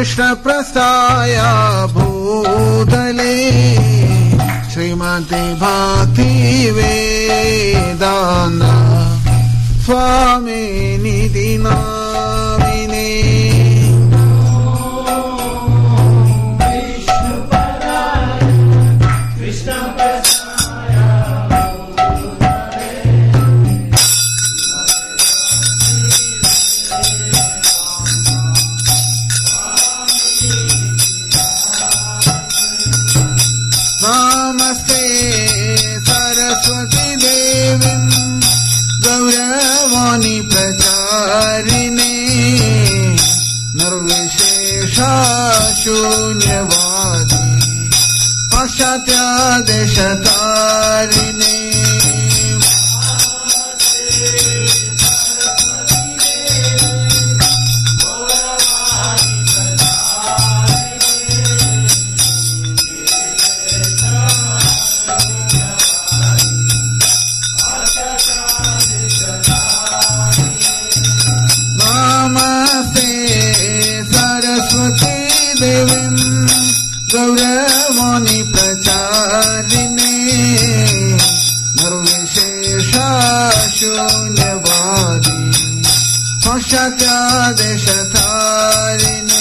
कृष्ण प्रस्थाय भूतले श्रीमते भक्ति वेदांत स्वामिनिधि नामिने प्रचारिणे निर्विशेषा शून्यवादी पाश्चात्यादेशतारिणे गौरवाणी प्रचारिणे निर्विशेषा शून्यवादी पाश्चात्यादेशतारिणे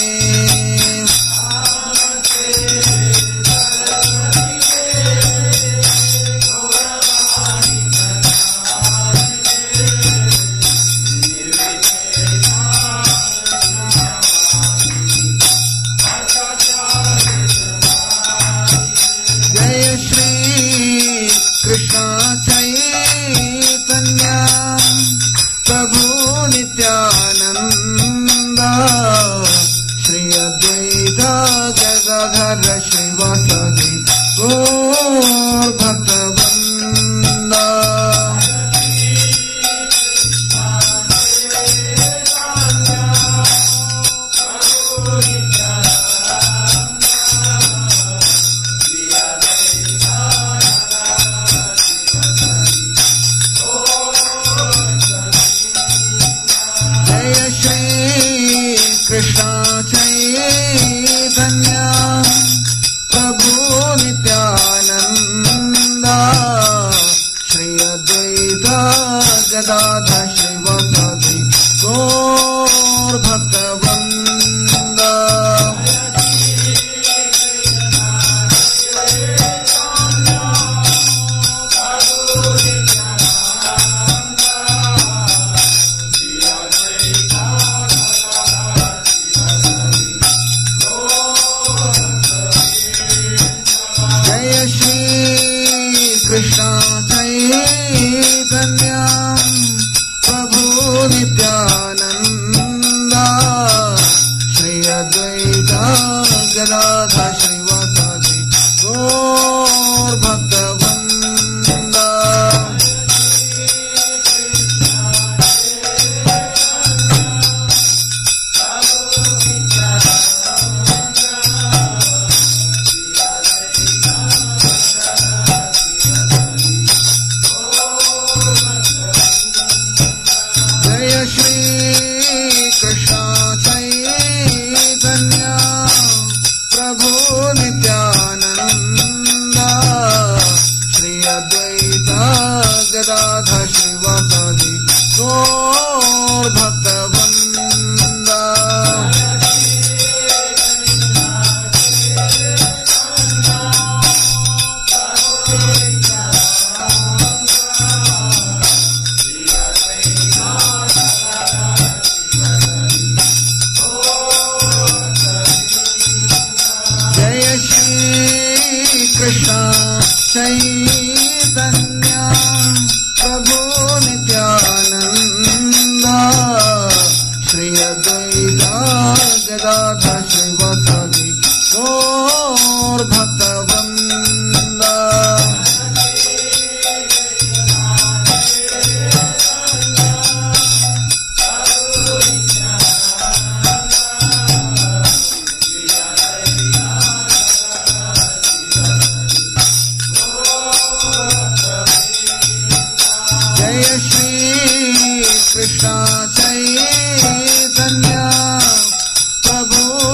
Krishna Chaitanya Prabhu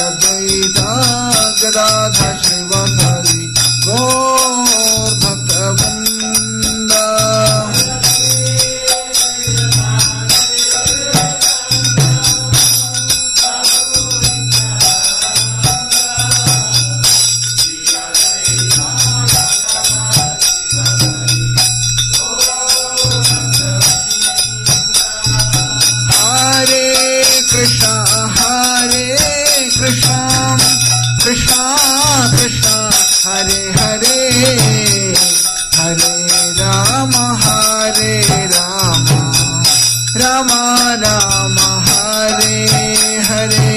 Advaita Gadadhar श्रीवासादि गौर भक्तवृंद। Krishna Krishna Hare Hare Hare Rama Hare Rama Rama Rama Hare Hare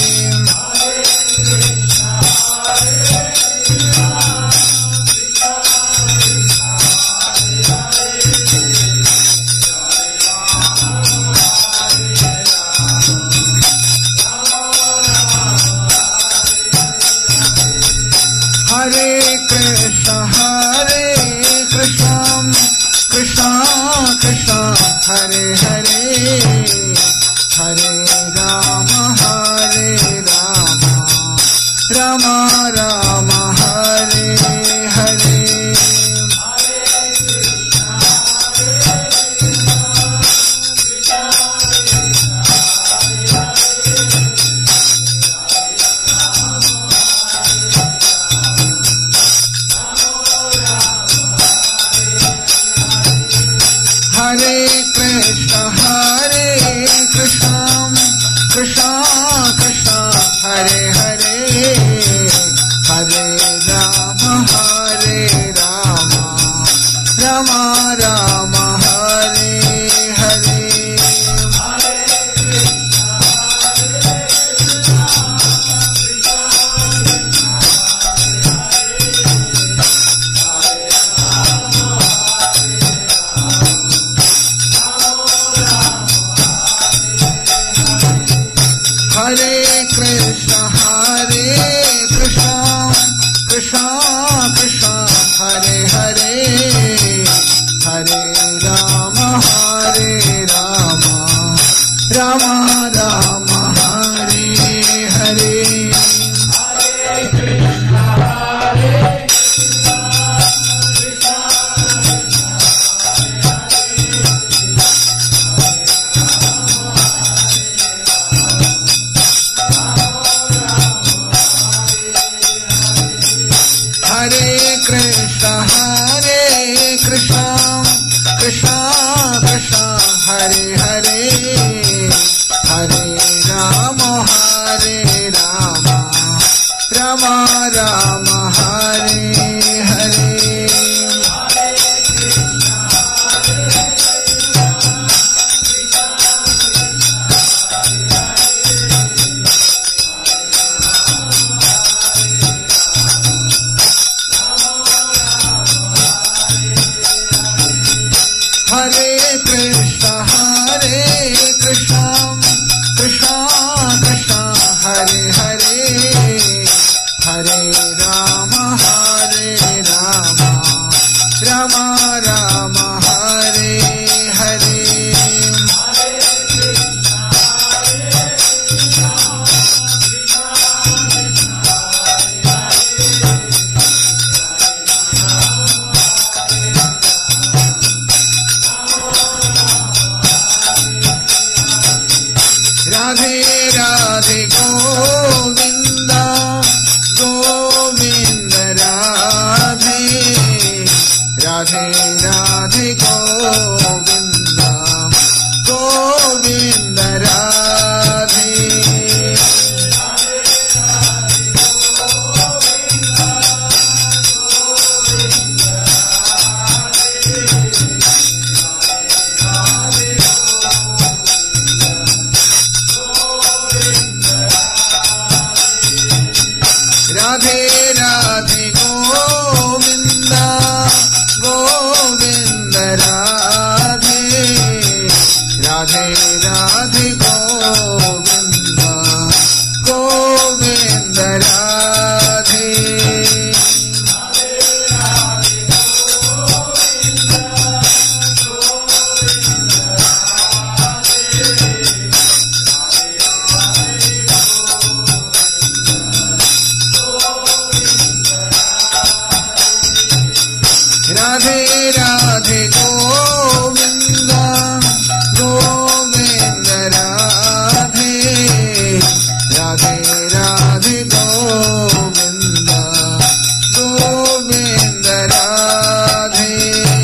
Hare Hare Hare Rama Hare Rama Rama Rama Hare Hare Govind Govind Radhe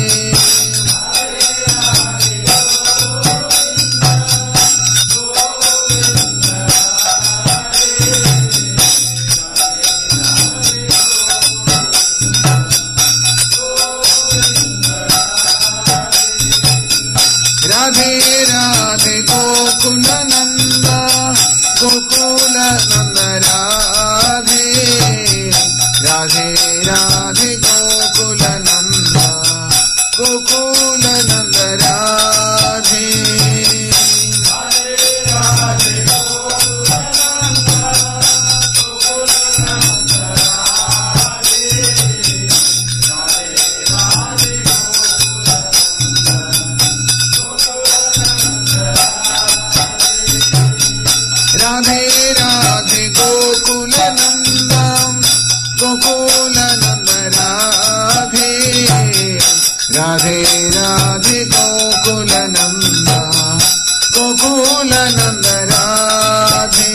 Radhe Radhe Gokul नंद गोकुल नंद राधे राधे राधे गोकुल नंद गोकुल नंद राधे राधे राधे गोकुल नंद गोकुल नंद राधे राधे राधे गोकुल नंद गोकुल नंद राधे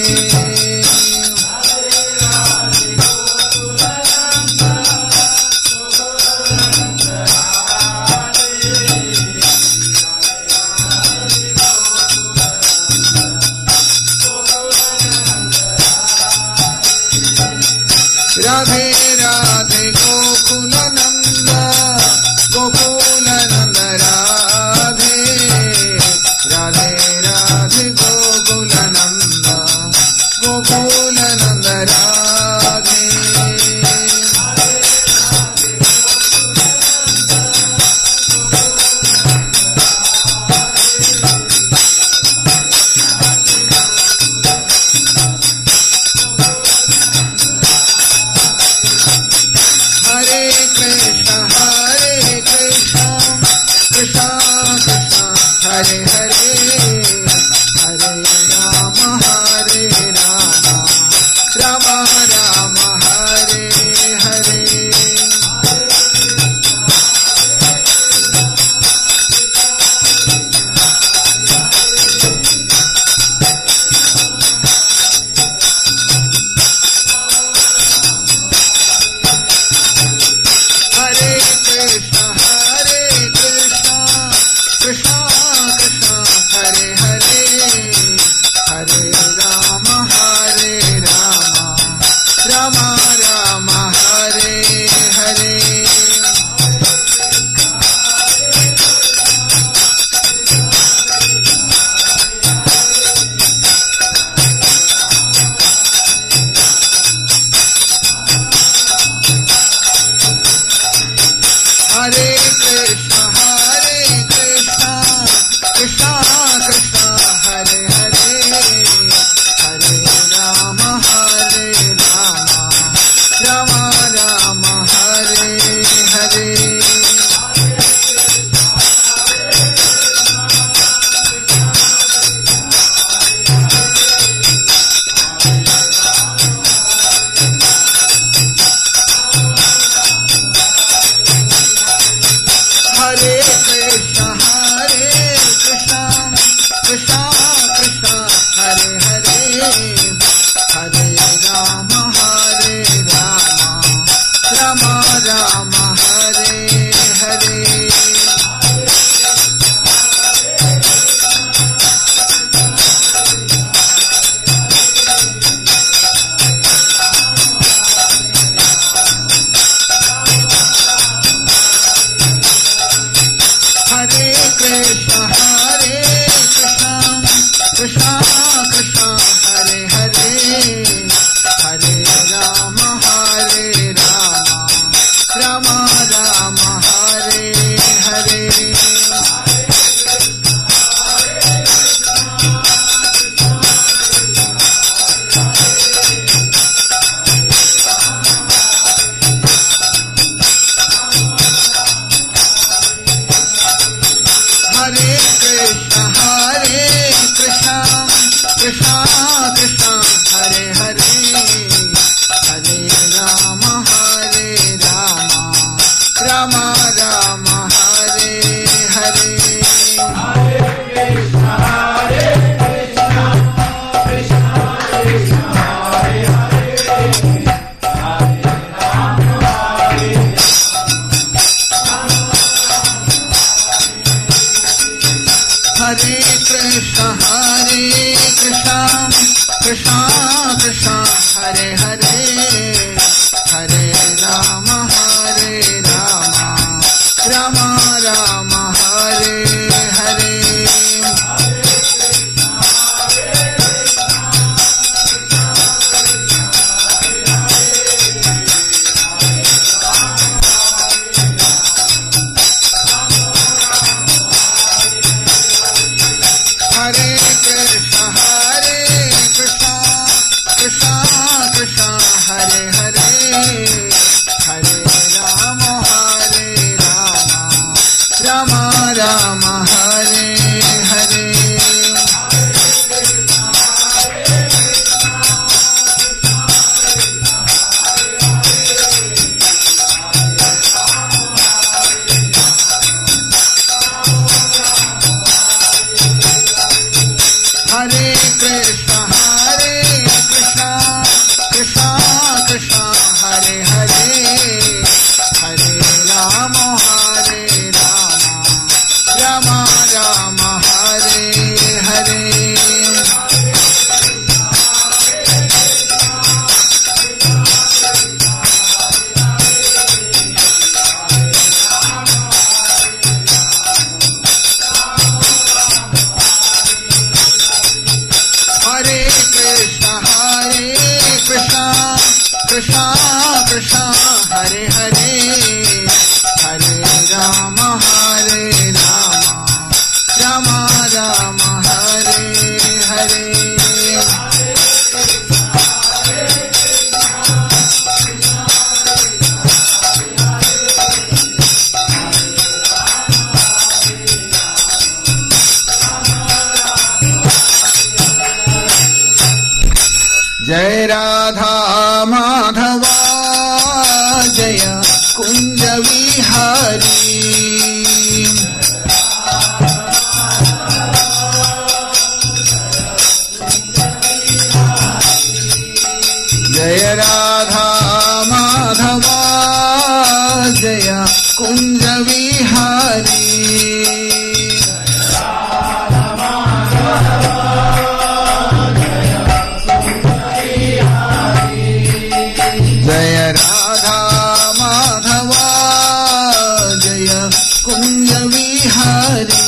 राधे राधे गोकुल नंद गोकुल नंद राधे राधे राधे गोकुल नंद गोकुल नंद राधे हरे Krishna Krishna Krishna Hare Hare Hare Ram Ram Ram Hare Hare Hare Krishna Krishna Krishna Hare Hare Hare Ram Ram Ram Hare Hare Hare Krishna Krishna Krishna Hare Hare Hare Ram Ram Ram Hare Hare Hare Krishna Krishna Krishna Hare Hare Hare Ram Ram Ram Hare Hare Krishna Krishna Hare Hare Hare Rama Hare Rama Rama Rama Hare Hare Jai Radha Madhava Jaya Kunja Vihari Jaya Radha Madhava Jaya Kunja Vihari Jaya Radha Madhava Jaya Kunja Vihari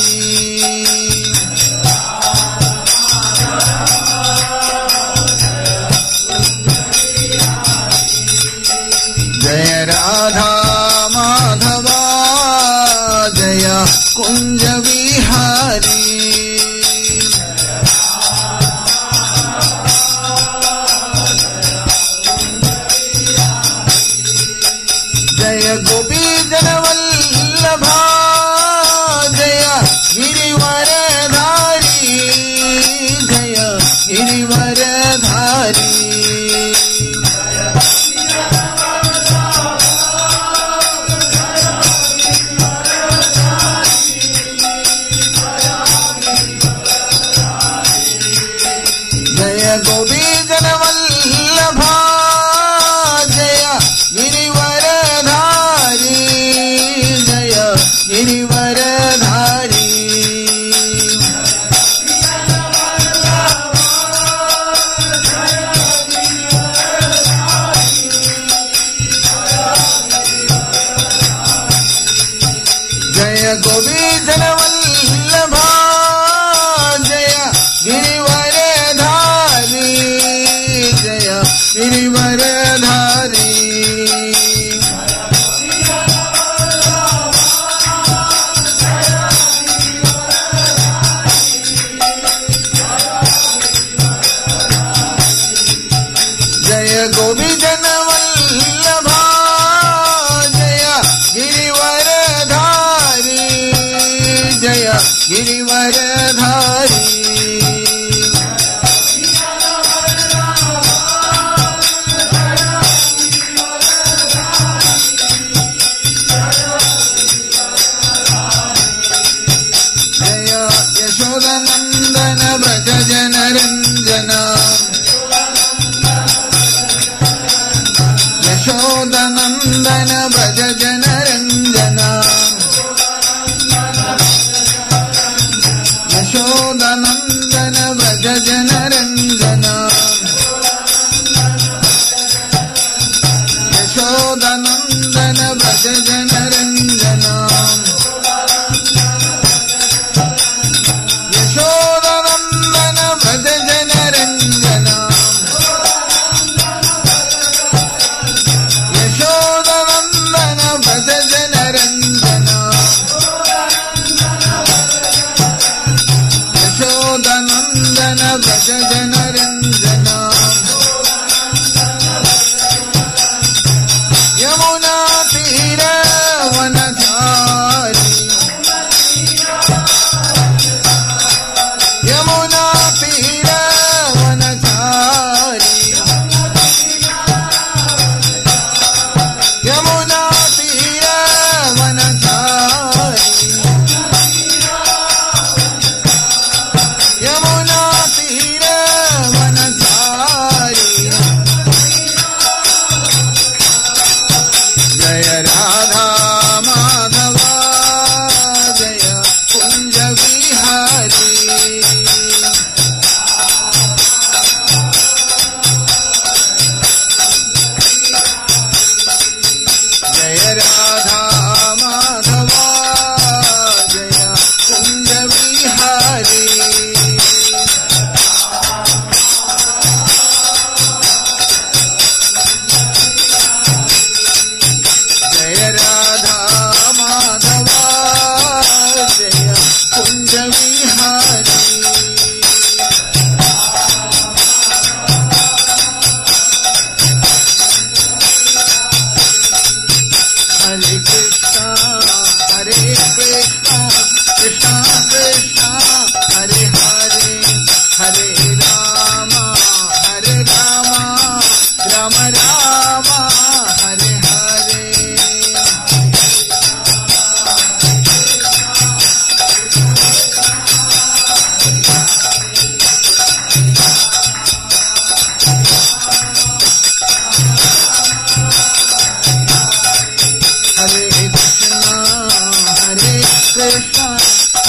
Jaya Radha Madhava Jaya Kunja Vihari Jaya Gopi Janavallabha Jaya Girivaradhari Jaya Girivaradhari Jaya Gopi Janavallabha Jaya Girivaradhari Jaya Girivaradhari Jaya Gopi Janavallabha Jaya Girivaradhari Jaya Girivaradhari Jaya Gopi Janavallabha Jaya Girivaradhari Jaya Girivaradhari Jaya Yashodanandana Braja Janaranjana Yashodanandana Braja Janaranjana Yashodanandana Braja Janaranjana Yashodanandana Braja Janaranjana Yashodanandana Braja Janaranjana Yashodanandana Braja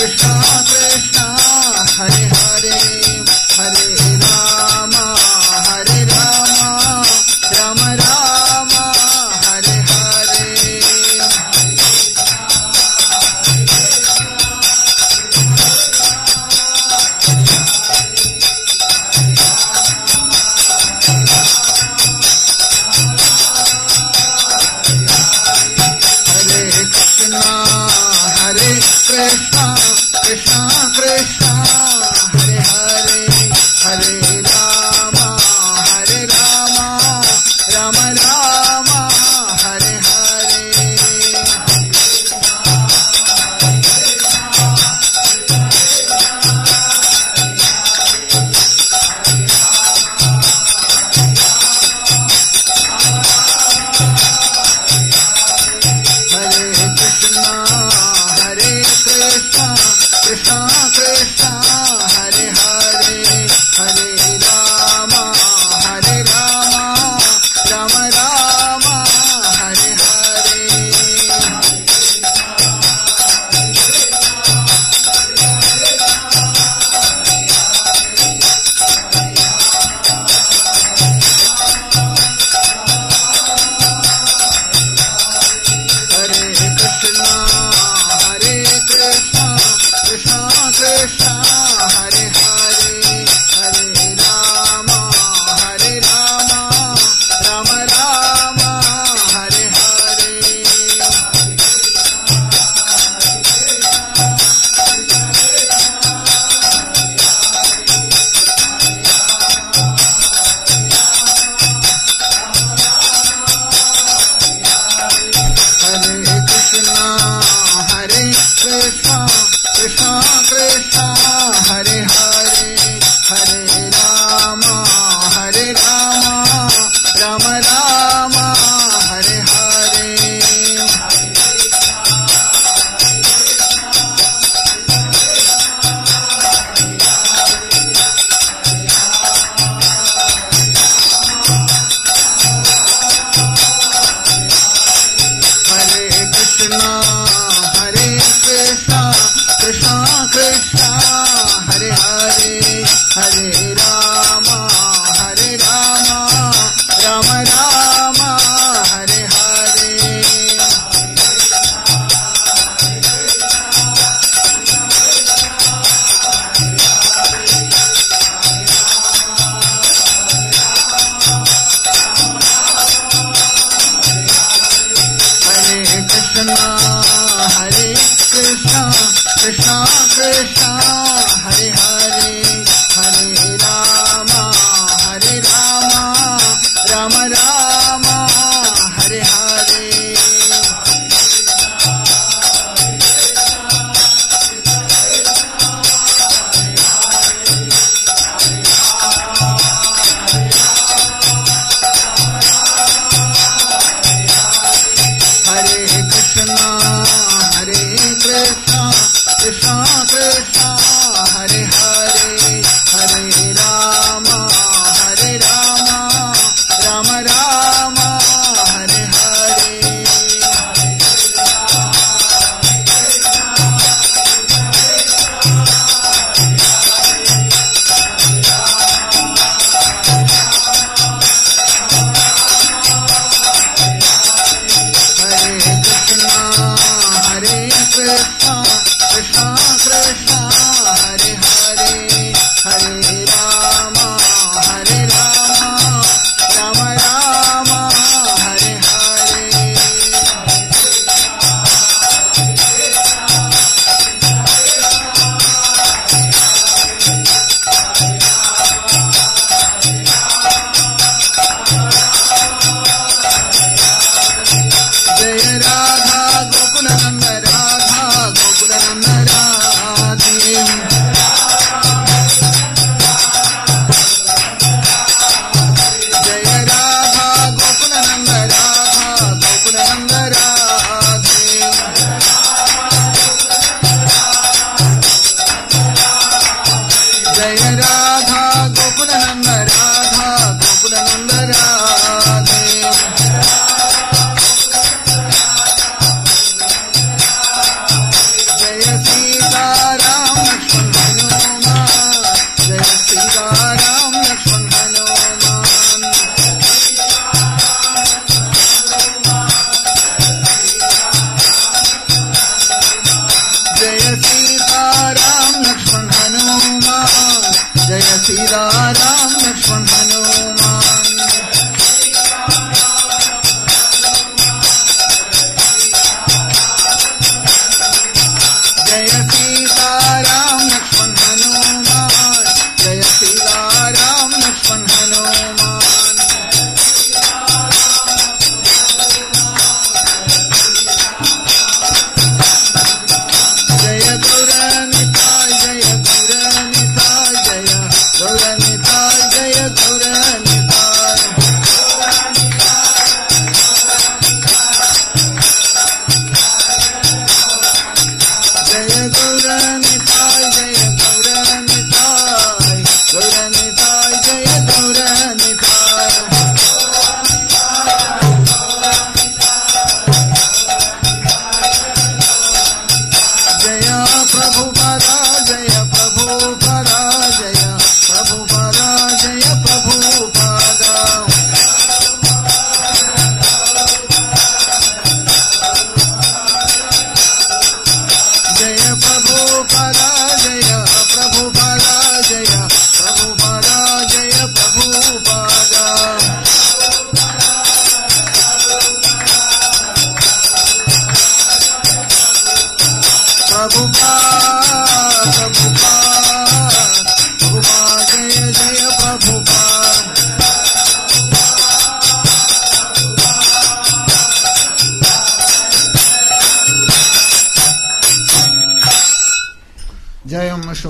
Krishna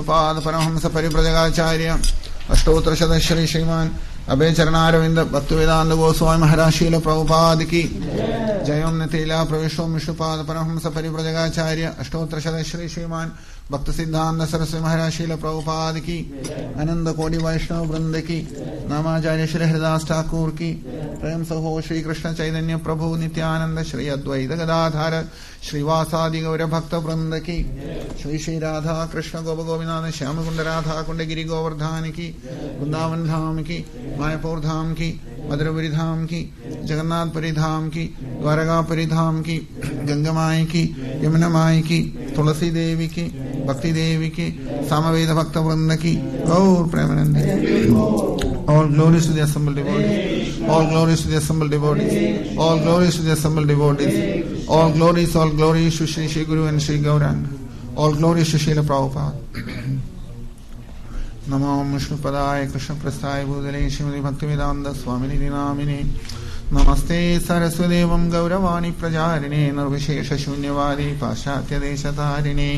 വിഷ്ണുപാദ Paramahansa പരിവ്രജകാചാര്യ അഷ്ടോത്തരശതശ്രീ ശ്രീമാൻ അഭയചരണാരവിന്ദ ഭക്തിവേദാന്ത ഗോസ്വാമി മഹാരാശീല പ്രഭുപാദ് കി ജയം നതീല പ്രവിശ്വം വിഷ്ണുപാദ പരമഹംസ പരിവ്രജകാചാര്യ അഷ്ടോത്തരശതശ്രീ ശ്രീമാൻ ഭക്ത സിദ്ധാന്ത സരസ്വതി മഹാരാശീല പ്രഭുപാദ് की आनंद कोटि वैष्णव वृंद की नामाचार्य श्री हरिदास ठाकुर की प्रेम सहो श्री कृष्ण चैतन्य प्रभु नित्यानंद श्री अद्वैत गदाधर श्रीवासादि गौर भक्त वृंद की श्री श्री राधा कृष्ण गोप गोविंद श्याम कुंड राधा कुंड गिरि गोवर्धन की वृंदावन धाम की मायापुर धाम की मधुरपुरी धाम की जगन्नाथपुरी धाम की द्वारकापुरी धाम की गंगामाई की यमुना माई की तुलसी देवी की भक्ति देवी की सामवेद भक्त वृंद की और Premanand all glories to the assembled devotees, all glories to the assembled devotees, all glories to the assembled devotees, all glories to Shri Shri Guru and Shri Gauranga, all glories to Srila Prabhupada. Namo Vishnu Padaya Krishna Prasthaya Bhudale Srimati Bhaktivedanta Swamini Dinamine Namaste Saraswati Devam Gauravani Prajarine Nirvishesha Shunyavadi Pashatya Deshatarine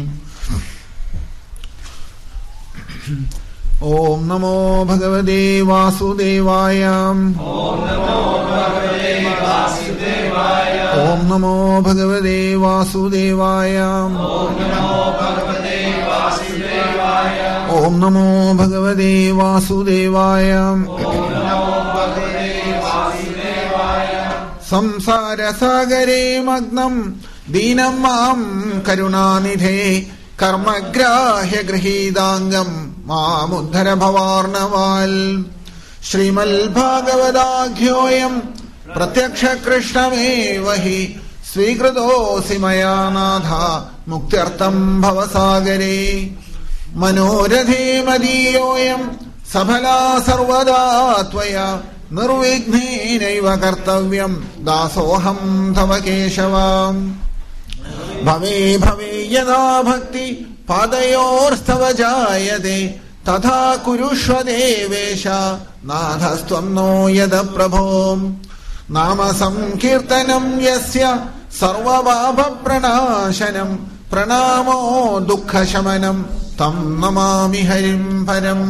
Om Namo Bhagavate Vasudevaya Om Namo Bhagavate Vasudevaya Om Namo Bhagavate Vasudevaya Om Namo Bhagavate Vasudevaya Om Namo Bhagavate Vasudevaya Om Namo Bhagavate Vasudevaya Samsara Sagare Magnam Deenam Mam Karunanidhe Karmagrahya Grihidangam Mamuddhara Bhavarnaval Shrimal Bhagavadagyoyam Pratyaksha Krishnamevahi Svikratosi Mayanadha Muktyartam Bhavasagare Manoradhe Madiyoyam Sabhala Sarvada Tvaya Nirvignenaiva Kartavyam Dasoham Tava Keshavam Bhave Bhave Yada Bhakti Padayorstava Jayade Tatha Kurushva Devesha Nadhastvam No Yada Prabhom Nama Samkirtanam Yasya Sarva Bhava Pranashanam Pranamo Dukkha Shamanam Tam Namami Harim Param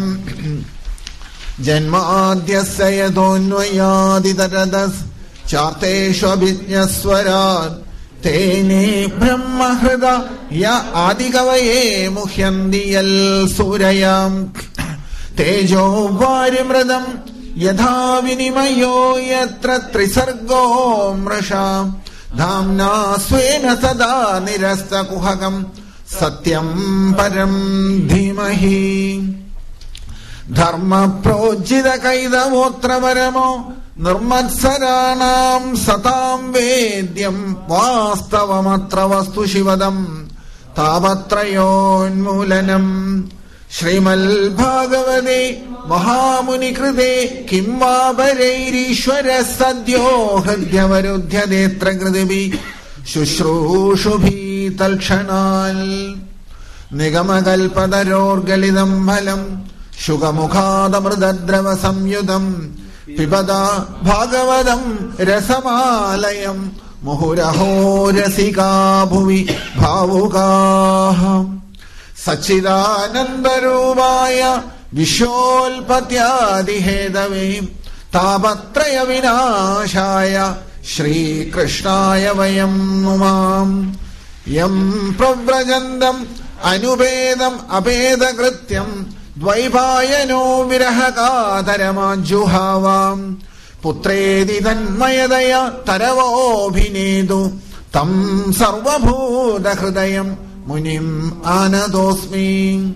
Janmadyasya Yadonvayaditaradas Charteshu Abhinyaswarat Tene Brahmahrada Ya Adikavaye Muhyandiyal Surayam Tejo Varimradam Yadha Vinimayo Yatra Trisargo Mrasham Dhamna Swena Sada Nirasta Kuhagam Satyam Param Dhimahi Dharma Projita Kaida Votravaramo Nirmatsaranam Satam Vedyam Vastavamatra Vastu Shivadam Tabatrayon Mulanam Shrimal Bhagavade Mahamuni Kride Kimva Bhairishwara Sadyo Hridyavarudhya Detra Gridibi Shushrushubi Talkshanal Nigamagalpadaror Galidam Bhalam Shugamukhadamrdadrava Samyudam Pibada Bhagavadam Rasamalayam Muhuraho Rasika Bhuvi Bhavukaha Sachidanandarubaya Vishwolpatyadihedave Tabatraya Vinashaya Shri Krishnaya Vayam Numam Yam Pravrajandam Anubedam Abedakrityam Dvaipayano Virahakataramajuhavam Putredi Tanmayadaya Taravobhinedu Tam Sarvabhuta Hridayam Munim Anadosmi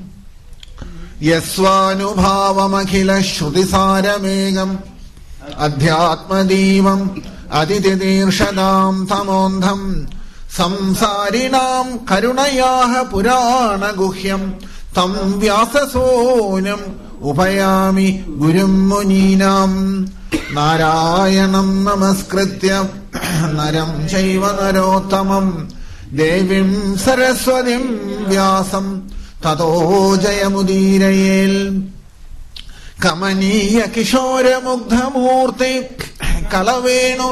Yasvanubhavamakhila Shrudisaramegam Adhyatmadivam Aditidirshadam Tamondham Samsarinam Karunayaha Purana Guhyam Tam Vyasasonam Upayami Gurum Muninam Narayanam Namaskritya Naram Chaiva Narottamam Devim Saraswatim Vyasam Tato Jayamudirayel Kamaniya Kishore Mugdhamurti Kalavenu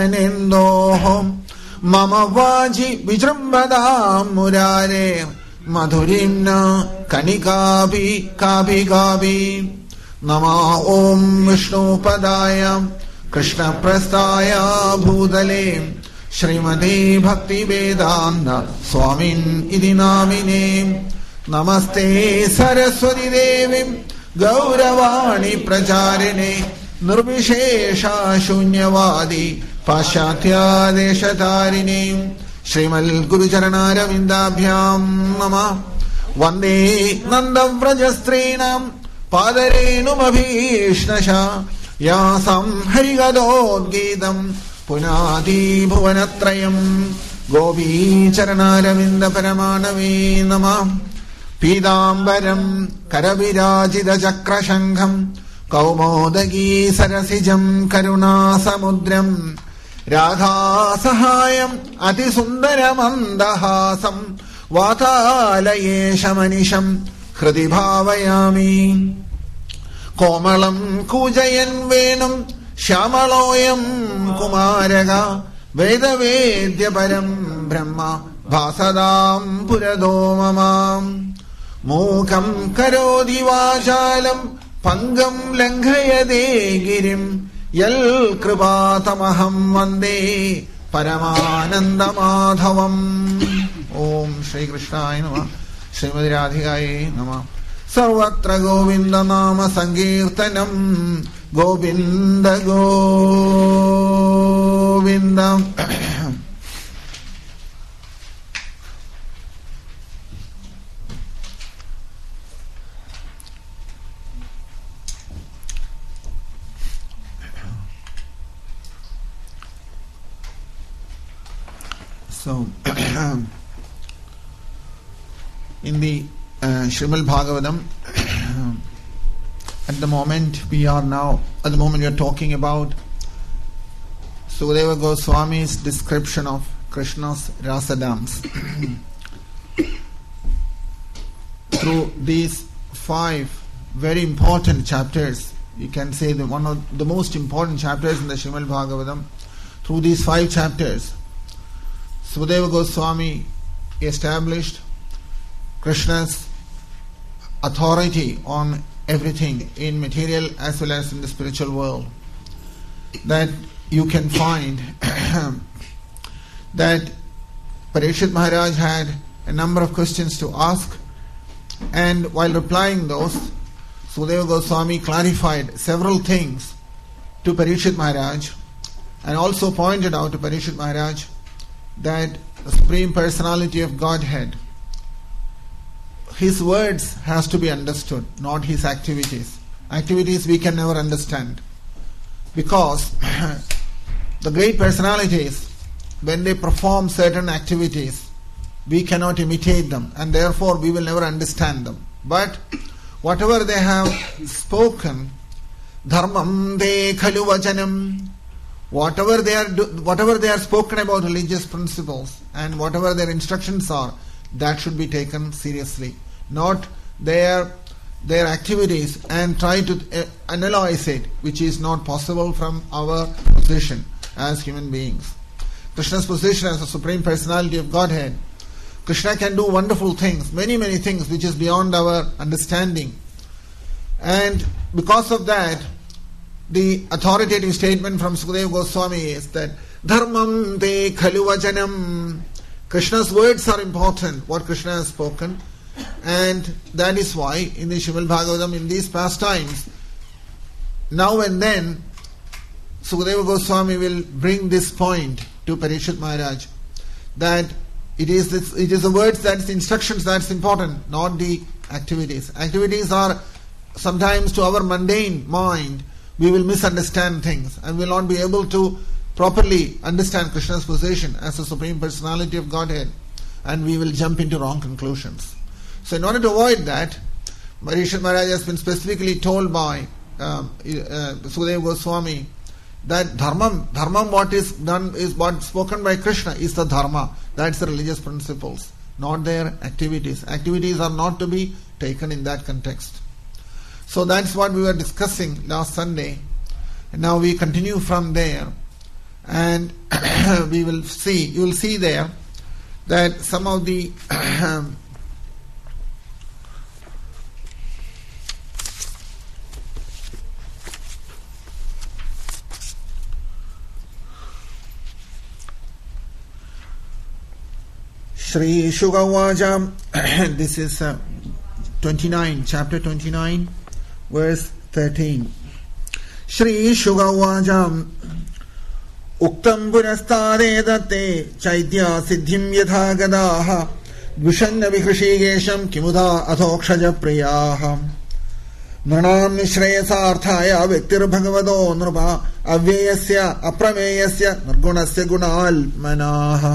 Kodidadridananendohom Mama Vaji Vijrambadam Murare madhurimna kanikabi kabi kabi. Nama Om Vishnu Padaya Krishna Prastaya Bhudale Srimati Bhakti Vedanta Swamin Idi Namine. Namaste Saraswati Devim Gauravani Pracharine Nirvishesha Shunyavadi Pashatya Deshatarine. Shrimal Guru Charanara Vindabhyam Nama Vande Nanda Vrajastrinam Padarenu Mabhishnasha Yasam Harigadod Gidam Punati Bhuvanatrayam Gopi Charanara Vindaparamanavi Nama Pidambaram Karavirajida Chakrashangham Kaumodagi Sarasijam Karuna Samudram Radha Sahayam Ati Sundaram Andahasam Vatalaye Shamanisham Hridi Bhavayami. Komalam Kujayan Venam Shamaloyam Kumaraga Veda Vedya Param Brahma Bhasadam Puradomamam Mukam Karodi Vajalam Pangam Langhayade Girim Yal Kripatamaham Vande Paramananda Madhavam. Om Shri Krishnaya Namah. Srimati Radhikaye Namah. Sarvatra Govinda Nama Sankirtanam Govinda Govinda. So, in the Srimad Bhagavatam, at the moment we are talking about Sukadeva Goswami's description of Krishna's Rasa dance. Through these 5 very important chapters, you can say that one of the most important chapters in the Srimad Bhagavatam, through these 5 chapters, Sukadeva Goswami established Krishna's authority on everything in material as well as in the spiritual world. That you can find that Parikshit Maharaj had a number of questions to ask, and while replying those, Sukadeva Goswami clarified several things to Parikshit Maharaj and also pointed out to Parikshit Maharaj that the Supreme Personality of Godhead, His words has to be understood, not His activities. Activities we can never understand. Because the great personalities, when they perform certain activities, we cannot imitate them, and therefore we will never understand them. But whatever they have spoken, dharmam de khalu vachanam, whatever they are spoken about religious principles and whatever their instructions are, that should be taken seriously, not their activities and try to analyze it, which is not possible from our position as human beings. Krishna's position as the Supreme Personality of Godhead, Krishna can do wonderful things, many things which is beyond our understanding. And because of that, the authoritative statement from Sukadeva Goswami is that dharmam te khalu vachanam. Krishna's words are important, what Krishna has spoken, and that is why in the Srimad Bhagavatam, in these pastimes, now and then Sukadeva Goswami will bring this point to Parikshit Maharaj, that it is the words, that's the instructions that's important, not the activities. Activities are sometimes, to our mundane mind, we will misunderstand things and will not be able to properly understand Krishna's position as the Supreme Personality of Godhead, and we will jump into wrong conclusions. So in order to avoid that, Parikshit Maharaj has been specifically told by Sukadeva Goswami that dharmam what is done is what spoken by Krishna is the dharma, that's the religious principles, not their activities. Activities are not to be taken in that context. So that's what we were discussing last Sunday, and now we continue from there, and you will see there that some of the Shri Shuka Uvacha. This is 29, chapter 29, verse 13. Shri Shuka Uvacha. Uktam purastade datte chaitya siddhim yatha gadaha dvishanna vikhrishigesham kimuda athokshaja priyaha Nranam nishrayasarthaya vektir bhagavado nrupa avyayasya aprameyasya nirgunasya gunal manaha.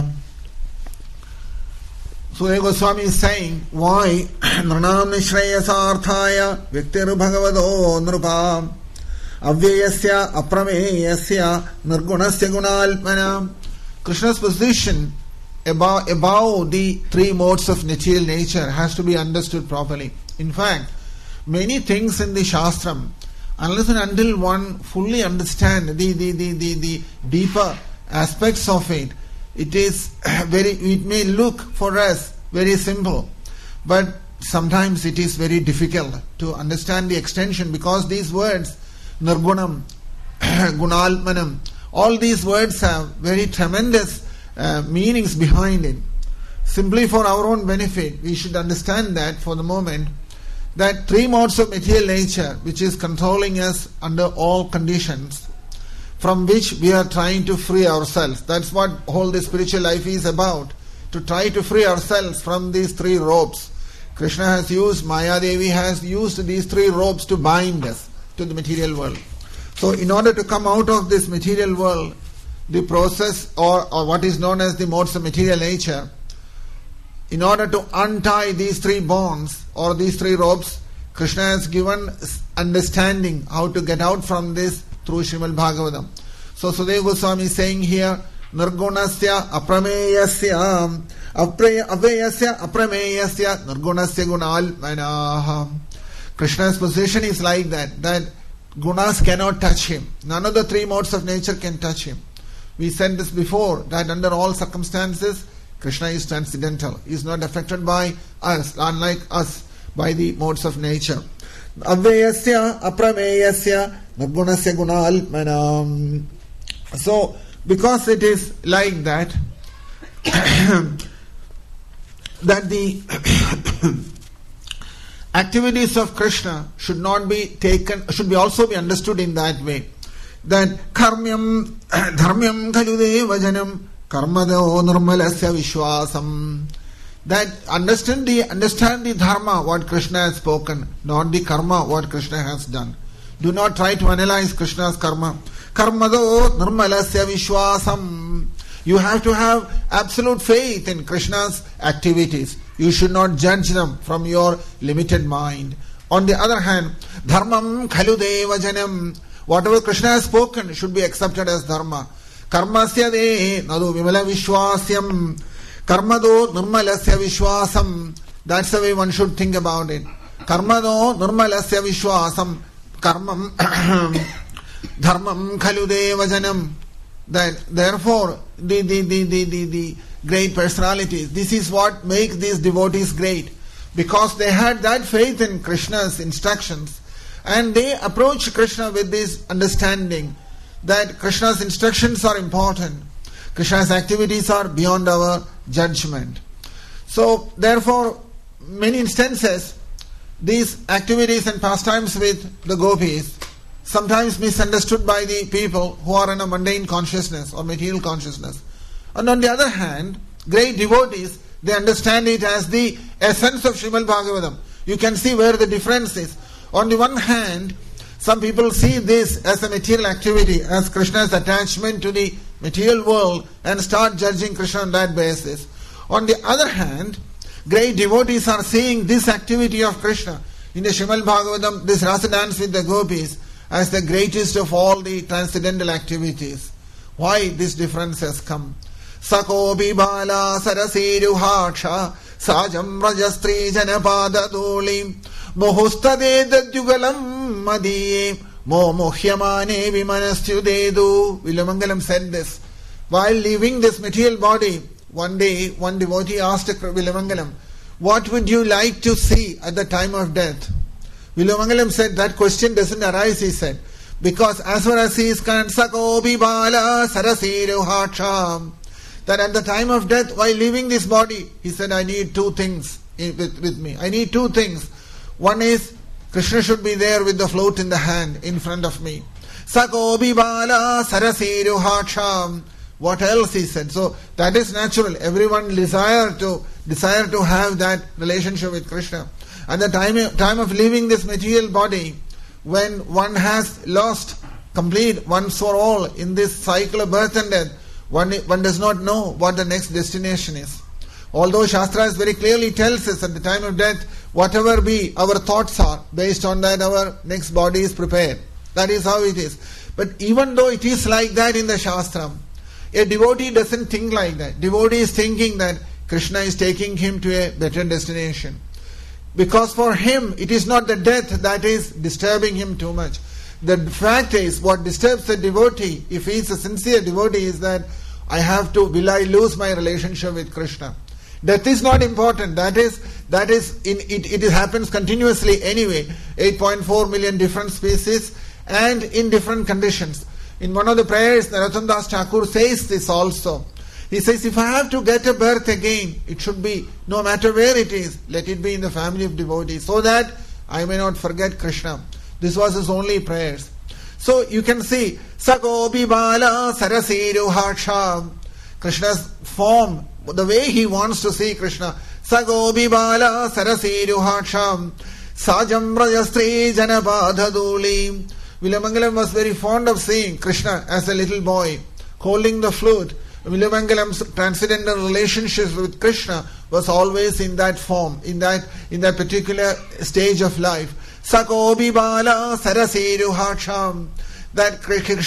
Sudeva Goswami is saying why Nranam nishrayasarthaya vektir bhagavado nrupa avyayasya aprameyasya nirgunasya gunal manaha. Krishna's position above the three modes of material nature has to be understood properly. In fact, many things in the Shastram, unless and until one fully understands the deeper aspects of it, it may look for us very simple, but sometimes it is very difficult to understand the extension, because these words, Nirgunam, Gunalmanam, all these words have very tremendous meanings behind it. Simply for our own benefit, we should understand that for the moment, that three modes of material nature which is controlling us under all conditions, from which we are trying to free ourselves. That's what whole the spiritual life is about, to try to free ourselves from these three ropes. Krishna has used, Maya Devi has used these three ropes to bind us to the material world. So in order to come out of this material world, the process or what is known as the modes of material nature, in order to untie these three bonds or these three ropes, Krishna has given understanding how to get out from this through Srimad Bhagavatam. So Sudeva Goswami is saying here, Nirgunasya aprameyasya avayasya aprameyasya nirgunasya gunal manaha. Krishna's position is like that gunas cannot touch him. None of the three modes of nature can touch him. We said this before, that under all circumstances, Krishna is transcendental. He is not affected by us, unlike us, by the modes of nature. Avyayasya aprameyasya nirgunasya gunal manam. So, because it is like that, that the activities of Krishna should also be understood in that way. That karmyam dharmyam khalu vajanam karmado nirmalasya vishwasam. That understand the dharma what Krishna has spoken, not the karma what Krishna has done. Do not try to analyze Krishna's karma. Karmado nirmalasya vishwasam. You have to have absolute faith in Krishna's activities. You should not judge them from your limited mind. On the other hand, dharmam khalu devajanam. Whatever Krishna has spoken should be accepted as dharma. Karmasya de nadu vimala vishwasyam. Karmado nirmalasya vishwasam. That's the way one should think about it. Karmado nirmalasya vishwasam. Karmam dharmam khalu devajanam. Therefore, the great personalities, this is what makes these devotees great. Because they had that faith in Krishna's instructions. And they approach Krishna with this understanding that Krishna's instructions are important. Krishna's activities are beyond our judgment. So, therefore, many instances, these activities and pastimes with the gopis, sometimes misunderstood by the people who are in a mundane consciousness or material consciousness. And on the other hand, great devotees, they understand it as the essence of Srimad Bhagavatam. You can see where the difference is. On the one hand, some people see this as a material activity, as Krishna's attachment to the material world, and start judging Krishna on that basis. On the other hand, great devotees are seeing this activity of Krishna in the Srimad Bhagavatam, this rasa dance with the gopis, as the greatest of all the transcendental activities. Why this difference has come? Sakobi bala sarasiruhaksha sajam rajastri janapada dolim mohustade dadyugalam madiye momohyamane vimanastyudedu. Vilamangalam said this. While leaving this material body, one day one devotee asked Vilamangalam, what would you like to see at the time of death? Vilamangalam said, that question doesn't arise, he said. Because as far as he is concerned, Sakobi bala sarasiruhaksha, that at the time of death, while leaving this body, he said, I need two things with me. I need two things. One is, Krishna should be there with the flute in the hand in front of me. Sakobi bala sarasiru hacham. What else he said? So that is natural. Everyone desire to have that relationship with Krishna. At the time of leaving this material body, when one has lost complete once for all in this cycle of birth and death, one does not know what the next destination is. Although Shastras very clearly tells us at the time of death, whatever be our thoughts are, based on that our next body is prepared. That is how it is. But even though it is like that in the Shastra, a devotee doesn't think like that. Devotee is thinking that Krishna is taking him to a better destination. Because for him, it is not the death that is disturbing him too much. The fact is, what disturbs the devotee, if he is a sincere devotee, is that will I lose my relationship with Krishna? Death is not important. It happens continuously anyway. 8.4 million different species and in different conditions. In one of the prayers, Narottam Das Thakur says this also. He says, if I have to get a birth again, it should be, no matter where it is, let it be in the family of devotees, so that I may not forget Krishna. This was his only prayers. So you can see, Sagobi Bala Sarasiru Harsha, Krishna's form, the way he wants to see Krishna. Sagobi Bala Sarasiru Harsha, Sajam Rajastri Janapadhaduli. Vilamangalam was very fond of seeing Krishna as a little boy, holding the flute. Vilamangalam's transcendental relationship with Krishna was always in that form, in that particular stage of life. Sakobi Bala Sarasiru Hacham. That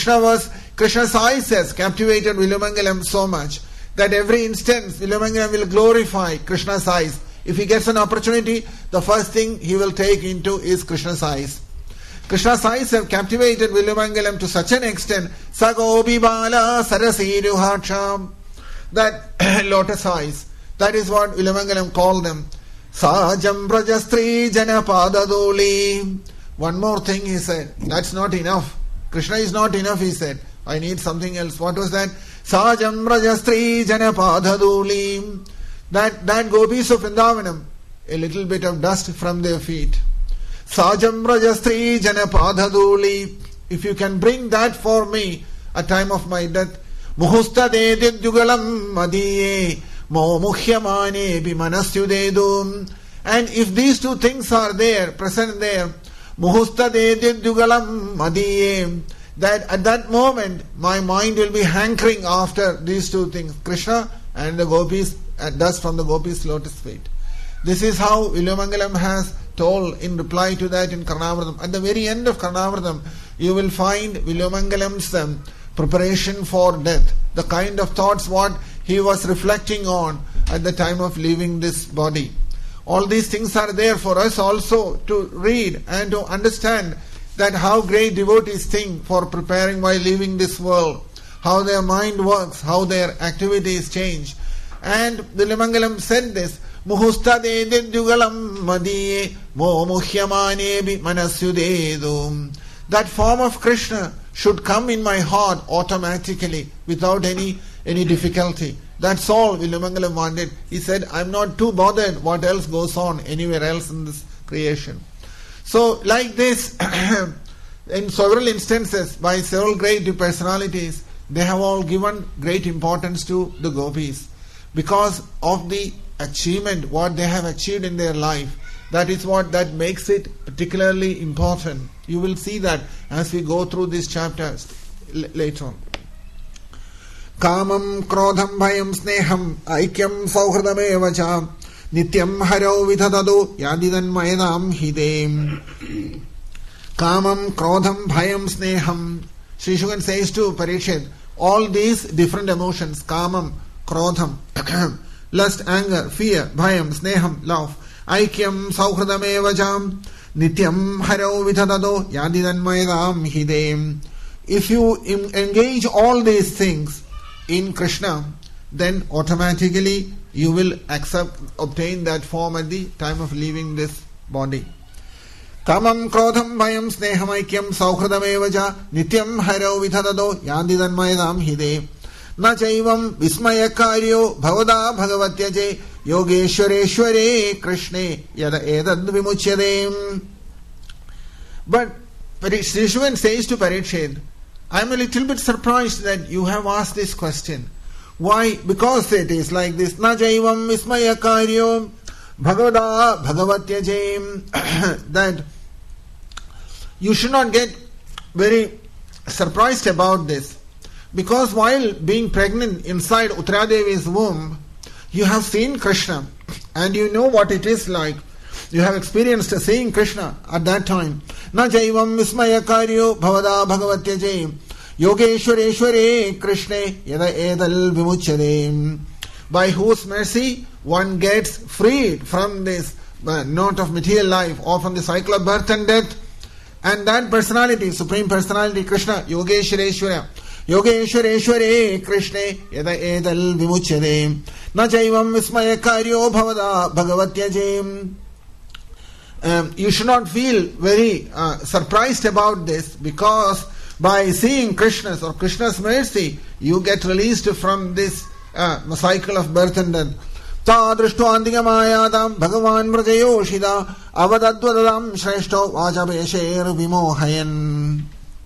Krishna's eyes has captivated Vilamangalam so much that every instant Vilamangalam will glorify Krishna's eyes. If he gets an opportunity, the first thing he will take into is Krishna's eyes. Krishna's eyes have captivated Vilamangalam to such an extent, Sagobi Bala Sarasiru Hacham, that lotus eyes. That is what Vilamangalam called them. Sajam Brajastri Janapadadoli. One more thing he said. That's not enough. Krishna is not enough, he said. I need something else. What was that? Sajam Brajastri Janapadadoli. That gopis of Vrindavanam, a little bit of dust from their feet. Sajam Rajastri Janapadhaduli. If you can bring that for me at time of my death. Muhusta Dedidyugalam Madiye Mo Muhyamane Bimanasyudedum. And if these two things are there, present there, Muhusta Dedidyugalam Madiye, that at that moment my mind will be hankering after these two things, Krishna and the gopis, dust from the gopis' lotus feet. This is how Vilamangalam has told in reply to that in Karnavratam. At the very end of Karnavratam, you will find Vilamangalam's preparation for death, the kind of thoughts what he was reflecting on at the time of leaving this body. All these things are there for us also to read and to understand that how great devotees think for preparing while leaving this world, how their mind works, how their activities change. And Vilamangalam said this, Muhusta Dedidyugalam Madiye Mo Muhyamane Manasyudedum. That form of Krishna should come in my heart automatically without any difficulty. That's all Vilamangalam wanted. He said, I'm not too bothered what else goes on anywhere else in this creation. So like this, in several instances by several great personalities, they have all given great importance to the gopis because of the achievement, what they have achieved in their life. That is what that makes it particularly important. You will see that as we go through these chapters later on. Kamam krodham bhayam sneham aikyam sauhridameva cha nityam haro vidhadado yadidan mayadam hidem. Kamam krodham bhayam sneham. Sri Shukan says to Parikshit, all these different emotions, kamam, krodham, lust, anger, fear, bhayam, sneham, love, aikyam sauhridameva jam, nityam haro vidhadado yadidan mayadam hidem. If you engage all these things in Krishna, then automatically you will obtain that form at the time of leaving this body. Kamam krodham bhayam sneham aikyam sauhridameva ja nityam haro vidhadado yadidan mayadam hidem. Na chaivam vismayakaryo bhavada bhagavatyaje yogeshwareshware krishne yada edad vimuchyade. But Sri Shukan says to Parikshit, I am a little bit surprised that you have asked this question. Why? Because it is like this. Na jaivam vismayakaryo bhagavada bhagavatyaje. That you should not get very surprised about this. Because while being pregnant inside Uttaradevi's womb, you have seen Krishna and you know what it is like. You have experienced seeing Krishna at that time. Na jaivam vismayakaryo bhavada bhagavatyaje yogeshwareshware krishne yada edal vimuchyade. By whose mercy one gets freed from this knot of material life or from the cycle of birth and death. And that personality, Supreme Personality Krishna, Yogeshwareshwara, Yogeshwareshware Krishne yada edal vimuchyade. Na jaivam vismayakaryo bhavada bhagavatyaje. You should not feel very surprised about this, because by seeing Krishna's or Krishna's mercy, you get released from this cycle of birth and death. Ta drishto andigamayadam bhagavan vrajayoshida avadadvadadam shreshto vajabesher vimohayan.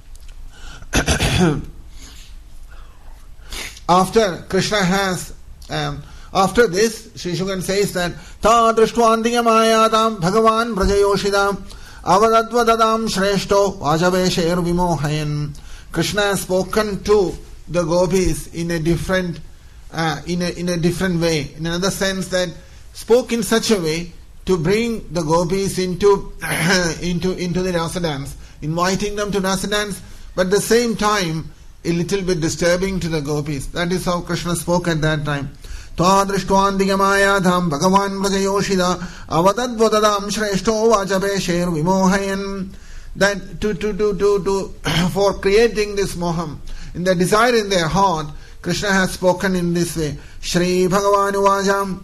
After Krishna has after this, Sri Shukan says that Ta drishtvandiyamayadam bhagavan brajayoshidam avadadvadadam shreshto vajavesher vimohayan. Krishna has spoken to the gopis in a different in a different way. In another sense, that spoke in such a way to bring the gopis into the rasa dance, inviting them to rasa dance, but at the same time a little bit disturbing to the gopis. That is how Krishna spoke at that time. Ta drishtvandigamayadam bhagavan vrajayoshida avadadvadadam shreshto vajabesher vimohayan. That to for creating this moham, in the desire in their heart, Krishna has spoken in this way. Shri Bhagavan Uvajam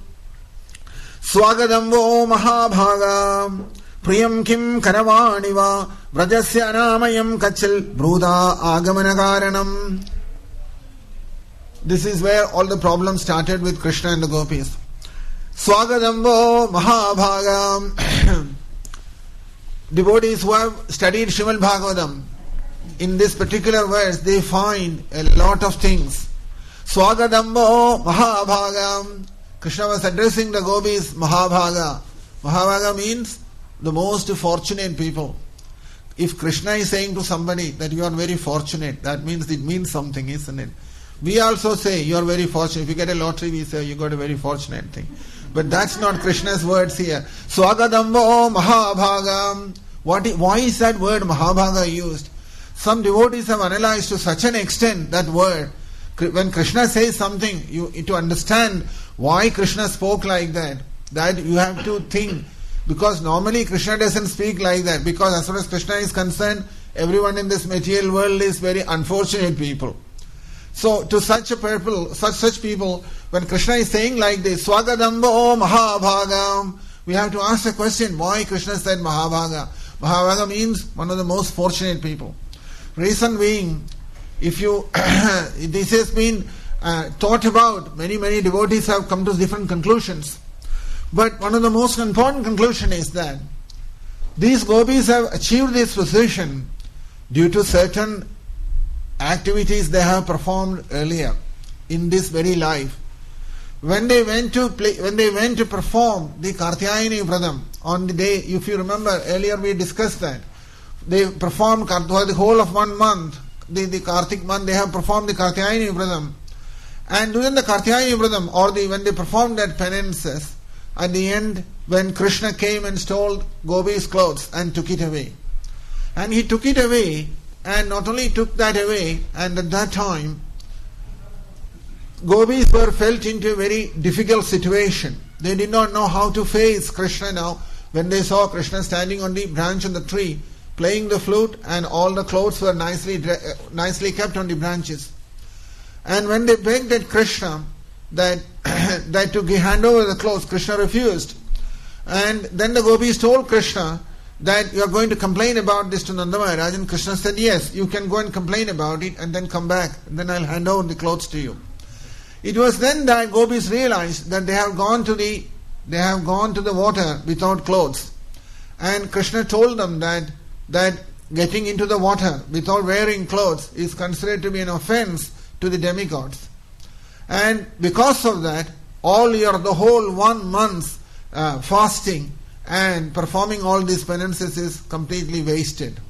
Swagadam vo mahabhaga priyam kim karavani va vrajasya namayam kachil bruda agamanakaranam. This is where all the problems started with Krishna and the gopis. Swagadam vo mahabhaga. Devotees who have studied Srimad Bhagavatam, in this particular verse they find a lot of things. Swagadambo Mahabhaga. Krishna was addressing the gopis Mahabhaga. Mahabhaga means the most fortunate people. If Krishna is saying to somebody that you are very fortunate, that means it means something, isn't it? We also say you are very fortunate. If you get a lottery, we say you got a very fortunate thing. But that's not Krishna's words here. Swagadambo Mahabhaga. Why is that word Mahabhaga used? Some devotees have analyzed to such an extent that word. When Krishna says something, to understand why Krishna spoke like that you have to think. Because normally Krishna doesn't speak like that. Because as far as Krishna is concerned, everyone in this material world is very unfortunate people. So to such people, when Krishna is saying like this, Swagadambo Mahabhaga, we have to ask the question, why Krishna said Mahabhaga? Mahabhaga means one of the most fortunate people. Reason being, if you this has been thought about, many devotees have come to different conclusions. But one of the most important conclusion is that these gopis have achieved this position due to certain activities they have performed earlier in this very life. When they went to perform the Kartyayani Vratam on the day, if you remember earlier we discussed that, they performed the whole of 1 month, the Kartik month, they have performed the Kartyayani Vratam. And during the Kartyayani Vratam, or when they performed that penances, at the end, when Krishna came and stole Gopi's clothes and took it away. And he took it away, and not only took that away, and at that time, Gopis were felt into a very difficult situation. They did not know how to face Krishna now. When they saw Krishna standing on the branch of the tree, playing the flute, and all the clothes were nicely kept on the branches. And when they begged at Krishna that to hand over the clothes, Krishna refused. And then the gopis told Krishna that you are going to complain about this to Nanda Maharaj. And Krishna said, yes, you can go and complain about it and then come back. And then I'll hand over the clothes to you. It was then that gopis realized that they have gone to the water without clothes. And Krishna told them that getting into the water without wearing clothes is considered to be an offense to the demigods. And because of that, the whole 1 month fasting and performing all these penances is completely wasted.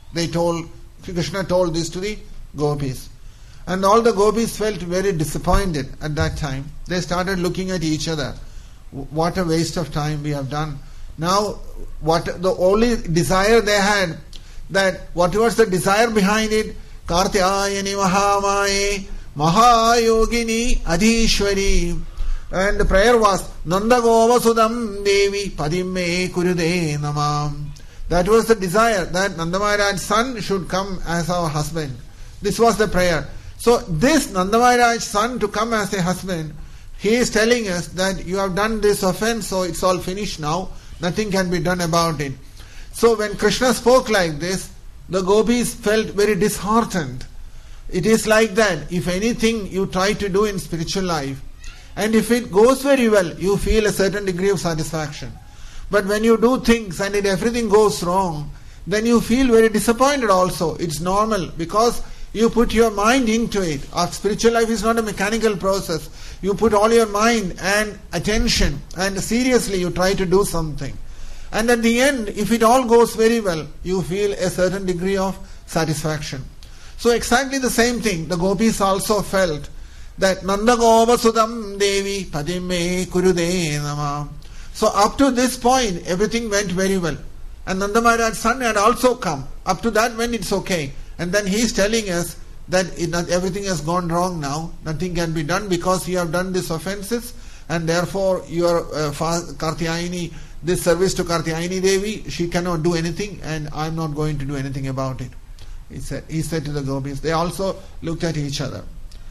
Krishna told this to the gopis. And all the gopis felt very disappointed at that time. They started looking at each other. What a waste of time we have done. Now, the only desire they had, what was the desire behind it? Kartyayani Mahamaye Mahayogini Adhishwari. And the prayer was Nandagova Sudam Devi Padimme Kurude Namam. That was the desire, that Nanda Maharaj's son should come as our husband. This was the prayer. So this Nanda Maharaj's son to come as a husband, he is telling us that you have done this offense, so it's all finished now. Nothing can be done about it. So when Krishna spoke like this, the gopis felt very disheartened. It is like that. If anything you try to do in spiritual life, and if it goes very well, you feel a certain degree of satisfaction. But when you do things and everything goes wrong, then you feel very disappointed also. It's normal because you put your mind into it. Our spiritual life is not a mechanical process. You put all your mind and attention and seriously you try to do something. And at the end, if it all goes very well, you feel a certain degree of satisfaction. So exactly the same thing, the gopis also felt that Nanda Gova Sudam Devi Padimme Kurude Nama. So up to this point, everything went very well. And Nanda Maharaj's son had also come. Up to that when it's okay. And then he is telling us that everything has gone wrong now. Nothing can be done because you have done these offenses. And therefore your Kartyayani, this service to Kartyayani Devi, she cannot do anything and I am not going to do anything about it. He said to the gopis. They also looked at each other.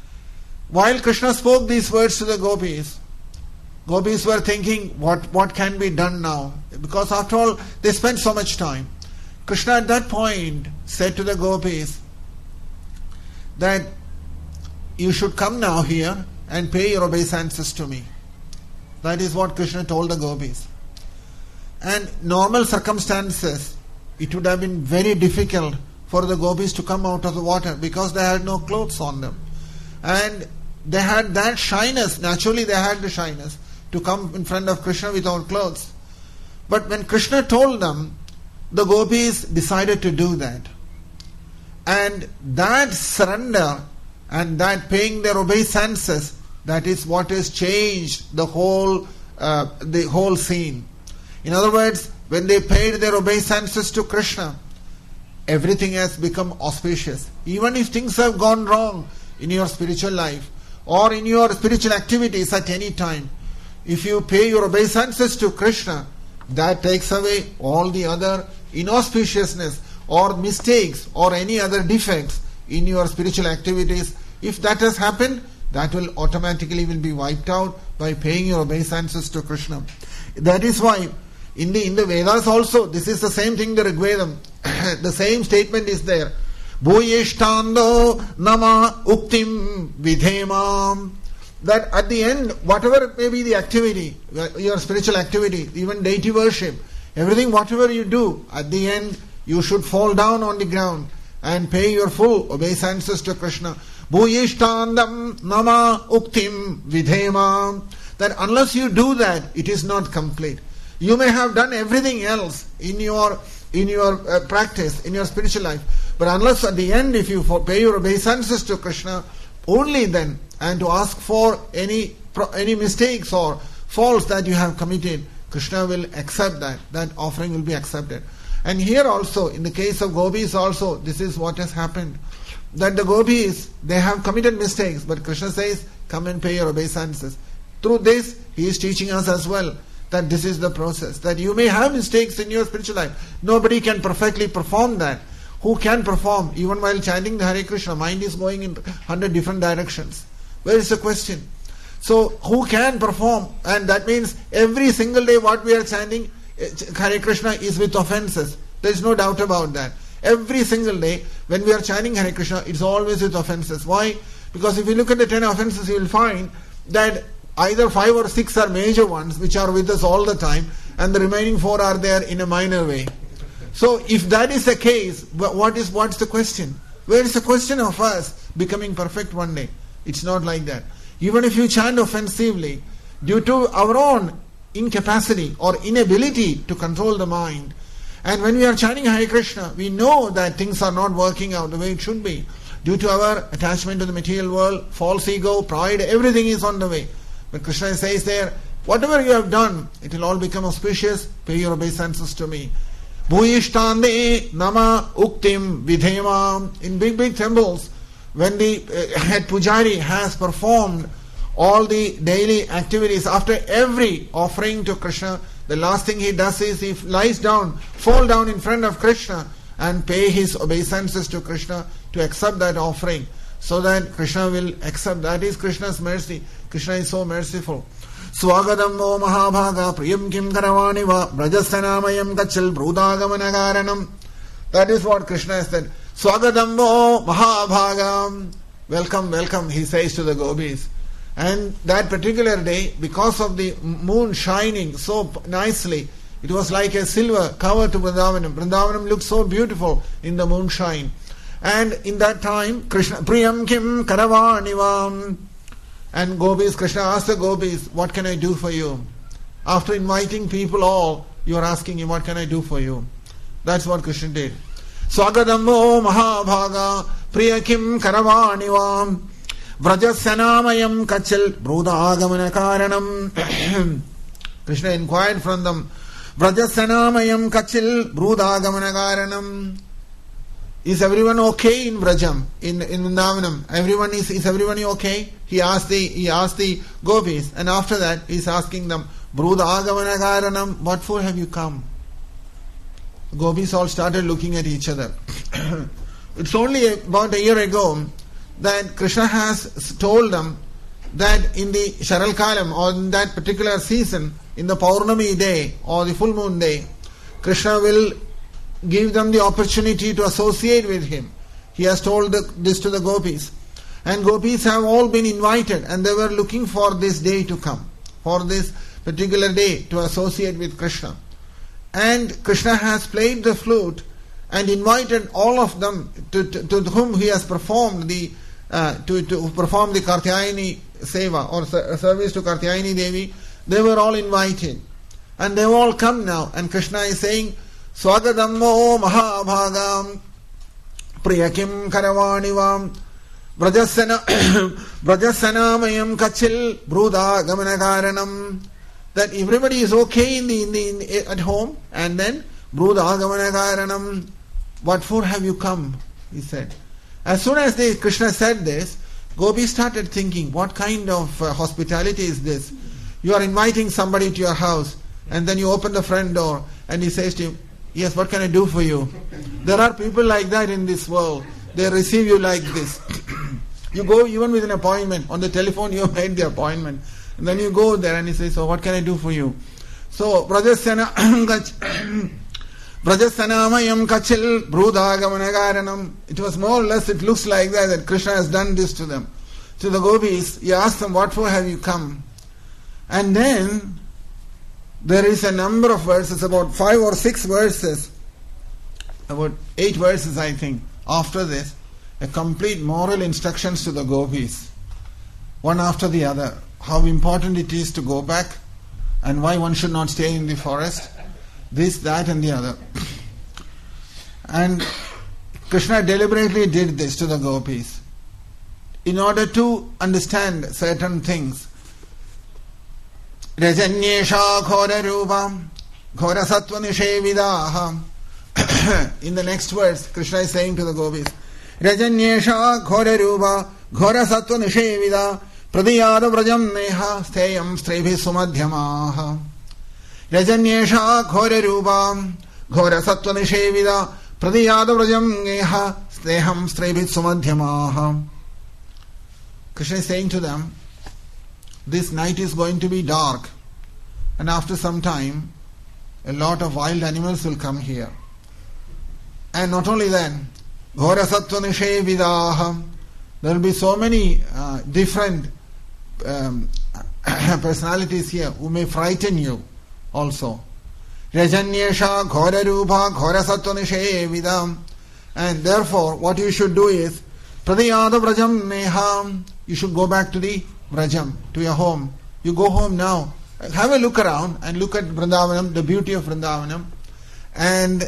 While Krishna spoke these words to the gopis were thinking, what can be done now? Because after all, they spent so much time. Krishna at that point said to the gopis that you should come now here and pay your obeisances to me. That is what Krishna told the gopis. And normal circumstances, it would have been very difficult for the gopis to come out of the water because they had no clothes on them. And they had that shyness, naturally they had the shyness to come in front of Krishna without clothes. But when Krishna told them, the gopis decided to do that. And that surrender and that paying their obeisances, that is what has changed the whole scene. In other words, when they paid their obeisances to Krishna, everything has become auspicious. Even if things have gone wrong in your spiritual life or in your spiritual activities at any time, if you pay your obeisances to Krishna, that takes away all the other inauspiciousness or mistakes or any other defects in your spiritual activities. If that has happened, that will automatically be wiped out by paying your obeisances to Krishna. That is why in the Vedas also, this is the same thing, the Rigvedam. The same statement is there. Bhuyishtando nama uktim vidhemam. That at the end, whatever may be the activity, your spiritual activity, even deity worship, everything, whatever you do, at the end, you should fall down on the ground and pay your full obeisances to Krishna. Bhuyishtandam nama uktim vidhemam. That unless you do that, it is not complete. You may have done everything else in your practice, in your spiritual life, but unless at the end, if you pay your obeisances to Krishna, only then, and to ask for any mistakes or faults that you have committed, Krishna will accept that offering will be accepted. And here also, in the case of gopis also, this is what has happened. That the gopis, they have committed mistakes, but Krishna says, come and pay your obeisances. Through this, he is teaching us as well that this is the process. That you may have mistakes in your spiritual life. Nobody can perfectly perform that. Who can perform? Even while chanting the Hare Krishna, mind is going in 100 different directions. Where is the question? So, who can perform? And that means every single day what we are chanting, Hare Krishna, is with offenses. There is no doubt about that. Every single day when we are chanting Hare Krishna, it's always with offenses. Why? Because if you look at the 10 offenses, you will find that either 5 or 6 are major ones, which are with us all the time, and the remaining 4 are there in a minor way. So if that is the case, what's the question? Where is the question of us becoming perfect one day? It's not like that. Even if you chant offensively, due to our own incapacity or inability to control the mind, and when we are chanting Hare Krishna, we know that things are not working out the way it should be. Due to our attachment to the material world, false ego, pride, everything is on the way. But Krishna says there, whatever you have done, it will all become auspicious. Pay your obeisances to me. Bhuyishtande nama uktim vidhema. In big temples, when the head pujari has performed all the daily activities, after every offering to Krishna, the last thing he does is he lies down, fall down in front of Krishna and pay his obeisances to Krishna to accept that offering, so that Krishna will accept. That is Krishna's mercy. Krishna is so merciful. Swagadam vo mahabhaga priyam kim karavani va brajastanamayam kachal brudagamanagaranam. That is what Krishna has said. Swagadam vo mahabhaga. Welcome, welcome, he says to the gopis. And that particular day, because of the moon shining so nicely, it was like a silver cover to Vrindavanam. Vrindavanam looked so beautiful in the moonshine. And in that time, Krishna, Priyam Kim Karavanivam. And gopis, Krishna asked the gopis, what can I do for you? After inviting people all, you are asking him, what can I do for you? That's what Krishna did. Swagadammo Mahabhaga Priya Kim Karavanivam Vrajasanamayam Kachal Brudagamana Karanam. Krishna inquired from them, Vrajasanamayam Kachal Brudagamana Karanam. Is everyone okay in Vrajam, in Vrindavanam? Everyone is everyone okay? He asked the gopis, and after that he is asking them, Brudagamana Karanam, what for have you come? Gopis all started looking at each other. It's only about a year ago that Krishna has told them that in the Sharal Kalam, or in that particular season, in the Paurnami day or the full moon day, Krishna will give them the opportunity to associate with him. He has told this to the gopis. And gopis have all been invited, and they were looking for this day to come, for this particular day to associate with Krishna. And Krishna has played the flute and invited all of them to whom he has performed the to perform the Kartyayani Seva or service to Kartyayani Devi. They were all invited, and they have all come now. And Krishna is saying, Swagadammo Mahabhagam Priyakim Karavanivam Vrajasanamayam Kachil Bruda Gamanakaranam. That everybody is okay at home, and then Bruda Gamanakaranam. What for have you come? He said. As soon as Krishna said this, Gopi started thinking, what kind of hospitality is this? You are inviting somebody to your house, and then you open the front door, and he says to you, yes, what can I do for you? There are people like that in this world. They receive you like this. You go even with an appointment. On the telephone you have made the appointment. And then you go there and he says, so what can I do for you? So, Vrajasanamayam Kachil Brudagamanagaranam. It was more or less, it looks like that Krishna has done this to them. To the gopis, he asked them, what for have you come? And then there is a number of verses, about 5 or 6 verses, about 8 verses I think, after this, a complete moral instructions to the gopis, one after the other, how important it is to go back, and why one should not stay in the forest, this, that and the other. And Krishna deliberately did this to the gopis in order to understand certain things. Rajanyesha Ghora Rupa Ghora Sattva Nishevidaha. In the next verse, Krishna is saying to the gopis, Rajanyesha Ghora Rupa Ghora Sattva Nishevida Pradiyada Vrajam Neha Steyam Strebhi Sumadhyamaha. Rajanyesha Ghora Rupa Ghora Sattva Nishevida Pradiyada Vrajam Neha Steham Strebhi Sumadhyamaha. Krishna is saying to them, this night is going to be dark, and after some time a lot of wild animals will come here. And not only then, Ghora Sattva Nishevidaha, There will be so many different personalities here who may frighten you also. Rajanyesha ghora rupa ghora sattvanishe vidam. And therefore, what you should do is, pradiyada vrajam neham. You should go back to the vrajam, to your home. You go home now. Have a look around and look at Vrindavanam, the beauty of Vrindavanam, and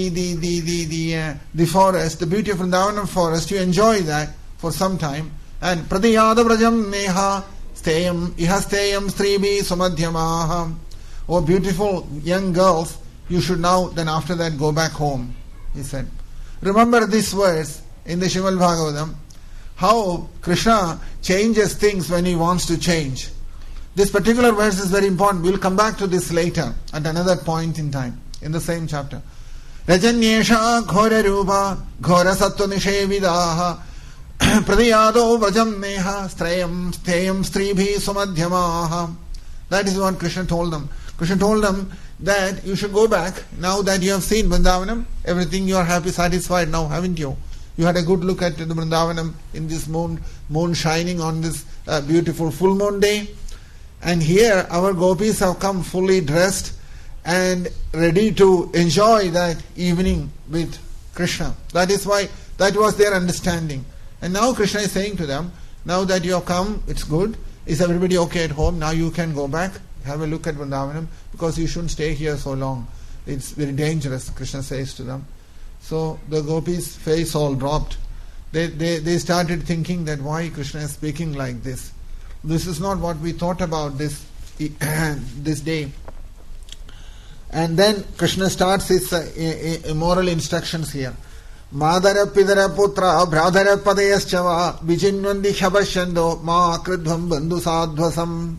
the forest, the beauty of Vrindavanam forest. You enjoy that for some time. And pradiyada vrajam neha steyam ihasteyam stribhi sumadhyamaha. Oh, beautiful young girls, you should now, then after that, go back home, he said. Remember this verse in the Srimad Bhagavatam, how Krishna changes things when he wants to change. This particular verse is very important. We'll come back to this later at another point in time, in the same chapter. Rajanyesha ghora rupa ghora sattva nishevidaha pradiyado vajam neha strayam steyam stribhi sumadhyamaha. That is what Krishna told them. Krishna told them that you should go back now that you have seen Vrindavanam. Everything you are happy, satisfied now, haven't you? You had a good look at the Vrindavanam in this moon shining on this beautiful full moon day. And here our gopis have come fully dressed and ready to enjoy that evening with Krishna. That is why, that was their understanding. And now Krishna is saying to them, now that you have come, it's good. Is everybody okay at home? Now you can go back, have a look at Vrindavanam, because you shouldn't stay here so long. It's very dangerous, Krishna says to them. So the gopis' face all dropped. They started thinking that why Krishna is speaking like this. This is not what we thought about this day. And then Krishna starts his moral instructions here. Madara pidara putra bhradara padayaschava vijinvandi shabashando ma kridhvam bandhu sadhvasam.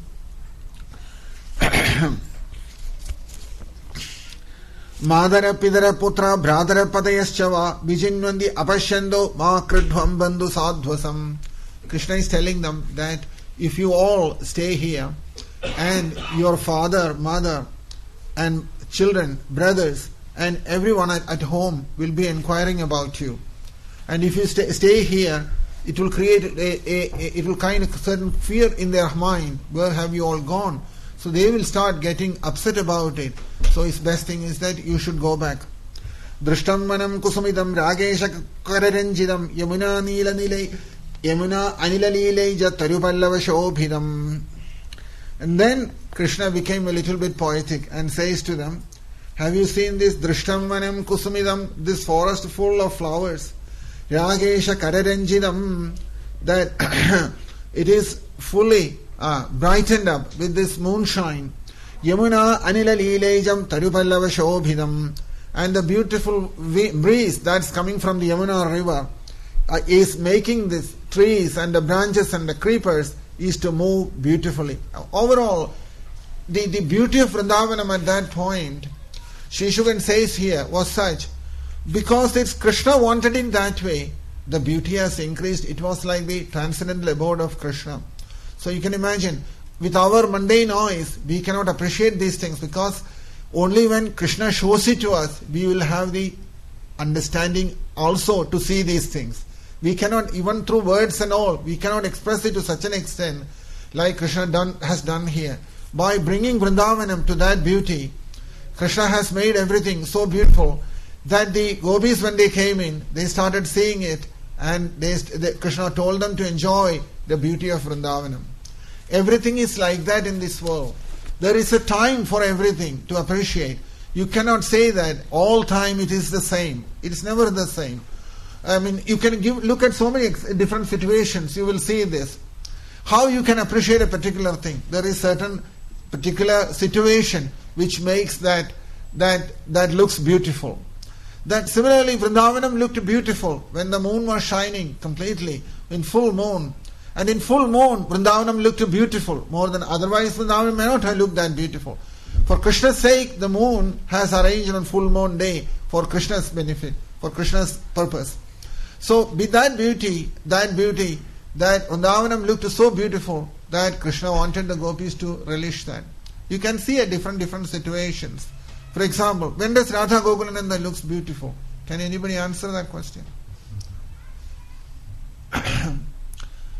Madara pidara putra bhradara padayaschava vijinvandi apashando ma kridhvam bandhu sadhvasam. Krishna is telling them that if you all stay here and your father, mother and children, brothers and everyone at home will be inquiring about you, and if you stay here, it will create it will kind of certain fear in their mind. Where have you all gone? So they will start getting upset about it. So his best thing is that you should go back. Drishtam manam kusumidam ragesha kararanjidam yamuna nila nilai yamuna anila nilai jatarupallava shobhidam. And then Krishna became a little bit poetic and says to them, have you seen this Drishtam manam kusumidam, this forest full of flowers? Ragesha kararanjidam, that it is fully brightened up with this moonshine. Yamuna anila leelejam tarupallava shobhidam. And the beautiful breeze that's coming from the Yamuna river is making these trees and the branches and the creepers is to move beautifully. Overall, the beauty of Vrindavanam at that point, Sri Shukan says here, was such, because it's Krishna wanted in that way, the beauty has increased. It was like the transcendental abode of Krishna. So you can imagine, with our mundane eyes, we cannot appreciate these things, because only when Krishna shows it to us, we will have the understanding also to see these things. We cannot, even through words and all, we cannot express it to such an extent like Krishna has done here. By bringing Vrindavanam to that beauty, Krishna has made everything so beautiful that the gopis, when they came in, they started seeing it, and Krishna told them to enjoy the beauty of Vrindavanam. Everything is like that in this world. There is a time for everything to appreciate. You cannot say that all time it is the same. It is never the same. I mean, you can look at so many different situations, you will see this. How you can appreciate a particular thing. There is certain particular situation which makes that looks beautiful. That similarly Vrindavanam looked beautiful when the moon was shining completely, in full moon. And in full moon, Vrindavanam looked beautiful, more than otherwise Vrindavanam may not have looked that beautiful. For Krishna's sake, the moon has arranged on full moon day for Krishna's benefit, for Krishna's purpose. So with that beauty, that Vrindavanam looked so beautiful that Krishna wanted the gopis to relish that. You can see at different situations. For example, when does Radha Gokulananda looks beautiful? Can anybody answer that question?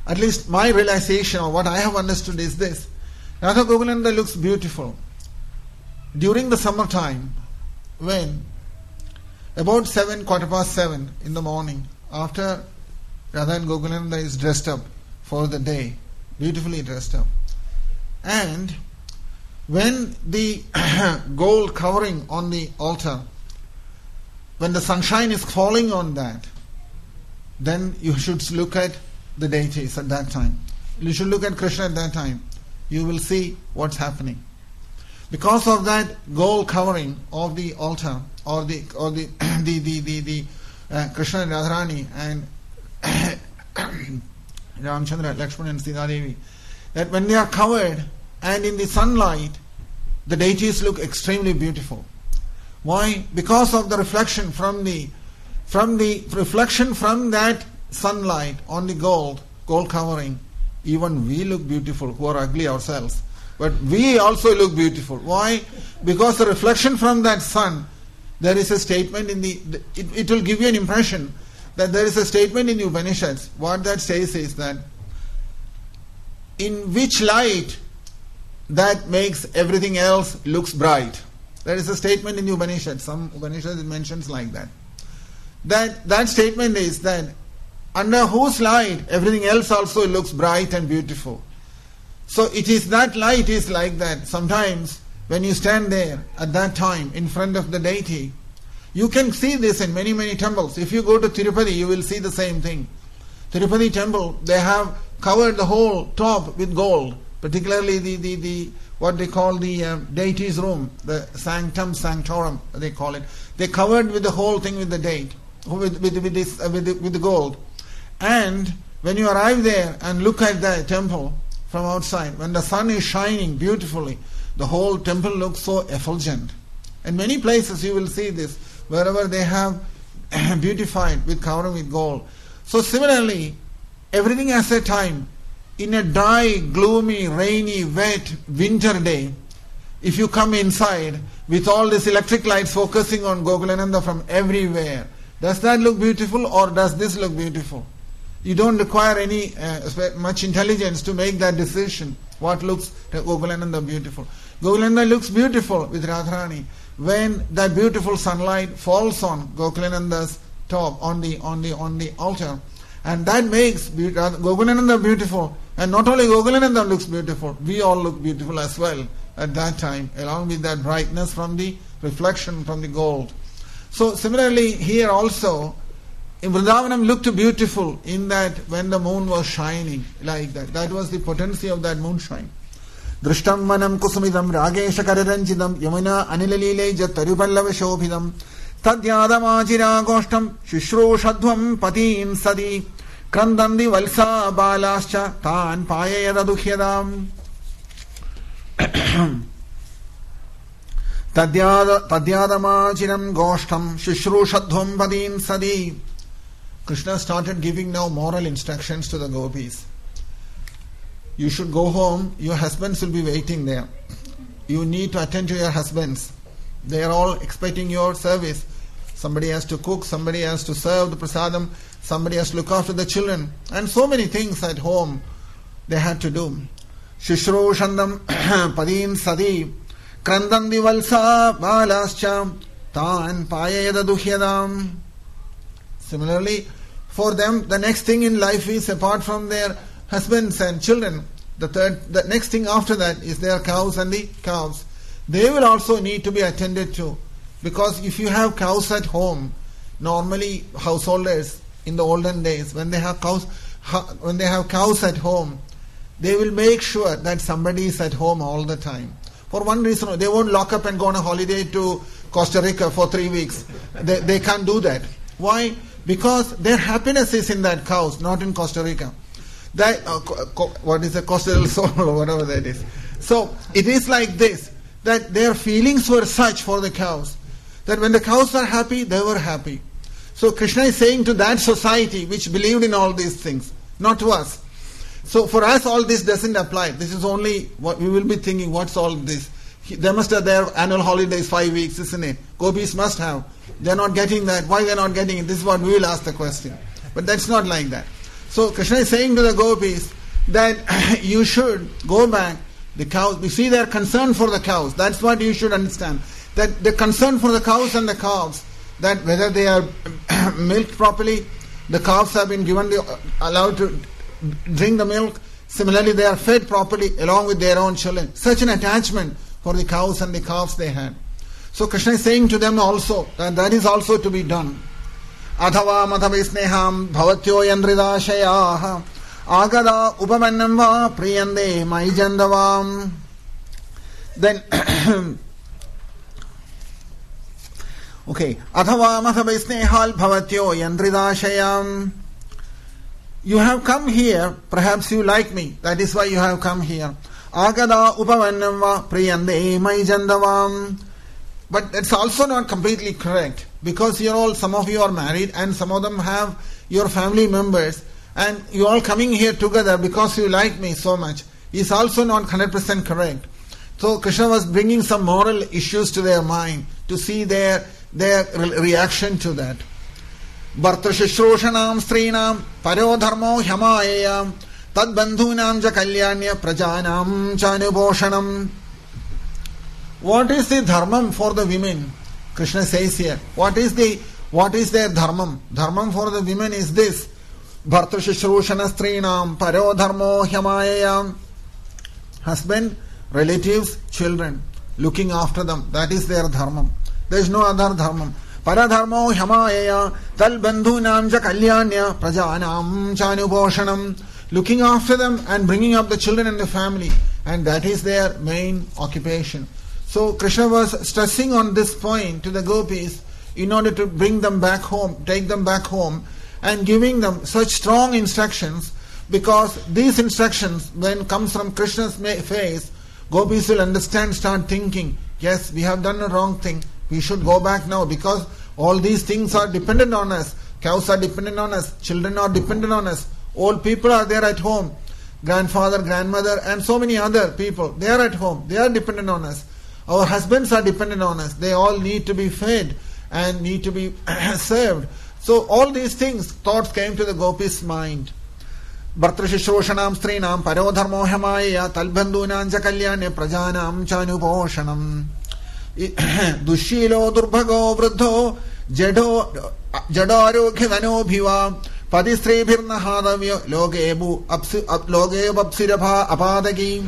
at least my realization or what I have understood is this. Radha Gokulananda looks beautiful during the summertime when about 7:15 in the morning, after Radha and Gokulananda is dressed up for the day, beautifully dressed up. And when the gold covering on the altar, when the sunshine is falling on that, then you should look at the deities at that time. You should look at Krishna at that time. You will see what's happening. Because of that gold covering of the altar, or the Krishna and Radharani and Ramchandra, Lakshmana and Sita Devi, that when they are covered and in the sunlight, the deities look extremely beautiful. Why? Because of the reflection from that sunlight on the gold covering. Even we look beautiful, who are ugly ourselves. But we also look beautiful. Why? Because the reflection from that sun, there is a statement in it will give you an impression that there is a statement in the Upanishads. What that says is that in which light that makes everything else looks bright. There is a statement in the Upanishads. Some Upanishads it mentions like that. That statement is that under whose light everything else also looks bright and beautiful. So it is that light is like that. Sometimes when you stand there at that time in front of the deity, you can see this in many, many temples. If you go to Tirupati, you will see the same thing. Tirupati temple, they have covered the whole top with gold, particularly the what they call the deity's room, the sanctum sanctorum, they call it. They covered with the whole thing with the date, with the gold. And when you arrive there and look at the temple from outside, when the sun is shining beautifully, the whole temple looks so effulgent. In many places you will see this, wherever they have beautified with covering with gold. So similarly, everything has a time. In a dry, gloomy, rainy, wet winter day, if you come inside with all these electric lights focusing on Gokulananda from everywhere, does that look beautiful or does this look beautiful? You don't require any much intelligence to make that decision. What looks Gokulananda beautiful? Gokulananda looks beautiful with Radharani when that beautiful sunlight falls on Gokulananda's top on the altar, and that makes Gokulananda beautiful. And not only Gokulananda looks beautiful, we all look beautiful as well at that time, along with that brightness from the reflection from the gold. So similarly here also, in Vrindavanam looked beautiful in that when the moon was shining like that. That was the potency of that moonshine. Drishtam vanam kusumidam ragesha kararanjidam yamuna anilalile tarupallava shobhidam tadyadamajira goshtam shishrushadhvam patin sadi krandandi valsa balascha tan payayada dukhyadam tadyadamajiram goshtam shishrushadhvam patin sadi. Krishna started giving now moral instructions to the gopis. You should go home, your husbands will be waiting there. You need to attend to your husbands. They are all expecting your service. Somebody has to cook, somebody has to serve the prasadam, somebody has to look after the children, and so many things at home they had to do. Shishro Shandam Padin Sadi Krandandi Valsa Balascha Tan Payeda Dukhyadam. Similarly, for them, the next thing in life is, apart from their husbands and children, the next thing after that is their cows and the calves. They will also need to be attended to, because if you have cows at home, normally householders in the olden days, when they have cows at home, they will make sure that somebody is at home all the time. For one reason, they won't lock up and go on a holiday to Costa Rica for 3 weeks. They can't do that. Why? Because their happiness is in that cows, not in Costa Rica. That what is a Costa del Sol or whatever that is. So it is like this, that their feelings were such for the cows, that when the cows are happy, they were happy. So Krishna is saying to that society which believed in all these things, not to us. So for us all this doesn't apply. This is only what we will be thinking, what's all this? They must have their annual holidays 5 weeks, isn't it? Gopis must have. They're not getting that. Why they're not getting it? This is what we will ask the question. But that's not like that. So Krishna is saying to the gopis that you should go back. The cows, we see their concern for the cows. That's what you should understand. That the concern for the cows and the calves, that whether they are milked properly, the calves have been given allowed to drink the milk. Similarly, they are fed properly along with their own children. Such an attachment for the cows and the calves they had. So Krishna is saying to them also that is also to be done. Athava mathavisneham bhavatyo yandridashayah agada upamannam va priyande maijandavam. Then okay, athava mathavisnehal bhavatyo yandridashayam. You have come here, perhaps you like me, that is why you have come here. Agada upavannam va priyande maijandavam. But that's also not completely correct, because some of you are married and some of them have your family members, and you all coming here together because you like me so much is also not 100% correct. So Krishna was bringing some moral issues to their mind to see their reaction to that. Bharta Shishroshanam Strinam Paro Dharmo Hyamayam Tad Bandhunam Ja Kalyanya Prajanam Chanuboshanam. What is the dharmam for the women? Krishna says here. What is their dharmam? Dharmam for the women is this. Bharta Shishrushana Strinam Paro Dharmo Hyamayam. Husband, relatives, children. Looking after them. That is their dharmam. There is no other dharmam. Paradharmo Hyamayaya Tal Bandhunam Ja Kalyanya Prajanam Chanuboshanam. Looking after them and bringing up the children and the family. And that is their main occupation. So Krishna was stressing on this point to the gopis in order to bring them back home, take them back home, and giving them such strong instructions, because these instructions, when comes from Krishna's face, gopis will understand, start thinking, yes, we have done a wrong thing, we should go back now, because all these things are dependent on us. Cows are dependent on us, children are dependent on us, old people are there at home, grandfather, grandmother, and so many other people, they are at home, they are dependent on us. Our husbands are dependent on us. They all need to be fed and need to be served. So all these things, thoughts came to the gopis' mind. Bharta Shishoshanam Strinam Paro Dharmo Hyamayaya Talbandhunam Ja Kalyanya Prajanam Chanuboshanam. Dushilo Durbhago Vruddho Jado Aroghyadano Bhiva Padistrebhirnahadavyo Logebu Apsirabha Apadagi.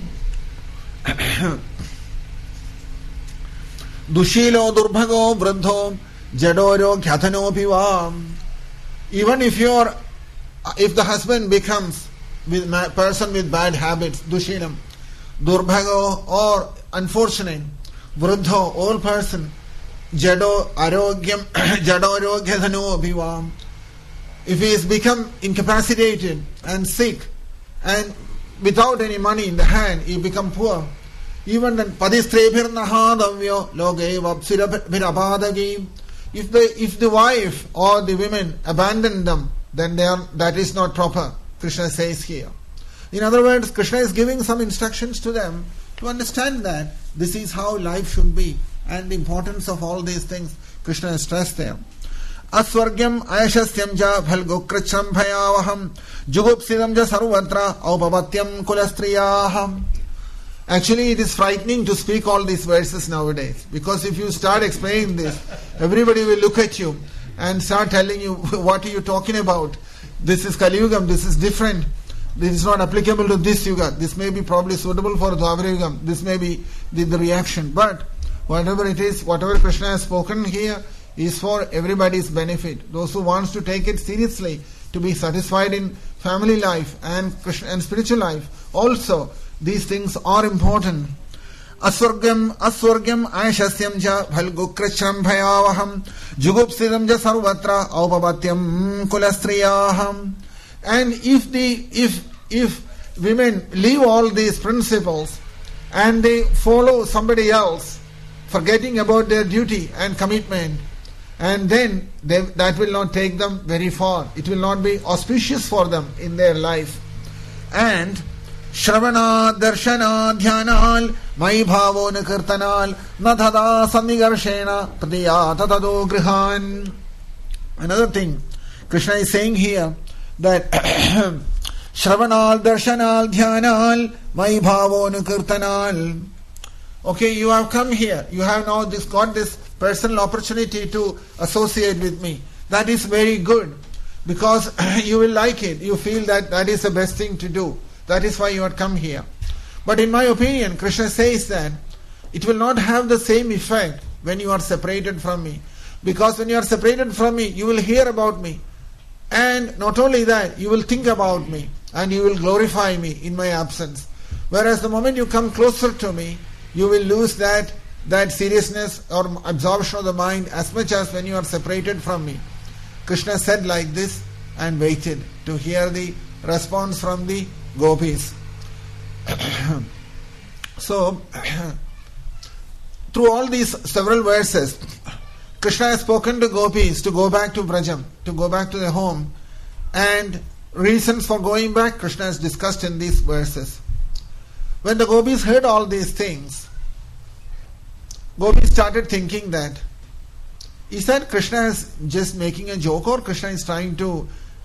Dushilo Durbhago Vruddho Jadoro Kyathano Piva. Even if the husband becomes a person with bad habits, Dushilam, Durbhago, or unfortunate, Vruddho, old person, Jado Arogyadano Piva. If he has become incapacitated and sick and without any money in the hand, he become poor. Even then, Padistrebhirnahadavyo Loge Vapsirabhirabhadagi. If the wife or the women abandon them, then that is not proper, Krishna says here. In other words, Krishna is giving some instructions to them to understand that this is how life should be, and the importance of all these things Krishna has stressed there. Aswargyam ayashasyam ja bhalgokracham bhayavaham jugupsidam ja sarvatra aupavatyam kulastriyaham. Actually, it is frightening to speak all these verses nowadays, because if you start explaining this, everybody will look at you and start telling you, what are you talking about? This is Kali Yugam, this is different. This is not applicable to this Yuga. This may be probably suitable for Dwapara Yugam. This may be the reaction. But whatever it is, whatever Krishna has spoken here is for everybody's benefit. Those who wants to take it seriously, to be satisfied in family life and spiritual life also, these things are important. Aswargyam ayashasyam ja bhalgokracham bhayavaham jugupsidam ja sarvatra aupavatyam kulastriyaham. And if women leave all these principles and they follow somebody else, forgetting about their duty and commitment, and then that will not take them very far. It will not be auspicious for them in their life. And Shravana Darshana Dhyanal Mai Bhavo Nakirtanal Nathada Samigarshena Pradiyata Tado Grihan. Another thing Krishna is saying here, that Shravanal, Darshanal, Dhyanal, Mai Bhavonu Kirtanal. Okay, you have come here. You have now got this personal opportunity to associate with me. That is very good, because you will like it. You feel that is the best thing to do. That is why you have come here. But in my opinion, Krishna says that it will not have the same effect when you are separated from me. Because when you are separated from me, you will hear about me. And not only that, you will think about me and you will glorify me in my absence. Whereas the moment you come closer to me, you will lose that seriousness or absorption of the mind as much as when you are separated from me. Krishna said like this and waited to hear the response from the gopis. So, through all these several verses, Krishna has spoken to gopis to go back to Brajam, to go back to their home. And reasons for going back, Krishna has discussed in these verses. When the gopis heard all these things, gopis started thinking that, is that Krishna is just making a joke, or Krishna is trying to,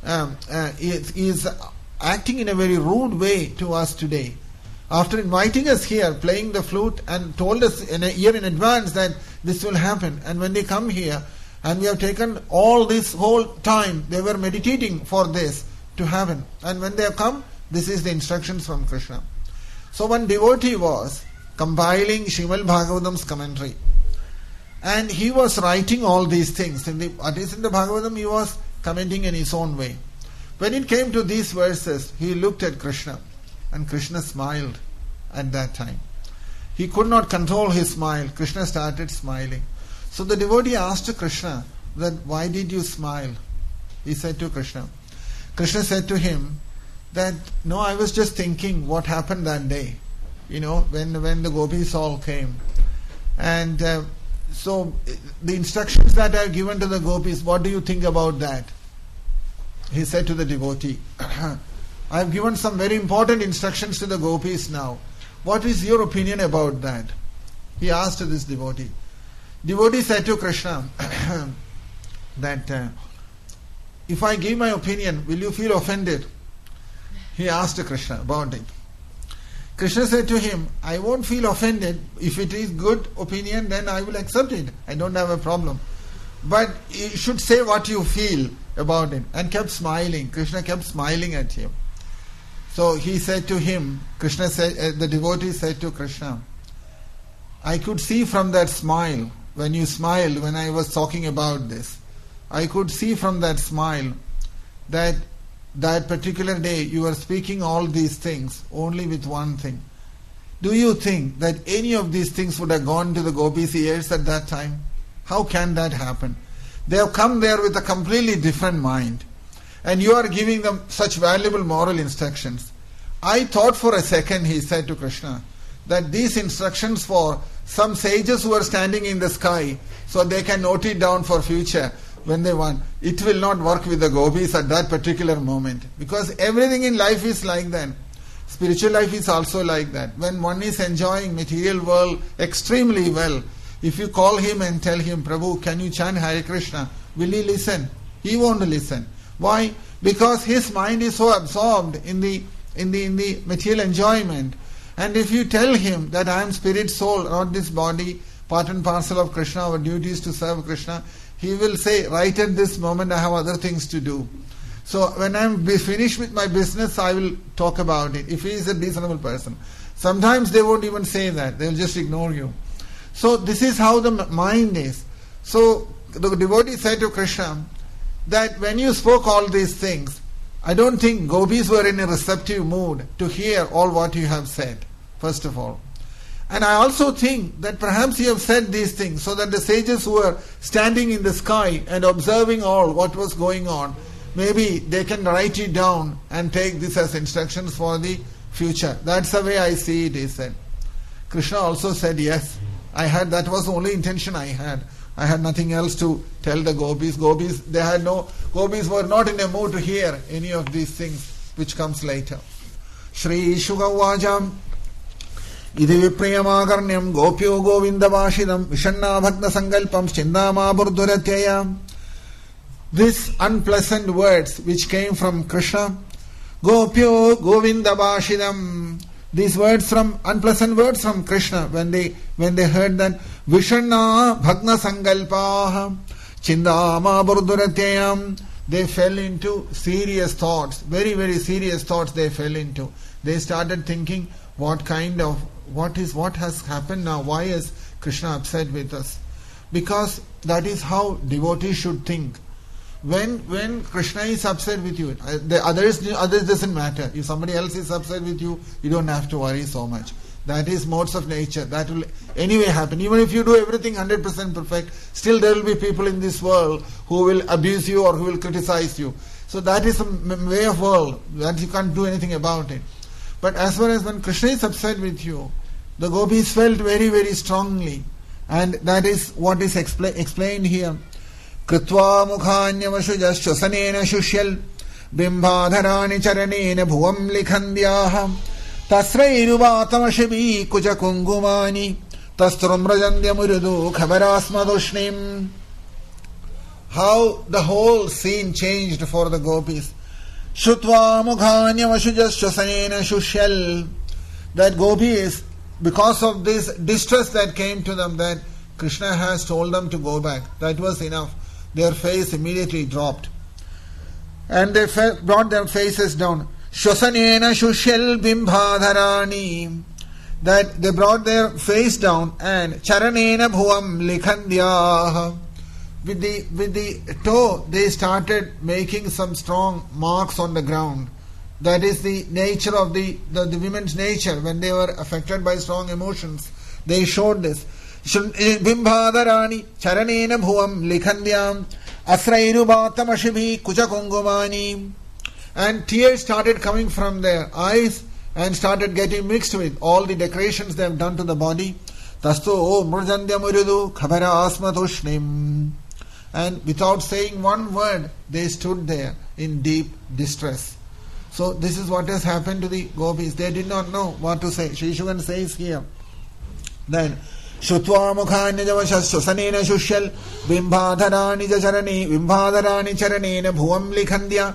is acting in a very rude way to us today? After inviting us here, playing the flute, and told us in a year in advance that this will happen. And when they come here, and we have taken all this whole time, they were meditating for this to happen. And when they have come, this is the instructions from Krishna. So one devotee was compiling Srimad Bhagavatam's commentary. And he was writing all these things. At least in the Bhagavatam, he was commenting in his own way. When it came to these verses, he looked at Krishna. And Krishna smiled at that time. He could not control his smile. Krishna started smiling. So the devotee asked Krishna that, why did you smile? He said to Krishna. Krishna said to him that, no, I was just thinking what happened that day. When the gopis all came. And so the instructions that I have given to the gopis, what do you think about that? He said to the devotee, I have given some very important instructions to the gopis now. What is your opinion about that? He asked this devotee. Devotee said to Krishna that if I give my opinion, will you feel offended? He asked Krishna about it. Krishna said to him, I won't feel offended. If it is good opinion, then I will accept it. I don't have a problem. But you should say what you feel about it. And kept smiling. Krishna kept smiling at him. So he said to him, Krishna said, the devotee said to Krishna, I could see from that smile, when you smiled when I was talking about this, I could see from that smile that particular day you were speaking all these things only with one thing. Do you think that any of these things would have gone to the gopis' ears at that time? How can that happen? They have come there with a completely different mind. And you are giving them such valuable moral instructions. I thought for a second, he said to Krishna, that these instructions for some sages who are standing in the sky, so they can note it down for future when they want. It will not work with the gopis at that particular moment. Because everything in life is like that. Spiritual life is also like that. When one is enjoying material world extremely well, if you call him and tell him, Prabhu, can you chant Hare Krishna? Will he listen? He won't listen. Why? Because his mind is so absorbed in the material enjoyment. And if you tell him that I am spirit, soul, not this body, part and parcel of Krishna, our duty is to serve Krishna, he will say, right at this moment I have other things to do. So when I am finished with my business, I will talk about it, if he is a reasonable person. Sometimes they won't even say that, they will just ignore you. So this is how the mind is. So the devotee said to Krishna, that when you spoke all these things, I don't think gopis were in a receptive mood to hear all what you have said, first of all. And I also think that perhaps you have said these things so that the sages who were standing in the sky and observing all what was going on, maybe they can write it down and take this as instructions for the future. That's the way I see it, he said. Krishna also said, yes, I had, that was the only intention I had. I had nothing else to tell the gopis. Gopis were not in a mood to hear any of these things which comes later. Shri Shugavajam Idhi Vipriyamakarnyam Gopyo Govindavashidam Vishanna Bhakta Sankalpam Chindama Burduratyayam these unpleasant words which came from Krishna, Gopyo Govinda Bhashidam, these words unpleasant words from Krishna, when they heard that Vishanna Bhagna Sankalpaha Chindama Burduratyayam, they fell into serious thoughts, very, very serious thoughts they fell into. They started thinking, what has happened now? Why is Krishna upset with us? Because that is how devotees should think. When Krishna is upset with you, the others doesn't matter. If somebody else is upset with you, you don't have to worry so much. That is modes of nature. That will anyway happen. Even if you do everything 100% perfect, still there will be people in this world who will abuse you or who will criticize you. So that is a way of world that you can't do anything about it. But as far as when Krishna is upset with you, the gopis felt very, very strongly. And that is what is explained here. Kritva mukhanyavashujashwasanena shushal bimbadharani charanena bhuvam likhandyaha tasrairuvatamashvi kuja kungumani tastrumrajandya murudu khabarasmadushnim. How the whole scene changed for the gopis. Shutva mukhanyavashujashwasanena shushal. That gopis, because of this distress that came to them, that Krishna has told them to go back, that was enough. Their face immediately dropped. And they brought their faces down. Shwasanena shushel bimbadharani. That they brought their face down, and charanena bhuvam likhandyaha. With the toe, they started making some strong marks on the ground. That is the nature of the women's nature. When they were affected by strong emotions, they showed this. Bimbadharani charanena bhuvam likhandyam asrairubatamashibhi kuchakungumani. And tears started coming from their eyes and started getting mixed with all the decorations they have done to the body. Tasto murjandya murudu khabara asmatushnim. And without saying one word, they stood there in deep distress. So this is what has happened to the gopis. They did not know what to say. Sri Shugan says here, then Shutva mukhanyavashaswasanena shushal bimbadharani charanena bhuvam likhandya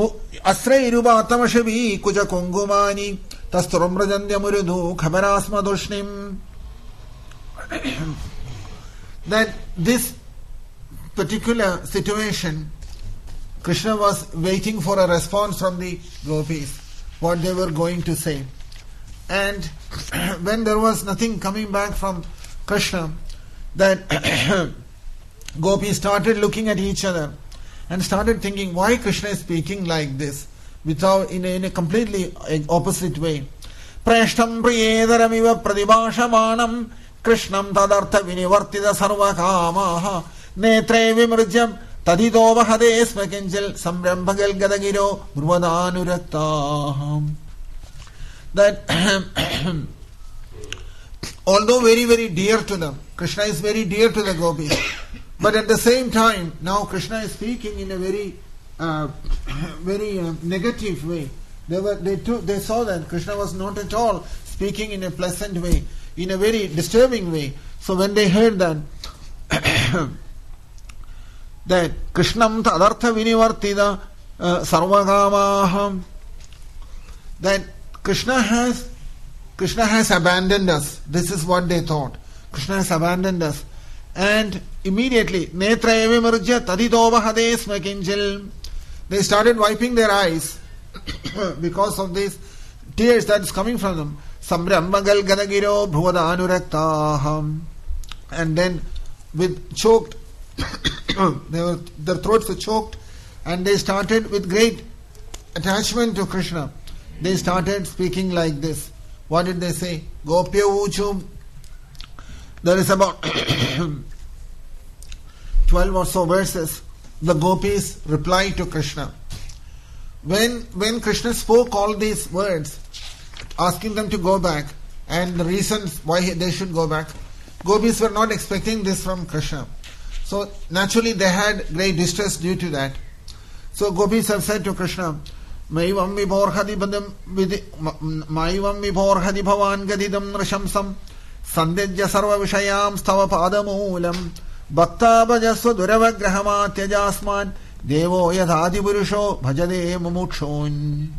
asrairuvatamashvi kuja kungumani tastrumrajandya murudu khabarasmadushnim. That this particular situation, Krishna was waiting for a response from the gopis, what they were going to say. And when there was nothing coming back from Krishna, that gopis started looking at each other and started thinking, why Krishna is speaking like this, without in a completely opposite way. Prashtam priyedaramiva pradibashamanam Krishnam tadartha vinivartida sarvakamaha netre vimrjam tadito vahadesma kinjal samrambhagal gadagiro bruvadanurakta. That although very, very dear to them, Krishna is very dear to the gopis, but at the same time, now Krishna is speaking in a very negative way. They saw that Krishna was not at all speaking in a pleasant way, in a very disturbing way. So when they heard that, that Krishnam tadartha vinivartida sarvagamaham, that Krishna has abandoned us. This is what they thought. Krishna has abandoned us. And immediately, netra evimarjya tadito vahadesma kinjal, they started wiping their eyes because of these tears that is coming from them. Sambrambhagal gadagiro bhuvadanurakta. And then with choked, their throats were choked, and they started with great attachment to Krishna. They started speaking like this. What did they say? Gopya Uchu. There is about 12 or so verses. The gopis replied to Krishna. When Krishna spoke all these words, asking them to go back, and the reasons why they should go back, gopis were not expecting this from Krishna. So naturally they had great distress due to that. So gopis have said to Krishna, Maivam vibhorhadi bhavan gadidam nrishamsam sandhya sarva vishayam stava padamulam bhakta bhajasva duravagrahamat yajasman Devo yadhadi purusho bhajade mumukshon.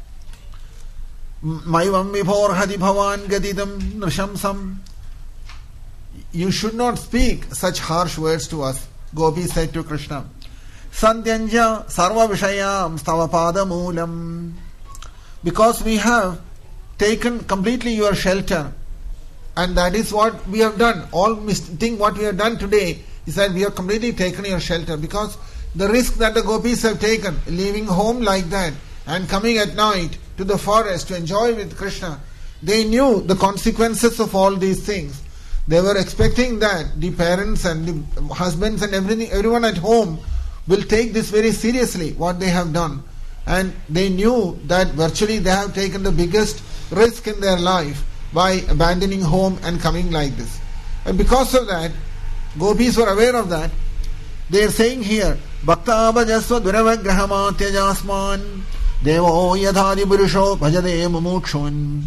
Maivam vibhorhadi bhavan gadidam nrishamsam. You should not speak such harsh words to us, Gopi said to Krishna. Santyanja sarva vishayam stavapada moolam. Because we have taken completely your shelter, and that is what we have done. All thing what we have done today is that we have completely taken your shelter, because the risk that the gopis have taken, leaving home like that and coming at night to the forest to enjoy with Krishna, they knew the consequences of all these things. They were expecting that the parents and the husbands and everyone at home will take this very seriously, what they have done. And they knew that virtually they have taken the biggest risk in their life by abandoning home and coming like this. And because of that, gopis were aware of that. They are saying here, Bhakta bhajasva duravagrahama tyajasman devo yadhadi purusho bhajade mumukshun.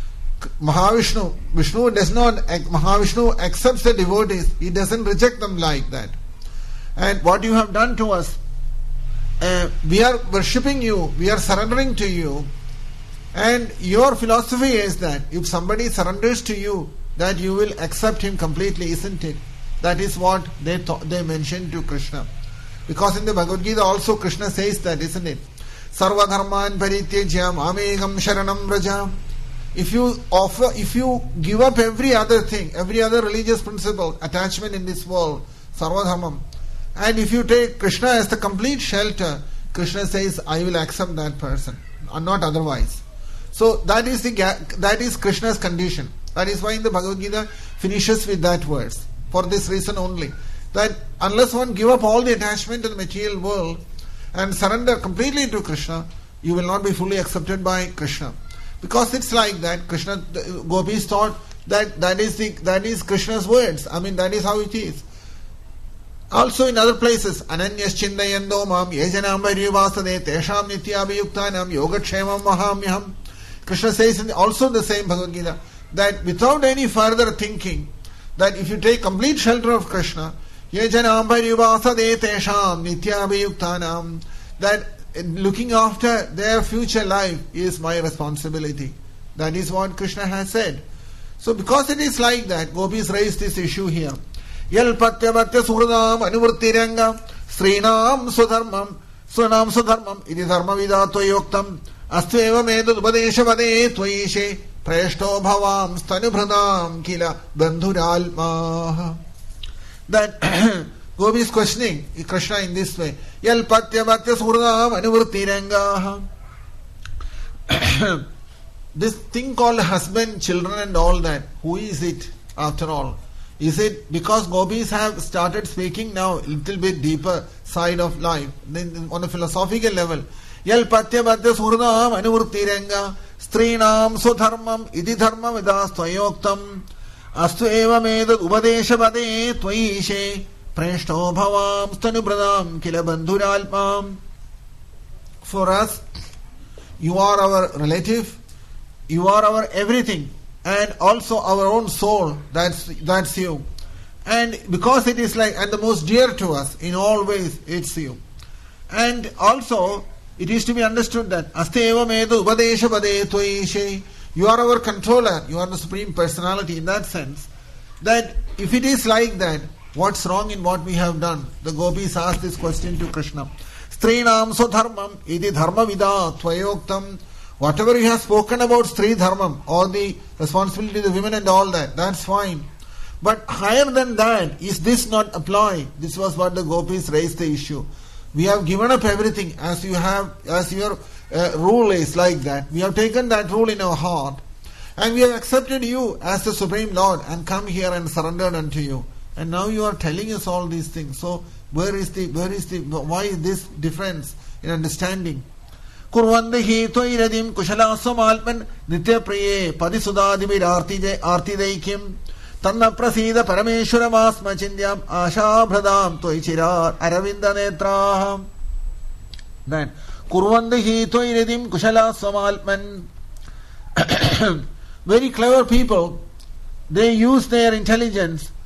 Mahavishnu accepts the devotees. He doesn't reject them like that. And what you have done to us, we are worshipping you, we are surrendering to you, and your philosophy is that if somebody surrenders to you, that you will accept him completely, isn't it? That is what they mentioned to Krishna. Because in the Bhagavad Gita also Krishna says that, isn't it? Sarva dharman parityajya mamegam sharanam vraja. If you give up every other thing, every other religious principle, attachment in this world, sarva dharmam, and if you take Krishna as the complete shelter, Krishna says, I will accept that person, and not otherwise. So that is Krishna's condition. That is why in the Bhagavad Gita finishes with that verse. For this reason only. That unless one give up all the attachment to the material world and surrender completely to Krishna, you will not be fully accepted by Krishna. Because it's like that, Krishna, the gopis thought that is Krishna's words. I mean, that is how it is. Also in other places, Ananyas Chindayando Mam Yejanam Vairivasade Tesham Nityabhayuktanam Yogatshemam Mahamyam. Krishna says also in the same Bhagavad Gita that without any further thinking, that if you take complete shelter of Krishna, Yejanam Vairivasade Tesham Nityabhayuktanam, that looking after their future life is my responsibility. That is what Krishna has said. So because it is like that, gopis raised this issue here. Yal patyavatya suhradam anuvrittiranga srinam sudharmam idi dharma vidato yoktam astveva medud upadesha vade tvaishe preshto bhavam stanubhradam kila bandhuralma. That Gopi is questioning Krishna in this way. Yal patyavatya suhradam anuvrittiranga. This thing called husband, children and all that, who is it after all? Is it because gopis have started speaking now a little bit deeper side of life, then on a philosophical level? Yal patyavatya suhradam anuvrittiranga strinam sudharmam idi dharma vidas tvayoktam astu eva medad upadesha vade tvaishe preshto bhavam stanubradam kila bandhuralpam. For us, you are our relative, you are our everything, and also our own soul. That's you. And because it is like, and the most dear to us in all ways, it's you. And also it is to be understood that asteva medu upadesha vade tvaishe, you are our controller, you are the Supreme Personality in that sense. That if it is like that, what's wrong in what we have done? The gopis asked this question to Krishna. Strinam sudharmam idi dharma vida tvayoktam. Whatever you have spoken about Stri Dharmam, or the responsibility of the women and all that, that's fine. But higher than that, is this not apply? This was what the gopis raised the issue. We have given up everything as your rule is like that. We have taken that rule in our heart. And we have accepted you as the Supreme Lord and come here and surrendered unto you. And now you are telling us all these things. So why is this difference in understanding? Kurvandehi toiradim kushalaswamalpan nityapriye padisudadibir artidaikim tanna prasida parameshwaramasma chindyam ashabhradam toichirar aravinda netraham. Then Kurvandehi toiradim kushalaswamalpan. Very clever people, they use their intelligence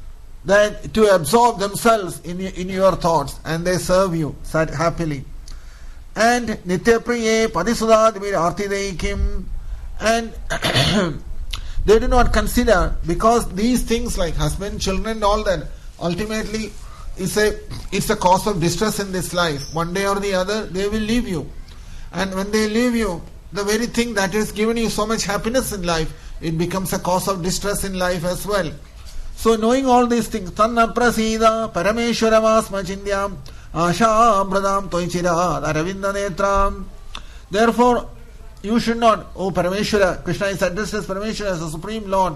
that to absorb themselves in your thoughts, and they serve you happily. And Nityapriye Padisudadvir Artidaikim, and they do not consider, because these things like husband, children, all that, ultimately it's a cause of distress in this life. One day or the other, they will leave you. And when they leave you, the very thing that has given you so much happiness in life, it becomes a cause of distress in life as well. So knowing all these things, Tanna Prasida, Parameshwaravasma Chindyam, Asha Bradam Toichira, Aravinda Netram. Therefore, you should not, oh Parameshwara, Krishna is addressed as Parameshwara, as the Supreme Lord,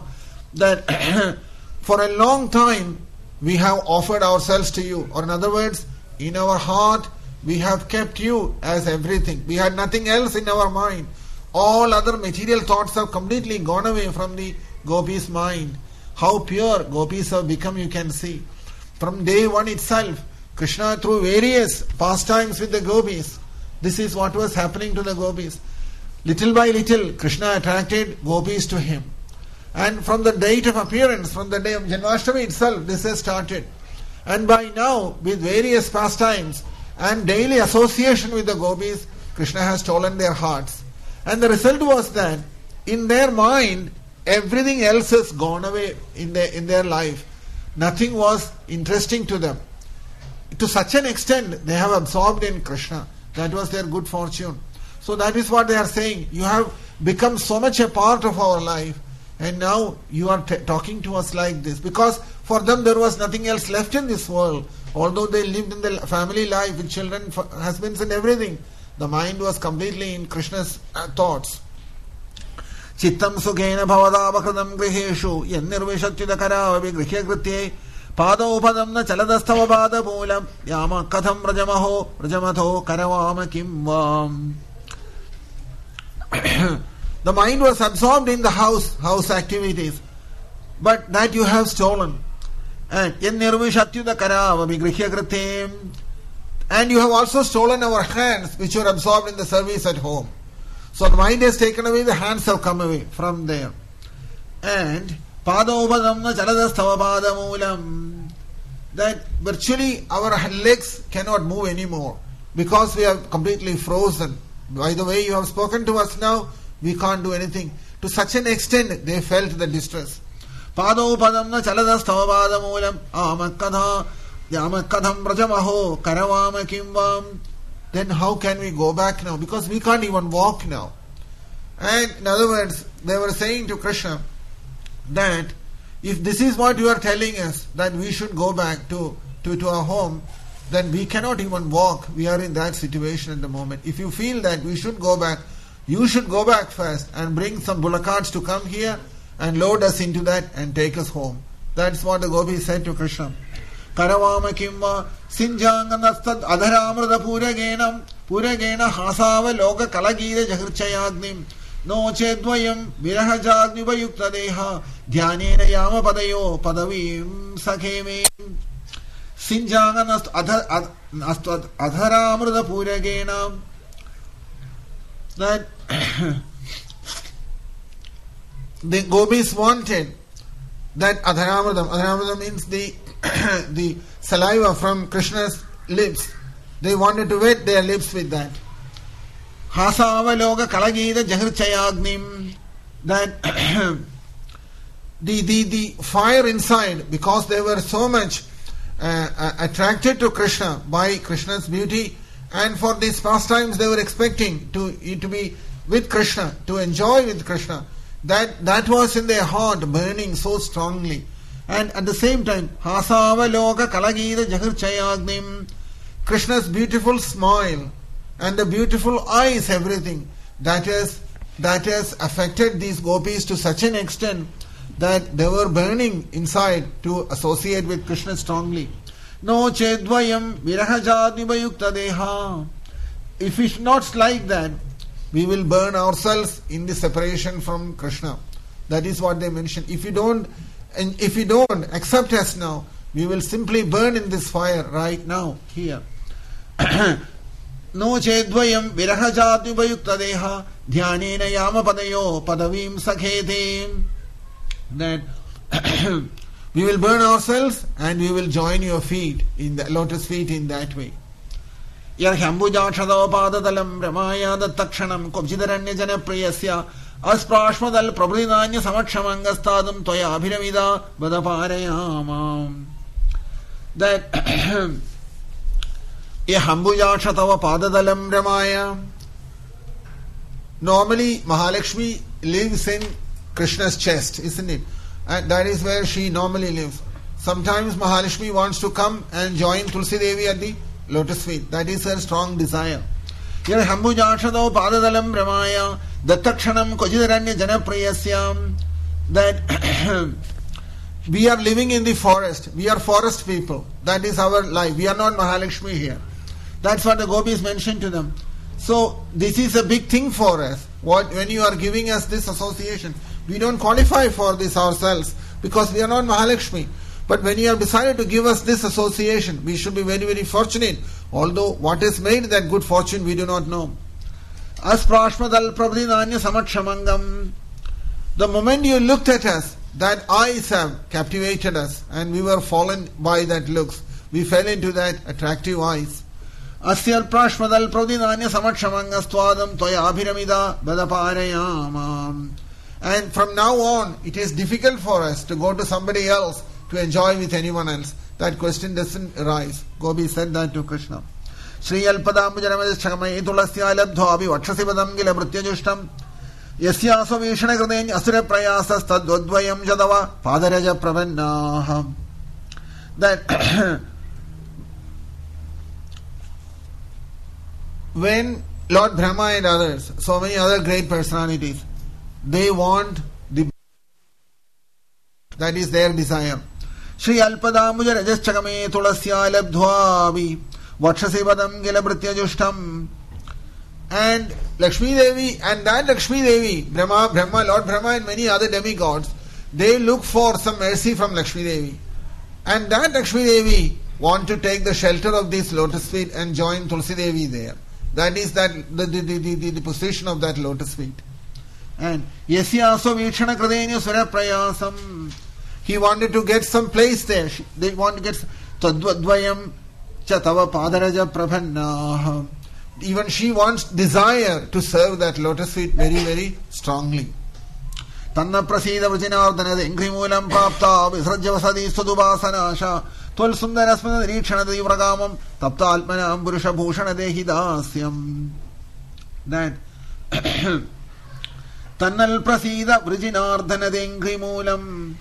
that for a long time we have offered ourselves to you. Or in other words, in our heart, we have kept you as everything. We had nothing else in our mind. All other material thoughts have completely gone away from the gopis' mind. How pure gopis have become, you can see. From day one itself, Krishna, through various pastimes with the gopis, this is what was happening to the gopis. Little by little, Krishna attracted gopis to him. And from the date of appearance, from the day of Janmashtami itself, this has started. And by now, with various pastimes and daily association with the gopis, Krishna has stolen their hearts. And the result was that in their mind, everything else has gone away in their life. Nothing was interesting to them. To such an extent, they have absorbed in Krishna. That was their good fortune. So that is what they are saying. You have become so much a part of our life, and now you are talking to us like this. Because for them there was nothing else left in this world. Although they lived in the family life with children, husbands and everything, the mind was completely in Krishna's thoughts. Chittam sukhena bhavadavakradam griheshu yannirvishatyudakara vigrihya kritye padopadam na chaladastava padamulam yama katham rajamatho karavama kimvam. The mind was absorbed in the house activities, but that you have stolen. And and you have also stolen our hands, which were absorbed in the service at home. So the mind has taken away, the hands have come away from there. And that virtually our legs cannot move anymore, because we are completely frozen. By the way you have spoken to us now, we can't do anything. To such an extent they felt the distress. Padopadamna chaladastavapadamoolam amakadha yamakadham rajamaho karavama kimvam. Then how can we go back now? Because we can't even walk now. And in other words, they were saying to Krishna that if this is what you are telling us, that we should go back to our home, then we cannot even walk. We are in that situation at the moment. If you feel that we should go back, you should go back first and bring some bullock carts to come here and load us into that and take us home. That's what the gopis said to Krishna. Karavama kimva sinjanganastad adharamrada puragena hasava loka kalagida jahirchayagnim no chedvayam virahajagni vayukta deha dhyanena yama padayo padavim sakheme. Sinjanganast adharamrada puragena, that the gopis wanted that adharamradam. Adharamradam means the saliva from Krishna's lips. They wanted to wet their lips with that. Hasavaloga kalagida jahirchayagnim, that the fire inside, because they were so much attracted to Krishna by Krishna's beauty, and for these pastimes they were expecting to be with Krishna, to enjoy with Krishna. That was in their heart burning so strongly. And at the same time, Hasava Loka Kalagida Jahirchayagnim, Krishna's beautiful smile and the beautiful eyes, everything that has affected these gopis to such an extent that they were burning inside to associate with Krishna strongly. No chedvayam virahajadni vayukta deha. If it's not like that, we will burn ourselves in the separation from Krishna. That is what they mentioned. If you don't accept us now, we will simply burn in this fire right now, here. No chedvayam virahajadni vayukta deha dhyanena yama padayo padavim sakhete. That We will burn ourselves and we will join your feet, in the lotus feet, in that way. Yarhambujakshadopadalam Ramaya Dattakshanam Kubjidaranya Jana Priyasya Asprashmadal Prabhrinanya Samakshamangastadam Toya Abhiramida Badaparayamam. That Yahambujakshadopadalam Ramaya. Normally Mahalakshmi lives in Krishna's chest, isn't it? And that is where she normally lives. Sometimes Mahalakshmi wants to come and join Tulsi Devi at the lotus feet. That is her strong desire. Here Hambujakshado Padadalam Ramaya Dattakshanam Kojidaranya Janapriyasyam. That we are living in the forest. We are forest people. That is our life. We are not Mahalakshmi here. That's what the gopis mentioned to them. So this is a big thing for us. When you are giving us this association, we don't qualify for this ourselves because we are not Mahalakshmi. But when you have decided to give us this association, we should be very, very fortunate. Although what has made that good fortune, we do not know. Asprashmadal Prabhrinanya Samakshamangam. The moment you looked at us, that eyes have captivated us and we were fallen by that looks. We fell into that attractive eyes. Asyal Prashmadal Prabhrinanya Samakshamangastwadam Toya Abhiramida Badaparayamam. And from now on, it is difficult for us to go to somebody else to enjoy with anyone else. That question doesn't arise. Gopi said that to Krishna. Shri Alpadam Janamajachamai Tulasya Labdhavi Vakshasibadam Gila Pratyajustam Yasyaso Vishana Graden Asura Prayasas Tadvadvayam Jadava Padaraja Pravanna. That when Lord Brahma and others, so many other great personalities, they want the, that is their desire. Shri Alpadambuja Rajaschakame Tulasya Labdhvavi Vakshasivadam Gila Pratyajustam. And Lakshmi Devi, and that Lakshmi Devi, Brahma, Lord Brahma and many other demigods, they look for some mercy from Lakshmi Devi. And that Lakshmi Devi want to take the shelter of this lotus feet and join Tulsi Devi there. That is the position of that lotus feet. And Yasyaso Vishana Kradenya Swara Prayasam. He wanted to get some place there. They want to get Tadvadvayam Chatava Padaraja Prabhanna. Even she wants desire to serve that lotus feet very, very strongly. Tanna Prasida Vajinardana Ingrimulam Prapta Visrajavasadi Sudubasanasha Twal Sundarasmana Rikshana Divragamam Tapta Alpana Amburusha Bhushana Dehidasyam. That Tannal Prasida Vrijinardana Ingrimulam.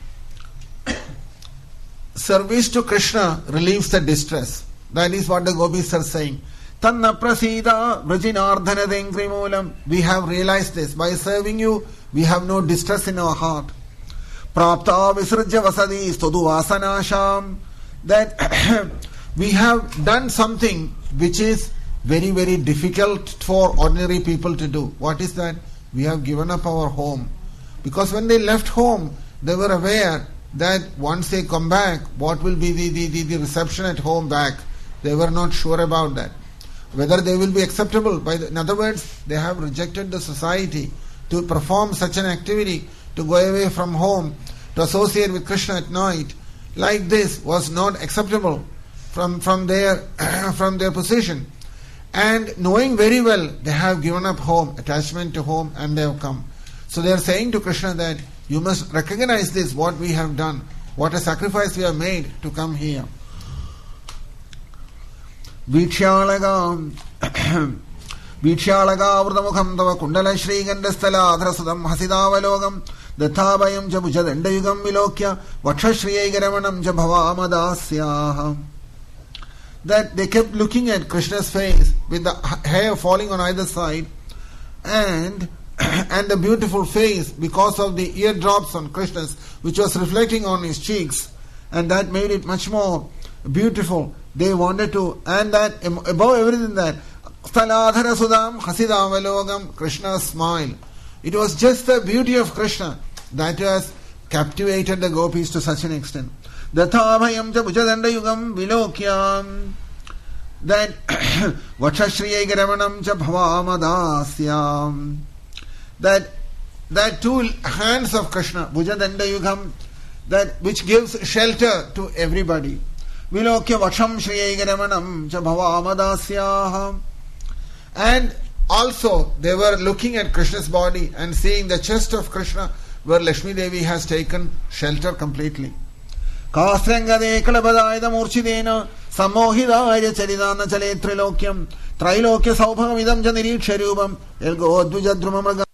Service to Krishna relieves the distress. That is what the gopis are saying. Tanna Prasida Vrijinardana Ingrimulam. We have realized this. By serving you, we have no distress in our heart. Prapta Visrajya Vasadi Studu Asanasham. That we have done something which is very, very difficult for ordinary people to do. What is that? We have given up our home. Because when they left home, they were aware that once they come back, what will be the reception at home back? They were not sure about that. Whether they will be acceptable. In other words, they have rejected the society to perform such an activity, to go away from home, to associate with Krishna at night. Like this was not acceptable from their position. And knowing very well, they have given up home, attachment to home, and they have come. So they are saying to Krishna that you must recognize this, what we have done, what a sacrifice we have made to come here. Vichyalaga Vrtamukham Tava Kundala Shri Gandasthala Adhrasudam Hasidavalogam Dathabayam Jabuja Dandayugam Vilokya Vakshashriya Garamanam Jabhava Amadasya. That they kept looking at Krishna's face with the hair falling on either side and the beautiful face because of the eardrops on Krishna's, which was reflecting on his cheeks, and that made it much more beautiful. They wanted to, and that above everything, that Staladhara Sudam Hasidavalogam, Krishna's smile. It was just the beauty of Krishna that has captivated the gopis to such an extent. Dathabhayam cha bhujadandayugam vilokyam. That Vakshashriya Garamanam cha bhavamadasyam. That two hands of Krishna, Bhujadandayugam, that which gives shelter to everybody. Vilokya Vaksham Shriyagaramanam cha bhavamadasyaha. And also they were looking at Krishna's body and seeing the chest of Krishna where Lakshmi Devi has taken shelter completely. Kastrangade kalabadaida murchidena samohidaya charidana chale trilokyam trilokya saubhagamidam janiriksharubam elgo dvijadrumamraga.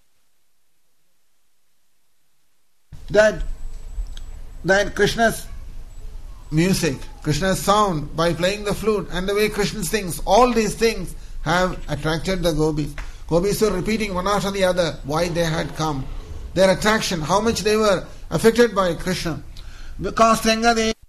That Krishna's music, Krishna's sound, by playing the flute and the way Krishna sings, all these things have attracted the gopis. Gopis were repeating one after the other why they had come. Their attraction, how much they were affected by Krishna. Because in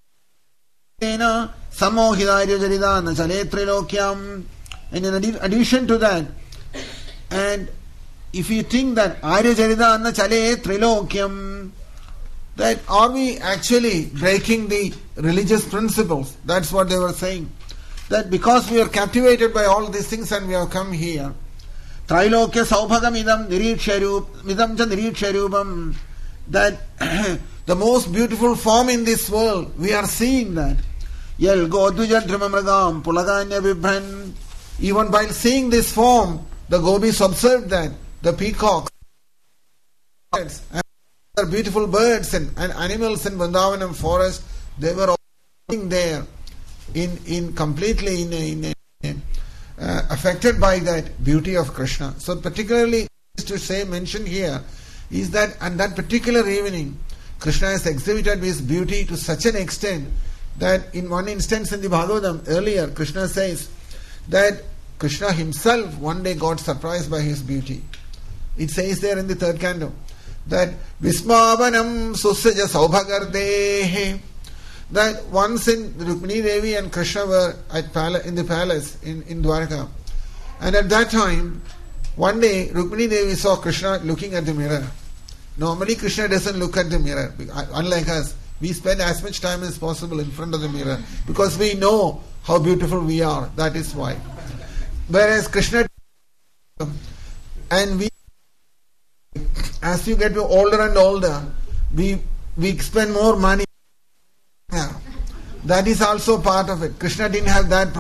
addition to that, and if you think that Arya Jaridana Chale Trilokyam, that are we actually breaking the religious principles? That's what they were saying. That because we are captivated by all these things and we have come here, Trilokya Saubhagamidam Midam Niriksharubam, that the most beautiful form in this world, we are seeing that. Yel Godvijadrimamragam Pulaganya Vibran. Even while seeing this form, the gopis observed that the peacocks and other beautiful birds and animals in Vrindavanam forest, they were all there completely affected by that beauty of Krishna. So particularly to say, mention here is that on that particular evening, Krishna has exhibited his beauty to such an extent that in one instance in the Bhagavatam earlier, Krishna says that Krishna himself one day got surprised by his beauty. It says there in the third canto that Vismavanam Susaja Saubhagardehe, that once in Rukmini Devi and Krishna were in the palace in Dwarka, and at that time one day Rukmini Devi saw Krishna looking at the mirror. Normally Krishna doesn't look at the mirror. Unlike us, we spend as much time as possible in front of the mirror because we know how beautiful we are. That is why. Whereas Krishna, and we, as you get older and older, we spend more money. Yeah. That is also part of it. Krishna didn't have that.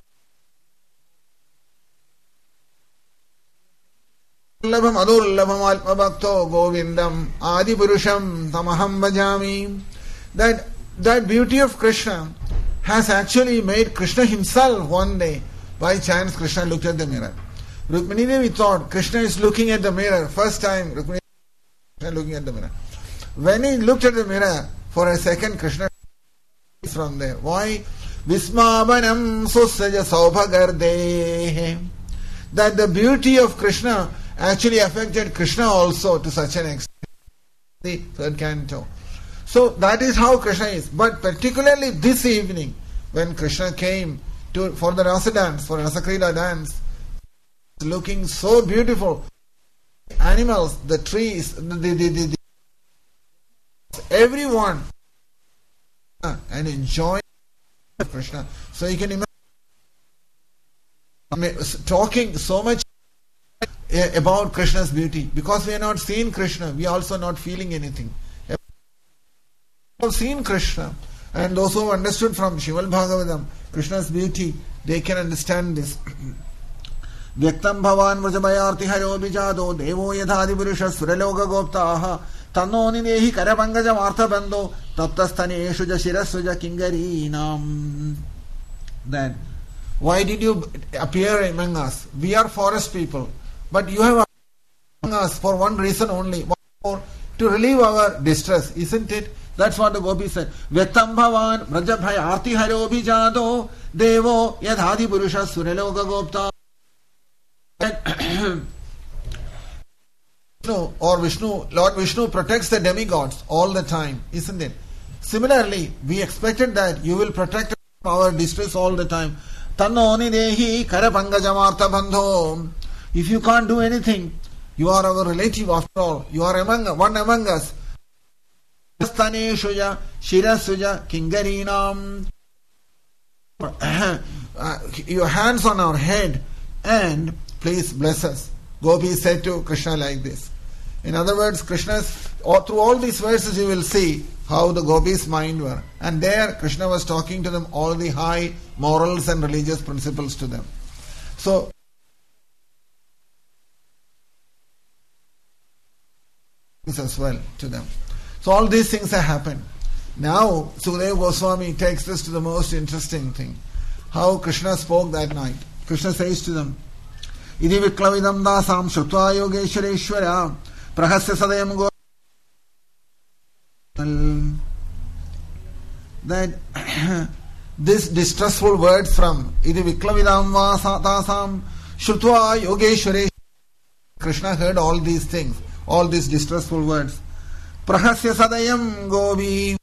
Labham adullabham alpabhakto govindam adipurusham tamaham bhajami. That beauty of Krishna has actually made Krishna himself one day, by chance Krishna looked at the mirror. Rukmini Devi thought Krishna is looking at the mirror. First time Rukmini Devi looking at the mirror. When he looked at the mirror for a second, Krishna is from there. Why? Vismavanam susaja saubhagardehe. That the beauty of Krishna actually affected Krishna also to such an extent. The third canto. So that is how Krishna is. But particularly this evening, when Krishna came for the Rasa dance, for Rasakrila dance, looking so beautiful. Animals, the trees, the everyone, and enjoying Krishna. So you can imagine talking so much about Krishna's beauty. Because we are not seeing Krishna, we are also not feeling anything. We have seen Krishna, and those who have understood from Shival Bhagavatam Krishna's beauty, they can understand this. Vyaktam bhavan vrajabhayarti haro bijado devo yadhadi purusha suraloka goptaha tanno nidehi karapangajam arthabando taptasthaneshu shirasuja kingarinam. Then, why did you appear among us? We are forest people, but you have appeared among us for one reason only, to relieve our distress, isn't it? That's what the Gopi said. Vyaktam bhavan vrajabhayarti haro bijado devo yadhadi purusha suraloka goptaha. Lord Vishnu protects the demigods all the time, isn't it? Similarly, we expected that you will protect our distress all the time. Tanno nidehi karapangajamartha bandho. If you can't do anything, you are our relative after all. You are one among us. Staneshuja shirasuja kingarinam. Your hands on our head and please bless us. Gopi said to Krishna like this. In other words, through all these verses you will see, how the gopis' mind were. And there Krishna was talking to them all the high morals and religious principles to them. So, as well to them. So all these things have happened. Now Sukadeva Goswami takes us to the most interesting thing. How Krishna spoke that night. Krishna says to them, Idi viklavidam dasam shrutva yogeshwareshwara prahasya sadayam go. That this distressful words from Idi viklavidam dasam shrutva yogeshwareshwara. Krishna heard all these things, all these distressful words. Prahasya sadayam gobi.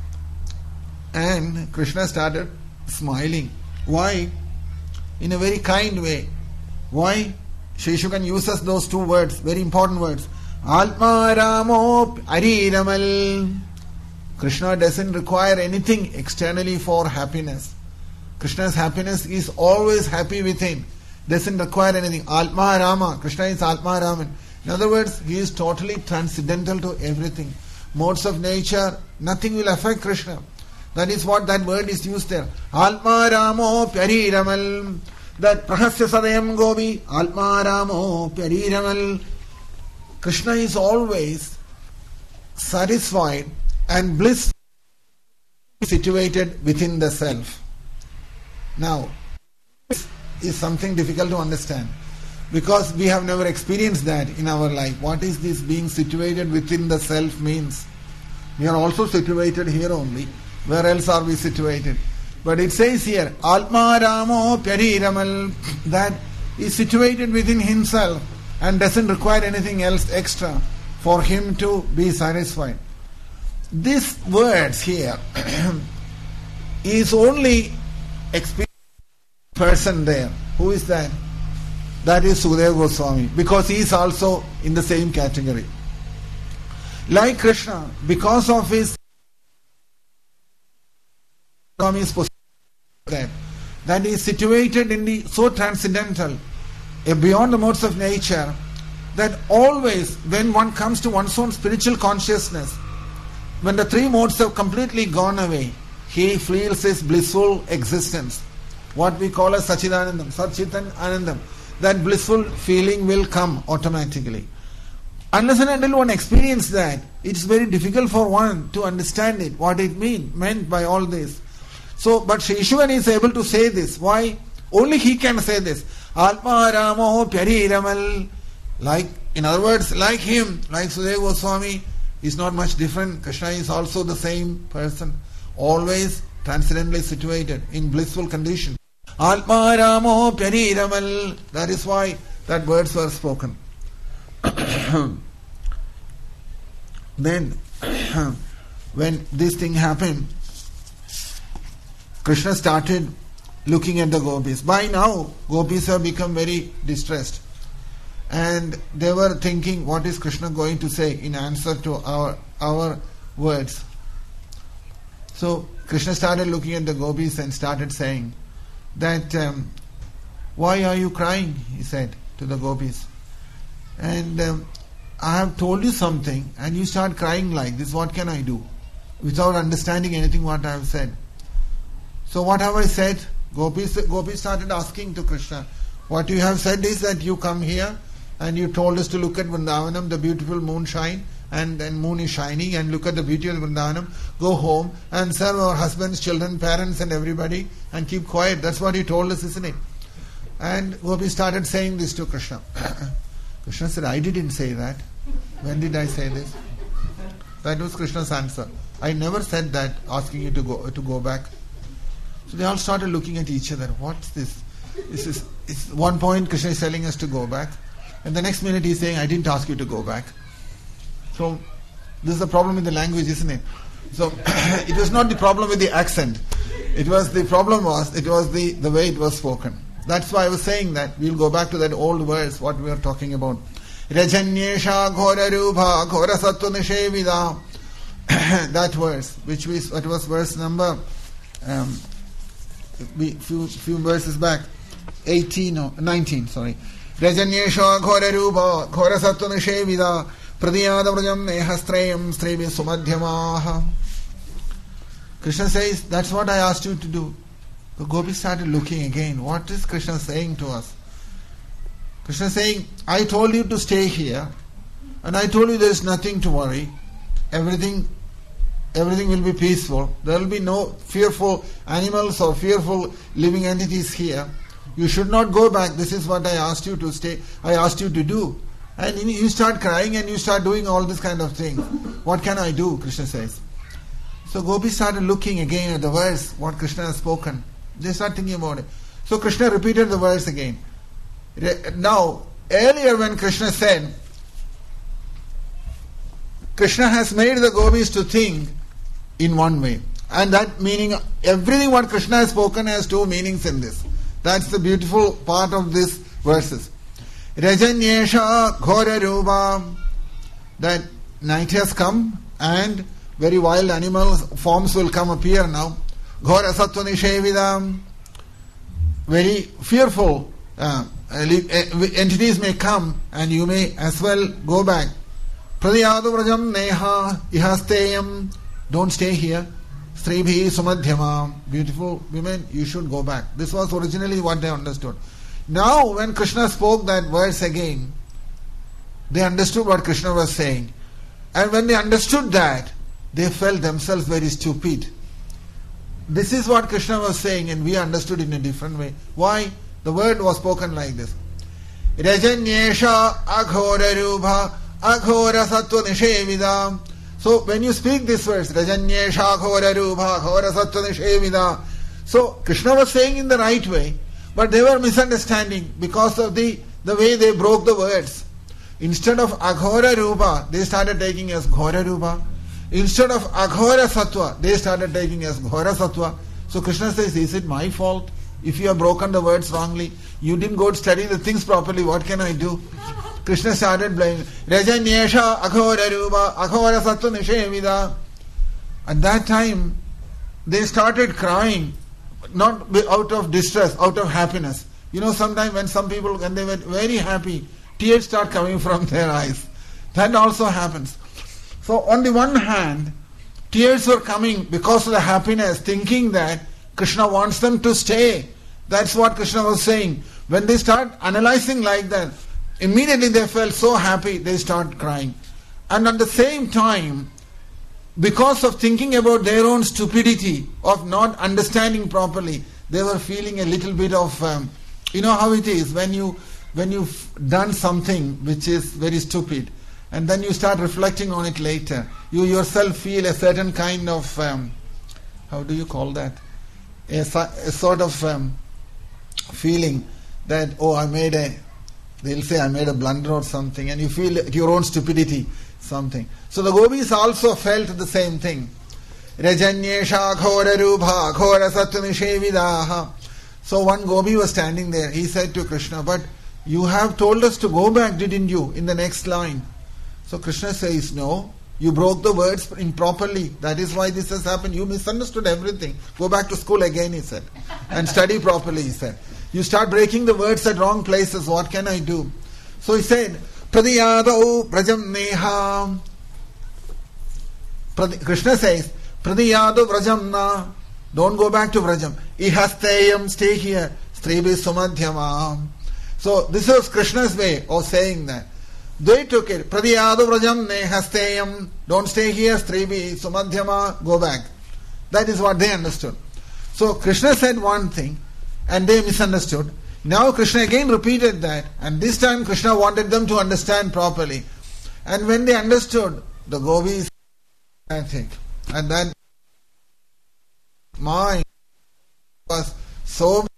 And Krishna started smiling. Why? In a very kind way. Why? Sri Shukan uses those two words, very important words. Atma Ramo Ariramal. Krishna doesn't require anything externally for happiness. Krishna's happiness is always happy within. Doesn't require anything. Atma Rama. Krishna is Atma Raman. In other words, he is totally transcendental to everything. Modes of nature, nothing will affect Krishna. That is what that word is used there. Atma Ramo Pyariramal. That Prahasya Sadayam Gobi. Atma Ramo Pyariramal. Krishna is always satisfied and blissful, situated within the self. Now, this is something difficult to understand because we have never experienced that in our life. What is this being situated within the self means? We are also situated here only. Where else are we situated? But it says here, Atma Ramo Pyariramal, that is situated within himself and doesn't require anything else extra for him to be satisfied. These words here is only experienced person there. Who is that? That is Sukadeva Goswami, because he is also in the same category. Like Krishna, because of his that is situated in the so transcendental, beyond the modes of nature, that always when one comes to one's own spiritual consciousness, when the three modes have completely gone away, he feels his blissful existence. What we call as Sachidanandam, Satchitan Anandam. That blissful feeling will come automatically. Unless and until one experiences that, it's very difficult for one to understand it, what it meant by all this. So, but Sri Shukan is able to say this. Why? Only he can say this. Atma Ramo Pyariramal. Like, in other words, like him, like Sukadeva Goswami, is not much different. Krishna is also the same person, always transcendently situated in blissful condition. Atma Ramo Pyariramal. That is why that words were spoken. Then, when this thing happened, Krishna started looking at the gopis. By now, gopis have become very distressed. And they were thinking, what is Krishna going to say in answer to our words? So, Krishna started looking at the gopis and started saying that, why are you crying? He said to the gopis. And I have told you something and you start crying like this. What can I do? Without understanding anything what I have said. So what have I said? Gopis started asking to Krishna. What you have said is that you come here and you told us to look at Vrindavanam, the beautiful moonshine, and then moon is shining, and look at the beauty of Vrindavanam, go home and serve our husbands, children, parents and everybody and keep quiet. That's what you told us, isn't it? And Gopi started saying this to Krishna. Krishna said, I didn't say that. When did I say this? That was Krishna's answer. I never said that, asking you to go back. So they all started looking at each other. What's this? It's one point Krishna is telling us to go back, and the next minute he is saying, I didn't ask you to go back. So this is the problem with the language, isn't it? So it was not the problem with the accent. It was the way it was spoken. That's why I was saying that we'll go back to that old verse, what we were talking about. Rajanyesha ghora rupa ghora sattva nishevida. That verse, that was verse number few verses back, 19, sorry. Rajanyesha ghora rupa ghora sattva nishevida pradiyada vrajam nehastrayam strivi sumadhyamaha. Krishna says, that's what I asked you to do. The gopis started looking again. What is Krishna saying to us? Krishna saying, I told you to stay here, and I told you there is nothing to worry. Everything will be peaceful. There will be no fearful animals or fearful living entities here. You should not go back. This is what I asked you to stay. I asked you to do. And you start crying and you start doing all this kind of thing. What can I do? Krishna says. So gopis started looking again at the verse, what Krishna has spoken. They start thinking about it. So Krishna repeated the verse again. Now, earlier when Krishna said, Krishna has made the gopis to think in one way. And that meaning, everything what Krishna has spoken has two meanings in this. That's the beautiful part of these verses. Rajanyesha ghora rupa. That night has come and very wild animal forms will appear now. Ghora sattva nishevidam. Very fearful entities may come and you may as well go back. Pradiyadu vrajam neha ihasteyam. Don't stay here. Stribhi sumadhyama. Beautiful women, you should go back. This was originally what they understood. Now when Krishna spoke that verse again, they understood what Krishna was saying. And when they understood that, they felt themselves very stupid. This is what Krishna was saying and we understood in a different way. Why? The word was spoken like this. Rajanyesha aghora rupa aghora sattva nishevidam. So when you speak this verse, Rajanyesha ghora rupa ghora sattva nishevida. So Krishna was saying in the right way, but they were misunderstanding because of the way they broke the words. Instead of aghora rupa, they started taking as ghora rupa. Instead of aghora sattva, they started taking as ghora sattva. So Krishna says, is it my fault if you have broken the words wrongly? You didn't go to study the things properly, what can I do? Krishna started blaming. Rajanyesha aghora rupa aghora sattva nishevida. At that time, they started crying, not out of distress, out of happiness. You know, sometimes when some people, when they were very happy, tears start coming from their eyes. That also happens. So on the one hand, tears were coming because of the happiness, thinking that Krishna wants them to stay. That's what Krishna was saying. When they start analyzing like that, immediately they felt so happy, they start crying. And at the same time, because of thinking about their own stupidity, of not understanding properly, they were feeling a little bit of, you know how it is, when you've done something which is very stupid, and then you start reflecting on it later, you yourself feel a certain kind of, how do you call that? A sort of feeling that, they'll say I made a blunder or something, and you feel your own stupidity, something. So the gopis also felt the same thing. Rajanyesha ghora rupa ghora sattva nishevidaha. So one gopi was standing there. He said to Krishna, but you have told us to go back, didn't you, in the next line? So Krishna says, no, you broke the words improperly. That is why this has happened. You misunderstood everything. Go back to school again, he said, and study properly, he said. You start breaking the words at wrong places. What can I do? So he said, Pradiyadau vrajam neha. Krishna says, Pradiyadu vrajam na. Don't go back to vrajam. Ihasteyam, stay here. Stribi sumadhyama. So this was Krishna's way of saying that. They took it. Pradiyadu vrajam nehasteyam. Don't stay here. Stribi sumadhyama. Go back. That is what they understood. So Krishna said one thing and they misunderstood. Now Krishna again repeated that, and this time Krishna wanted them to understand properly. And when they understood, the gopis, I think, and that mind was so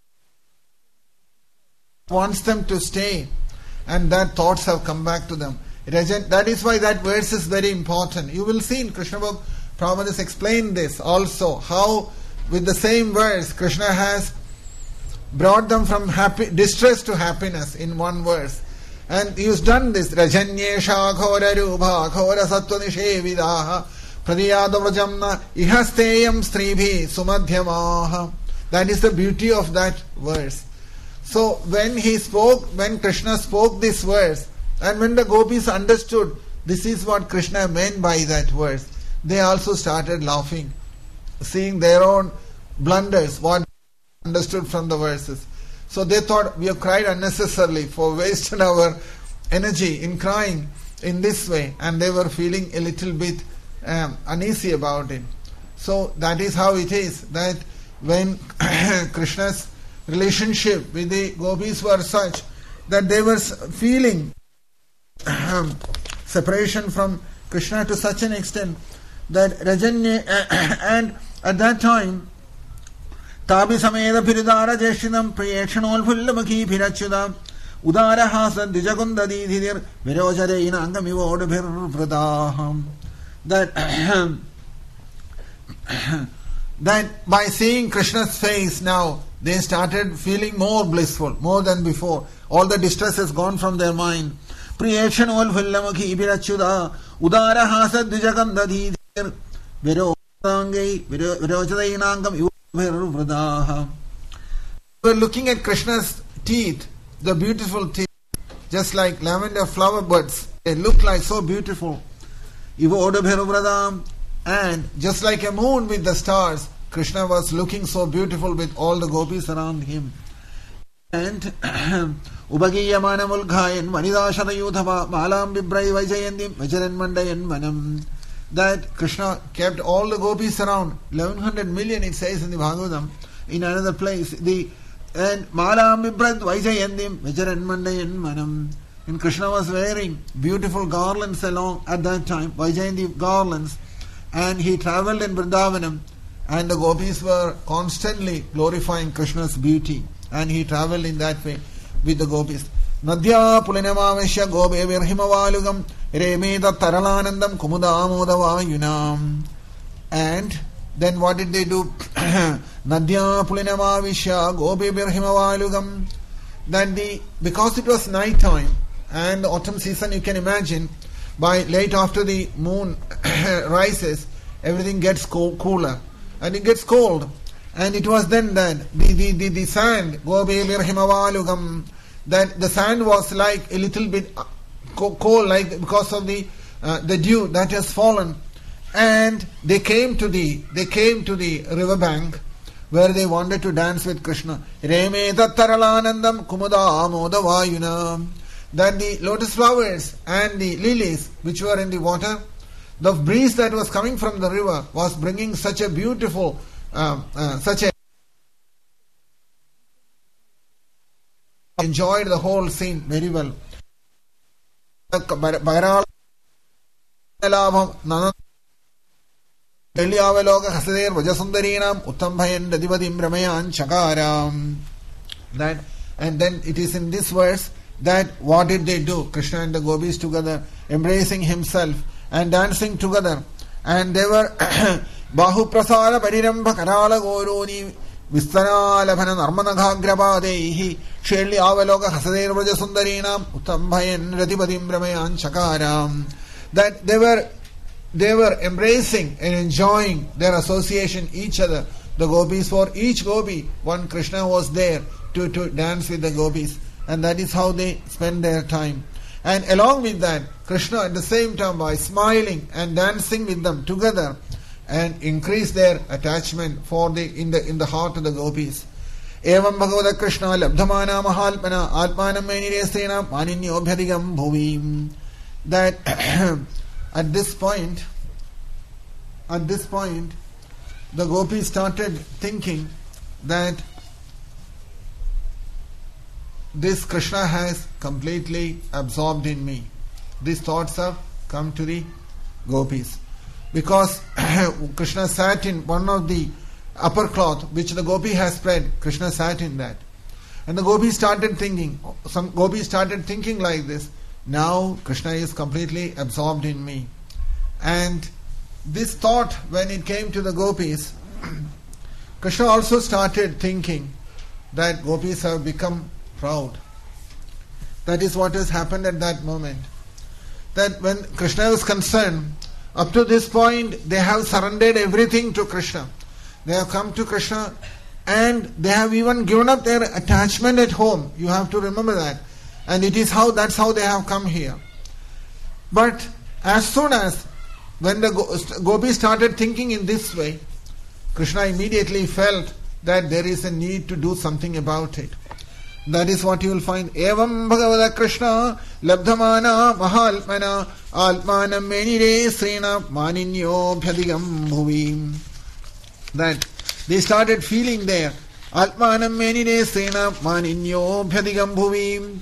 wants them to stay, and that thoughts have come back to them. That is why that verse is very important. You will see in Krishna book, Prabhupada has explained this also, how with the same verse Krishna has brought them from distress to happiness in one verse. And he has done this. Rajanyesha ghora rupa ghora sattva nishevidaha pradiyadu vrajamna ihasteyam stribhi sumadhyamaha. That is the beauty of that verse. So when Krishna spoke this verse, and when the gopis understood this is what Krishna meant by that verse, they also started laughing. seeing their own blunders, what they understood from the verses. So they thought we have cried unnecessarily, for wasted our energy in crying in this way, and they were feeling a little bit uneasy about it. So that is how it is, that when Krishna's relationship with the gopis were such that they were feeling separation from Krishna to such an extent that Rajanya and at that time Tabi Sameda Piridara Jeshinam Priyachanol Pullamaki Pirachudam Udara Hasan Dijagundadi Dhidir Virojade in Angamivo Pradaham. That by seeing Krishna's face now, they started feeling more blissful, more than before. All the distress has gone from their mind. Priyachanol Pullamaki Pirachuda Udara Hasan Dijagundadi Dhidir Virojade in Angamivo. We were looking at Krishna's teeth, the beautiful teeth, just like lavender flower buds. They look like so beautiful. And just like a moon with the stars, Krishna was looking so beautiful with all the gopis around him. And Ubagiya Mulkhayan Manidashana Yuthava Malam Vibrai Vajayandim Vajaran Mandayan Manam. That Krishna kept all the gopis around, 1100 million it says in the Bhagavatam, in another place. And Malam Vibrat Vaijayandim Vajaran Mandayan Manam. And Krishna was wearing beautiful garlands along at that time, Vaijayanti garlands, and he travelled in Vrindavanam, and the gopis were constantly glorifying Krishna's beauty, and he travelled in that way with the gopis. Nadya Pulinamavesha Gobe Virhimavalugam Remeda Taralanandam Kumudamodavayunam. And then what did they do? Nadya Pulinamavesha Gobe Virhimavalugam. Then because it was night time and autumn season, you can imagine, by late after the moon rises, everything gets cooler and it gets cold. And it was then that the sand, Gobe Virhimavalugam, that the sand was like a little bit cold, like because of the dew that has fallen, and they came to the river bank where they wanted to dance with Krishna. Reme tattaralanandam kumuda amodavayuna. That the lotus flowers and the lilies which were in the water, the breeze that was coming from the river was bringing such a beautiful, enjoyed the whole scene very well. And then it is in this verse that what did they do? Krishna and the gopis together, embracing himself and dancing together. And they were Bahu Prasara Parirambha Karala Goroni Vistaralabhana Narmanaghagrapadehi Sheli Avaloka Hasader Vajasundarinam Utambhayan Ratipadim Brahmayan Chakaram. That they were embracing and enjoying their association, each other. The gopis, for each gopi, one Krishna was there to dance with the gopis. And that is how they spend their time. And along with that, Krishna at the same time by smiling and dancing with them together and increase their attachment in the heart of the gopis. Evam Bhagavata Krishna labdhamana mahalpana atmanam meniresena maninyobhyadigam bhuvim. That at this point, the gopis started thinking that this Krishna has completely absorbed in me. These thoughts have come to the gopis. Because Krishna sat in one of the upper cloth which the gopi has spread, Krishna sat in that. And the gopis started thinking, some gopis started thinking like this, now Krishna is completely absorbed in me. And this thought, when it came to the gopis, Krishna also started thinking that gopis have become proud. That is what has happened at that moment. That when Krishna was concerned, up to this point they have surrendered everything to Krishna. They have come to Krishna and they have even given up their attachment at home. You have to remember that. And that's how they have come here. But as soon as when the gopis started thinking in this way, Krishna immediately felt that there is a need to do something about it. That is what you will find. Evam Bhagavata Krishna labdhamana mahalpana altmanam menire srina maninyo bhadigam bhuvim. That they started feeling there. Altmanam menire srina maninyo bhadigam bhuvim.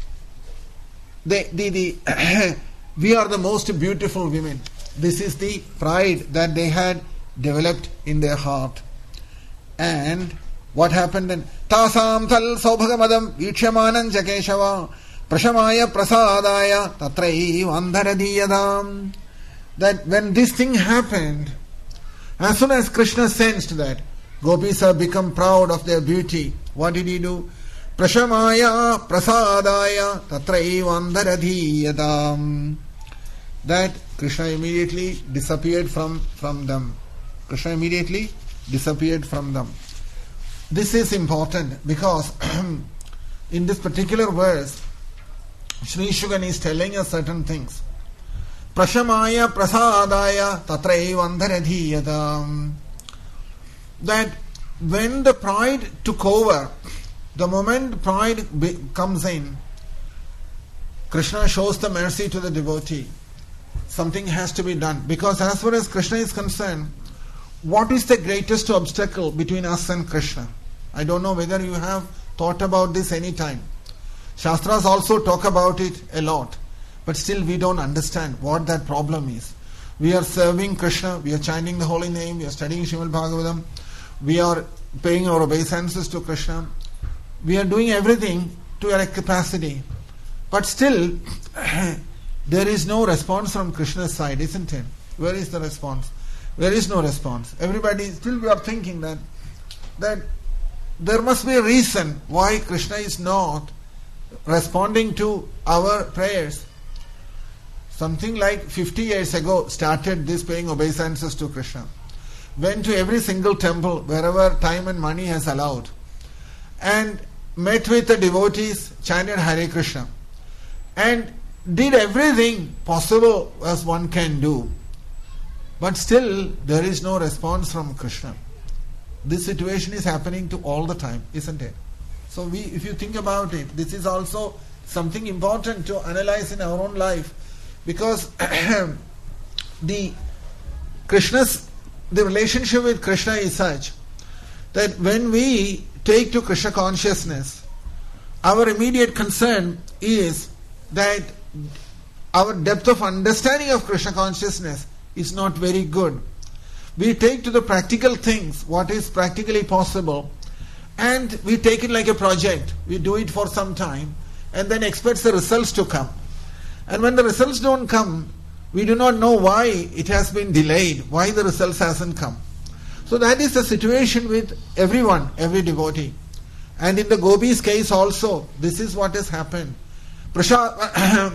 We are the most beautiful women. This is the pride that they had developed in their heart. And what happened then? Tasam thal saubhagamadam vikshyamanan jakeshava prashamaya prasadaya tatrai vandharadiyadam. That when this thing happened, as soon as Krishna sensed that gopis have become proud of their beauty, what did he do? Prashamaya prasadaya tatrai vandharadiyadam. That Krishna immediately disappeared from them. Krishna immediately disappeared from them. This is important because in this particular verse, Sri Shugan is telling us certain things. Prashamaya prasadaya tatraiva andharadhiyadam. That when the pride took over, the moment pride comes in, Krishna shows the mercy to the devotee. Something has to be done. Because as far as Krishna is concerned, what is the greatest obstacle between us and Krishna? I don't know whether you have thought about this any time. Shastras also talk about it a lot. But still we don't understand what that problem is. We are serving Krishna, we are chanting the holy name, we are studying Srimad Bhagavatam, we are paying our obeisances to Krishna. We are doing everything to our capacity. But still, there is no response from Krishna's side, isn't it? Where is the response? There is no response. Everybody, still we are thinking that there must be a reason why Krishna is not responding to our prayers. Something like 50 years ago started this paying obeisances to Krishna. Went to every single temple wherever time and money has allowed. And met with the devotees, chanted Hare Krishna. And did everything possible as one can do. But still there is no response from Krishna. This situation is happening to all the time, isn't it? So if you think about it, this is also something important to analyze in our own life. Because the relationship with Krishna is such that when we take to Krishna consciousness, our immediate concern is that our depth of understanding of Krishna consciousness is not very good. We take to the practical things, what is practically possible, and we take it like a project. We do it for some time and then expect the results to come. And when the results don't come, we do not know why it has been delayed, why the results hasn't come. So that is the situation with everyone, every devotee. And in the gopis' case also, this is what has happened. Prashandaya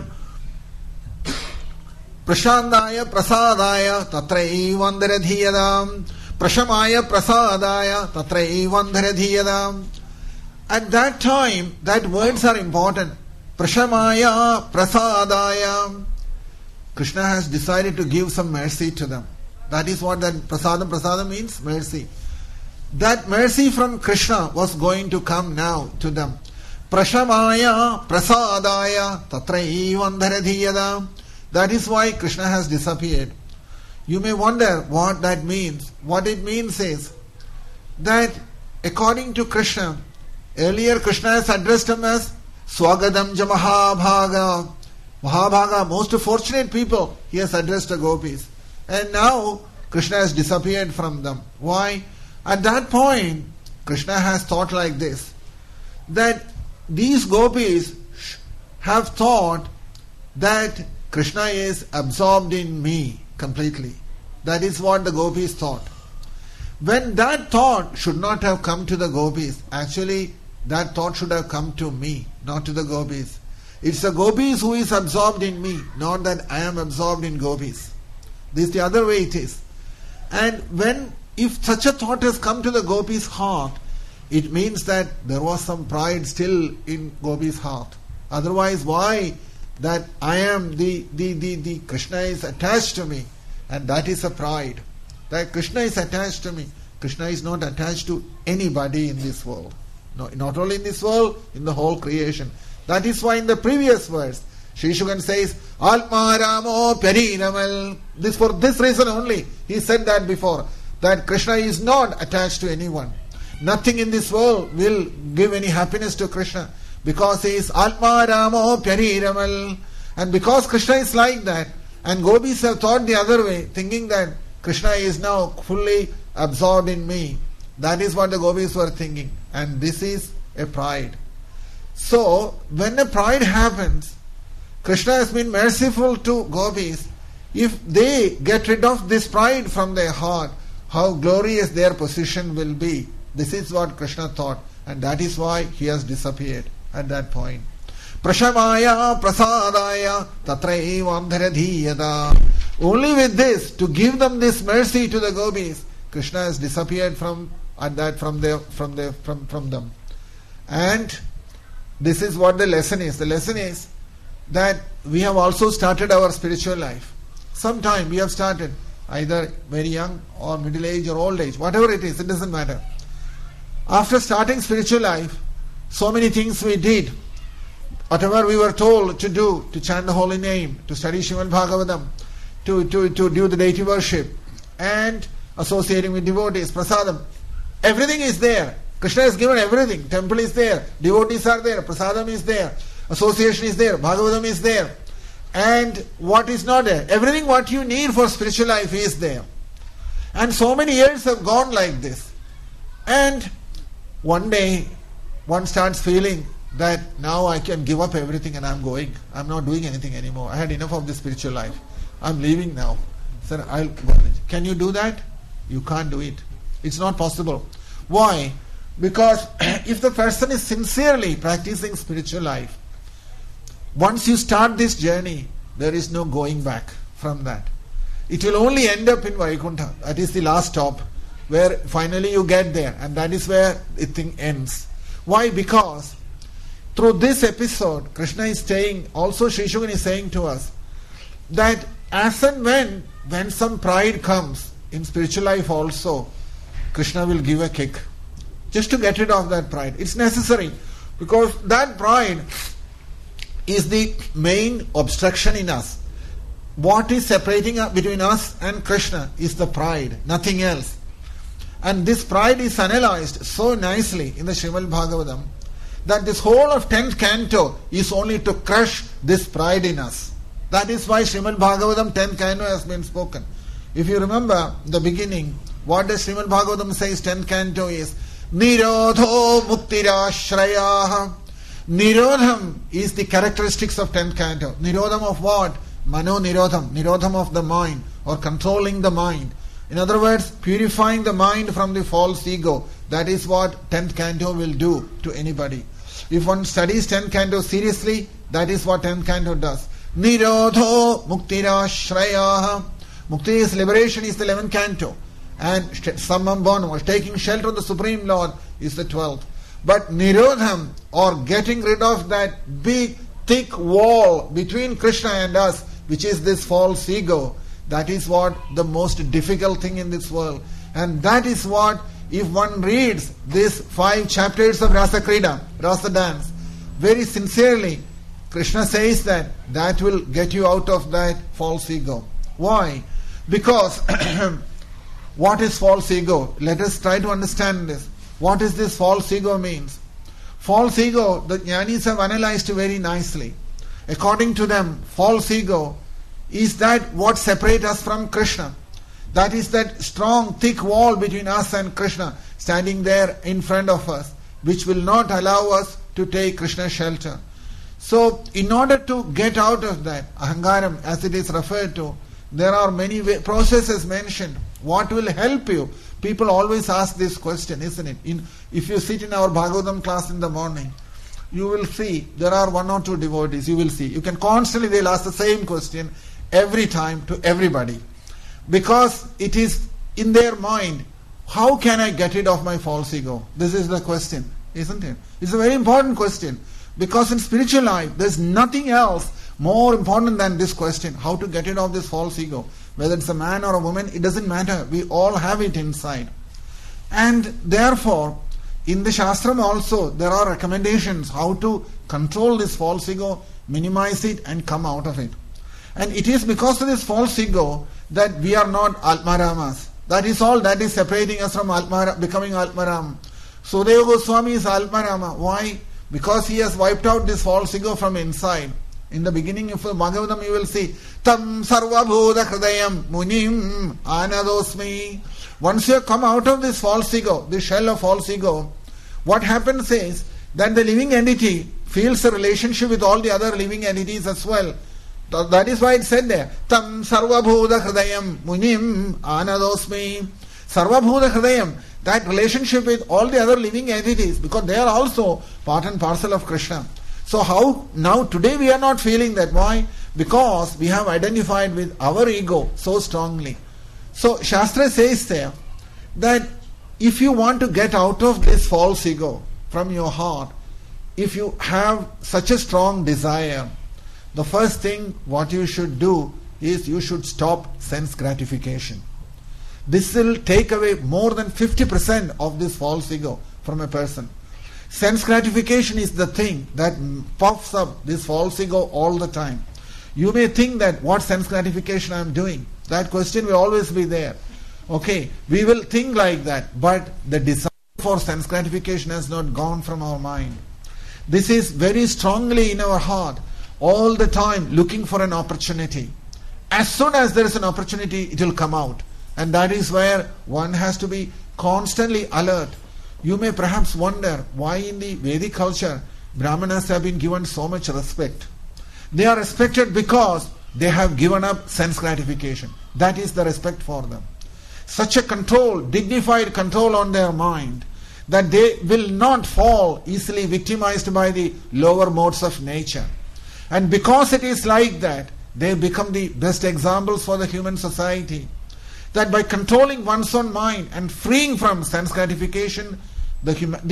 prasadaya tatraiva andharadhiyadam. Prashamaya prasadaya tatraiva andharadhiyadam. At that time, that words are important. Prashamaya prasadaya. Krishna has decided to give some mercy to them. That is what that prasadam means, mercy. That mercy from Krishna was going to come now to them. Prashamaya prasadaya tatraiva andharadhiyadam. That is why Krishna has disappeared. You may wonder what that means. What it means is that according to Krishna, earlier Krishna has addressed him as Swagadam ja Mahabhaga. Mahabhaga, most fortunate people, he has addressed the gopis. And now Krishna has disappeared from them. Why? At that point, Krishna has thought like this, that these gopis have thought that Krishna is absorbed in me completely. That is what the gopis thought. When that thought should not have come to the gopis, actually that thought should have come to me, not to the gopis. It's the gopis who is absorbed in me, not that I am absorbed in gopis. This is the other way it is. And if such a thought has come to the gopis' heart, it means that there was some pride still in gopis' heart. Otherwise, why that I am the Krishna is attached to me, and that is a pride. That Krishna is attached to me. Krishna is not attached to anybody in this world. No, not only in this world, in the whole creation. That is why in the previous verse, Sri Shukan says, Atma Ramo Pyariramal. This for this reason only. He said that before. That Krishna is not attached to anyone. Nothing in this world will give any happiness to Krishna. Because he is Atma Ramo Pyariramal. And because Krishna is like that, and gopis have thought the other way, thinking that Krishna is now fully absorbed in me. That is what the gopis were thinking. And this is a pride. So, when a pride happens, Krishna has been merciful to gopis. If they get rid of this pride from their heart, how glorious their position will be. This is what Krishna thought. And that is why he has disappeared at that point. Prashamaya prasadaya tatraivam dharadhiyada. Only with this, to give them this mercy to the gopis, Krishna has disappeared from them. And this is what the lesson is. The lesson is that we have also started our spiritual life. Sometime we have started, either very young or middle age or old age, whatever it is, it doesn't matter. After starting spiritual life, so many things we did. Whatever we were told to do, to chant the holy name, to study Srimad Bhagavatam, to do the deity worship, and associating with devotees, prasadam, everything is there. Krishna has given everything. Temple is there, devotees are there, prasadam is there, association is there, Bhagavatam is there. And what is not there? Everything what you need for spiritual life is there. And so many years have gone like this. And one day, one starts feeling that now I can give up everything and I'm going. I'm not doing anything anymore. I had enough of this spiritual life. I'm leaving now. Sir, I'll go. Can you do that? You can't do it. It's not possible. Why? Because if the person is sincerely practicing spiritual life, once you start this journey, there is no going back from that. It will only end up in Vaikuntha. That is the last stop, where finally you get there, and that is where the thing ends. Why? Because through this episode, Krishna is saying, also Sri Shukan is saying to us, that as and when some pride comes in spiritual life also, Krishna will give a kick. Just to get rid of that pride. It's necessary. Because that pride is the main obstruction in us. What is separating between us and Krishna is the pride, nothing else. And this pride is analyzed so nicely in the Srimad Bhagavatam that this whole of 10th canto is only to crush this pride in us. That is why Srimad Bhagavatam 10th canto has been spoken. If you remember the beginning, what the Srimad Bhagavatam says 10th canto is Nirodho Muktirashrayaha. Nirodham is the characteristics of 10th canto. Nirodham of what? Mano Nirodham. Nirodham of the mind, or controlling the mind. In other words, purifying the mind from the false ego. That is what 10th canto will do to anybody. If one studies 10th canto seriously, that is what 10th canto does. Nirodho Muktirashrayaha. Mukti is liberation, is the 11th canto. And Sammambonam, or taking shelter of the Supreme Lord, is the 12th. But Nirodham, or getting rid of that big, thick wall between Krishna and us, which is this false ego, that is what the most difficult thing in this world. And that is what, if one reads these 5 chapters of Rasa Krida, Rasa dance, very sincerely, Krishna says that will get you out of that false ego. Why? Because what is false ego? Let us try to understand this. What is this false ego means? False ego, the Jnanis have analyzed very nicely. According to them, false ego is that what separates us from Krishna. That is that strong, thick wall between us and Krishna, standing there in front of us, which will not allow us to take Krishna's shelter. So, in order to get out of that, ahangaram, as it is referred to, there are many processes mentioned. What will help you? People always ask this question, isn't it? If you sit in our Bhagavatam class in the morning, you will see there are 1 or 2 devotees. You will see. You can constantly, they'll ask the same question every time to everybody. Because it is in their mind, how can I get rid of my false ego? This is the question, isn't it? It's a very important question. Because in spiritual life, there's nothing else more important than this question. How to get rid of this false ego. Whether it's a man or a woman, it doesn't matter. We all have it inside. And therefore, in the Shastram also, there are recommendations how to control this false ego, minimize it and come out of it. And it is because of this false ego that we are not Atmaramas. That is all that is separating us from becoming Atmaram. Sudeva Goswami is Atmarama. Why? Because he has wiped out this false ego from inside. In the beginning of Bhagavatam you will see Tam Sarvabhuta Hridayam Munim Anadosmi. Once you have come out of this false ego, this shell of false ego, what happens is that the living entity feels a relationship with all the other living entities as well. That is why it said there, Tam Sarvabhuta Hridayam Munim Anadosmi. Sarvabhuta Hridayam, that relationship with all the other living entities, because they are also part and parcel of Krishna. So how now today we are not feeling that? Why? Because we have identified with our ego so strongly. So Shastra says there that if you want to get out of this false ego from your heart, if you have such a strong desire, the first thing what you should do is you should stop sense gratification. This will take away more than 50% of this false ego from a person. Sense gratification is the thing that puffs up this false ego all the time. You may think that what sense gratification I am doing? That question will always be there. Okay, we will think like that, but the desire for sense gratification has not gone from our mind. This is very strongly in our heart, all the time looking for an opportunity. As soon as there is an opportunity, it will come out. And that is where one has to be constantly alert. You may perhaps wonder why in the Vedic culture Brahmanas have been given so much respect. They are respected because they have given up sense gratification. That is the respect for them. Such a control, dignified control on their mind, that they will not fall easily victimized by the lower modes of nature. And because it is like that, they become the best examples for the human society. That by controlling one's own mind and freeing from sense gratification, the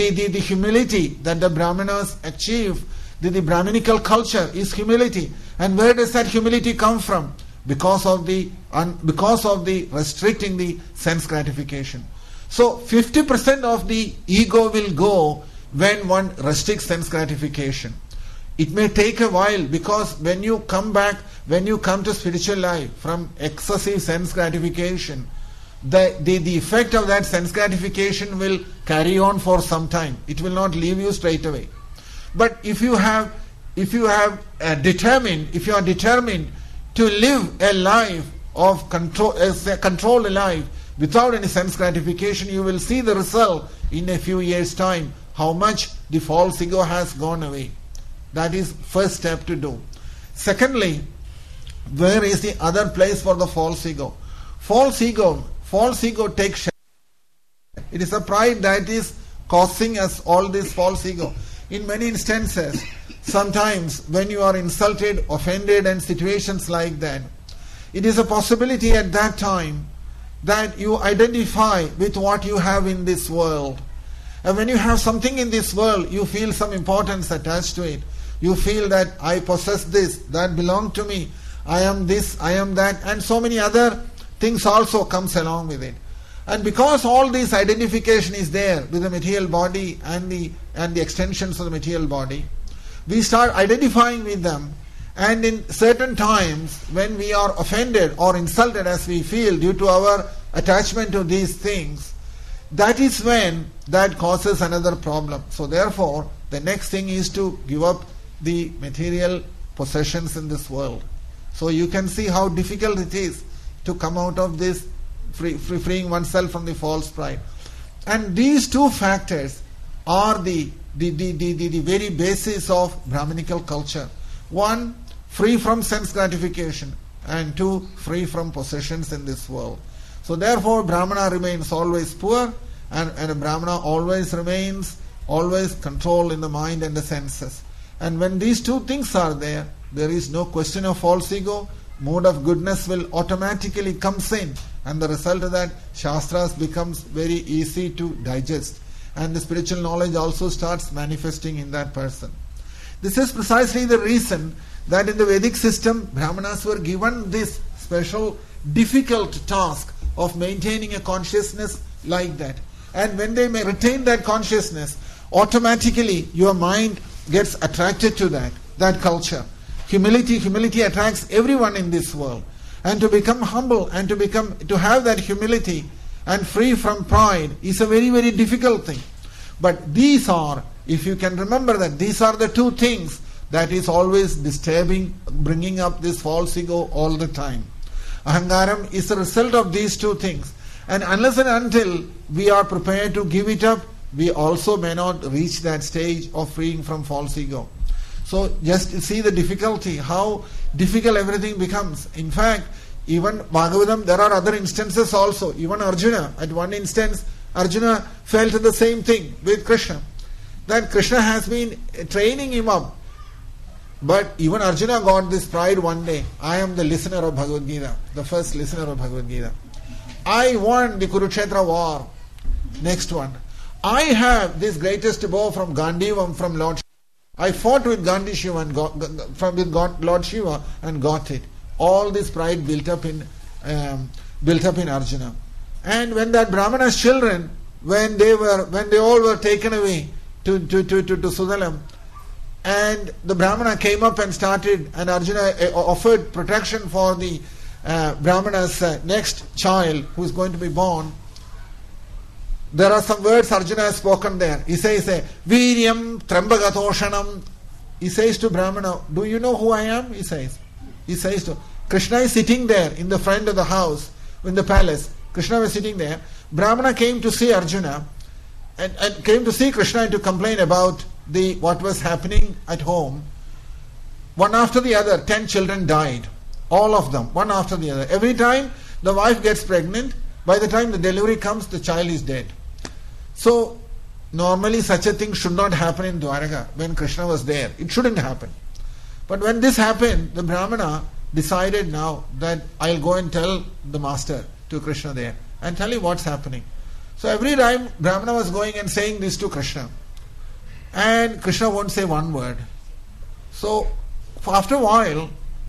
humility that the Brahmanas achieve, the Brahminical culture is humility. And where does that humility come from? Because of the restricting the sense gratification. So 50% of the ego will go when one restricts sense gratification. It may take a while, because when you come to spiritual life from excessive sense gratification, the effect of that sense gratification will carry on for some time. It will not leave you straight away. But if you are determined to live a life of control a life without any sense gratification, you will see the result in a few years' time, how much the false ego has gone away. That is first step to do. Secondly, where is the other place for the false ego? False ego takes shelter. It is a pride that is causing us all this false ego. In many instances, sometimes when you are insulted, offended and situations like that, it is a possibility at that time that you identify with what you have in this world. And when you have something in this world, you feel some importance attached to it. You feel that I possess this, that belongs to me, I am this, I am that, and so many other things also comes along with it. And because all this identification is there with the material body and the extensions of the material body, we start identifying with them, and in certain times when we are offended or insulted as we feel due to our attachment to these things, that is when that causes another problem. So therefore, the next thing is to give up the material possessions in this world. So you can see how difficult it is to come out of this, freeing oneself from the false pride. And these two factors are the very basis of Brahminical culture. One, free from sense gratification, and two, free from possessions in this world. So therefore, Brahmana remains always poor, and a Brahmana always remains controlled in the mind and the senses. And when these two things are there, there is no question of false ego. Mood of goodness will automatically comes in, and the result of that, Shastras becomes very easy to digest, and the spiritual knowledge also starts manifesting in that person. This is precisely the reason that in the Vedic system, Brahmanas were given this special difficult task of maintaining a consciousness like that. And when they may retain that consciousness, automatically your mind gets attracted to that culture. Humility attracts everyone in this world. And to become humble and to have that humility and free from pride is a very, very difficult thing. But these are, if you can remember that, these are the two things that is always disturbing, bringing up this false ego all the time. Ahangaram is a result of these two things. And unless and until we are prepared to give it up, we also may not reach that stage of freeing from false ego. So just see the difficulty, how difficult everything becomes. In fact, even Bhagavatam, there are other instances also. Even Arjuna, at one instance, Arjuna felt the same thing with Krishna. That Krishna has been training him up. But even Arjuna got this pride one day. I am the listener of Bhagavad Gita, the first listener of Bhagavad Gita. I won the Kurukshetra war. Next one. I have this greatest bow from Gandivam from Lord Shiva. I fought with Gandhi Shiva and Lord Shiva and got it. All this pride built up in Arjuna. And when that Brahmana's children, when they all were taken away to Sudalam, and the Brahmana came up and started, and Arjuna offered protection for the Brahmana's next child who is going to be born. There are some words Arjuna has spoken there. He says, Viryam Trambakatoshanam. He says to Brahmana, do you know who I am? He says to Krishna is sitting there in the front of the house, in the palace. Krishna was sitting there. Brahmana came to see Arjuna and came to see Krishna and to complain about what was happening at home. One after the other, 10 children died. All of them, one after the other. Every time the wife gets pregnant, by the time the delivery comes, the child is dead. So, normally such a thing should not happen in Dwaraka when Krishna was there. It shouldn't happen. But when this happened, the Brahmana decided now that I'll go and tell the master, to Krishna there, and tell him what's happening. So every time Brahmana was going and saying this to Krishna, and Krishna won't say one word. So after a while,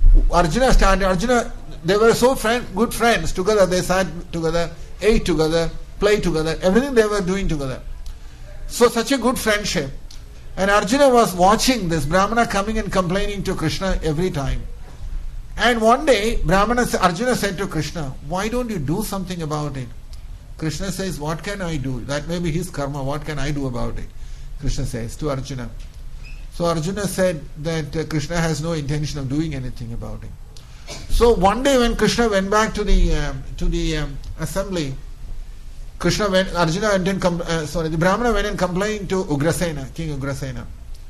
they were so good friends together, they sat together, ate together, played together, everything they were doing together. So such a good friendship. And Arjuna was watching this Brahmana coming and complaining to Krishna every time. And one day, Arjuna said to Krishna, why don't you do something about it? Krishna says, what can I do? That may be his karma, what can I do about it? Krishna says to Arjuna. So Arjuna said that Krishna has no intention of doing anything about it. So one day when Krishna went back to the assembly, the Brahmana went and complained to Ugrasena, King Ugrasena.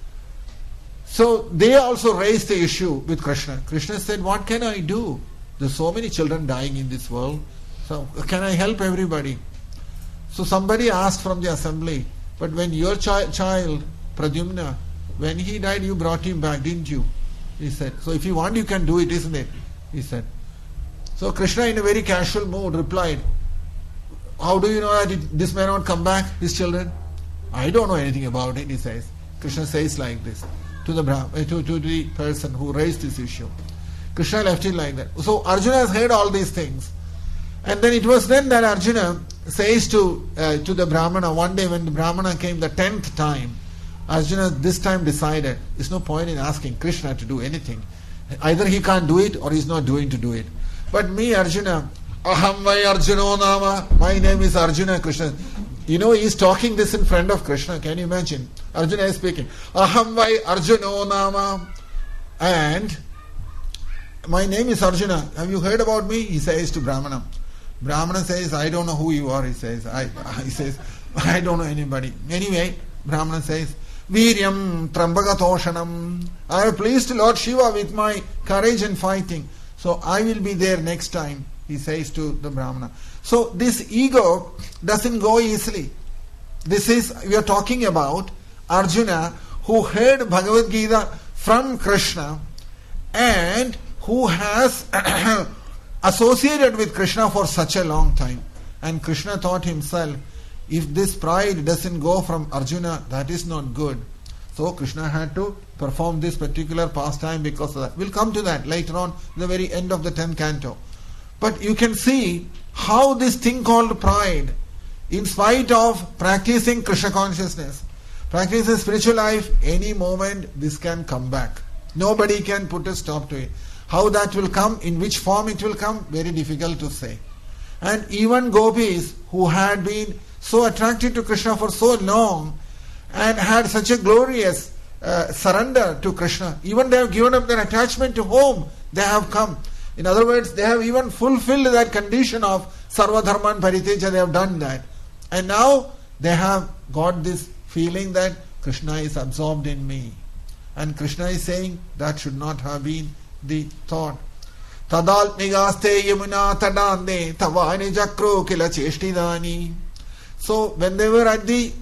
So they also raised the issue with Krishna. Krishna said, what can I do? There's so many children dying in this world. So can I help everybody? So somebody asked from the assembly, but when your child, Pradyumna, when he died, you brought him back, didn't you? He said, so if you want, you can do it, isn't it? He said. So Krishna, in a very casual mood, replied, how do you know that this may not come back, his children? I don't know anything about it, he says. Krishna says like this to the person who raised this issue. Krishna left it like that. So Arjuna has heard all these things. And then it was then that Arjuna says to the Brahmana, one day when the Brahmana came the 10th time, Arjuna this time decided, there's no point in asking Krishna to do anything. Either he can't do it or he's not doing to do it. But me, Arjuna, Aham vai Arjuno nama, my name is Arjuna. Krishna. You know, he's talking this in front of Krishna. Can you imagine? Arjuna is speaking. Aham vai Arjuno nama. And my name is Arjuna. Have you heard about me? He says to Brahmana. Brahmana says, I don't know who you are. He says, I don't know anybody. Anyway, Brahmana says, Viryam Trambakatoshanam. I have pleased Lord Shiva with my courage and fighting. So I will be there next time, he says to the Brahmana. So this ego doesn't go easily. We are talking about Arjuna who heard Bhagavad Gita from Krishna and who has associated with Krishna for such a long time. And Krishna thought himself, if this pride doesn't go from Arjuna, that is not good. So Krishna had to perform this particular pastime because of that. We'll come to that later on, the very end of the 10th canto. But you can see how this thing called pride in spite of practicing Krishna consciousness, practicing spiritual life, any moment this can come back. Nobody can put a stop to it. How that will come, in which form it will come, very difficult to say. And even gopis who had been so attracted to Krishna for so long and had such a glorious surrender to Krishna, even they have given up their attachment to whom they have come. In other words, they have even fulfilled that condition of Sarva Dharman Pariteja, they have done that. And now they have got this feeling that Krishna is absorbed in me. And Krishna is saying that should not have been the thought. Tadalmigaste yamuna tadande tavani jakro kila cheshtidani. So when they were at the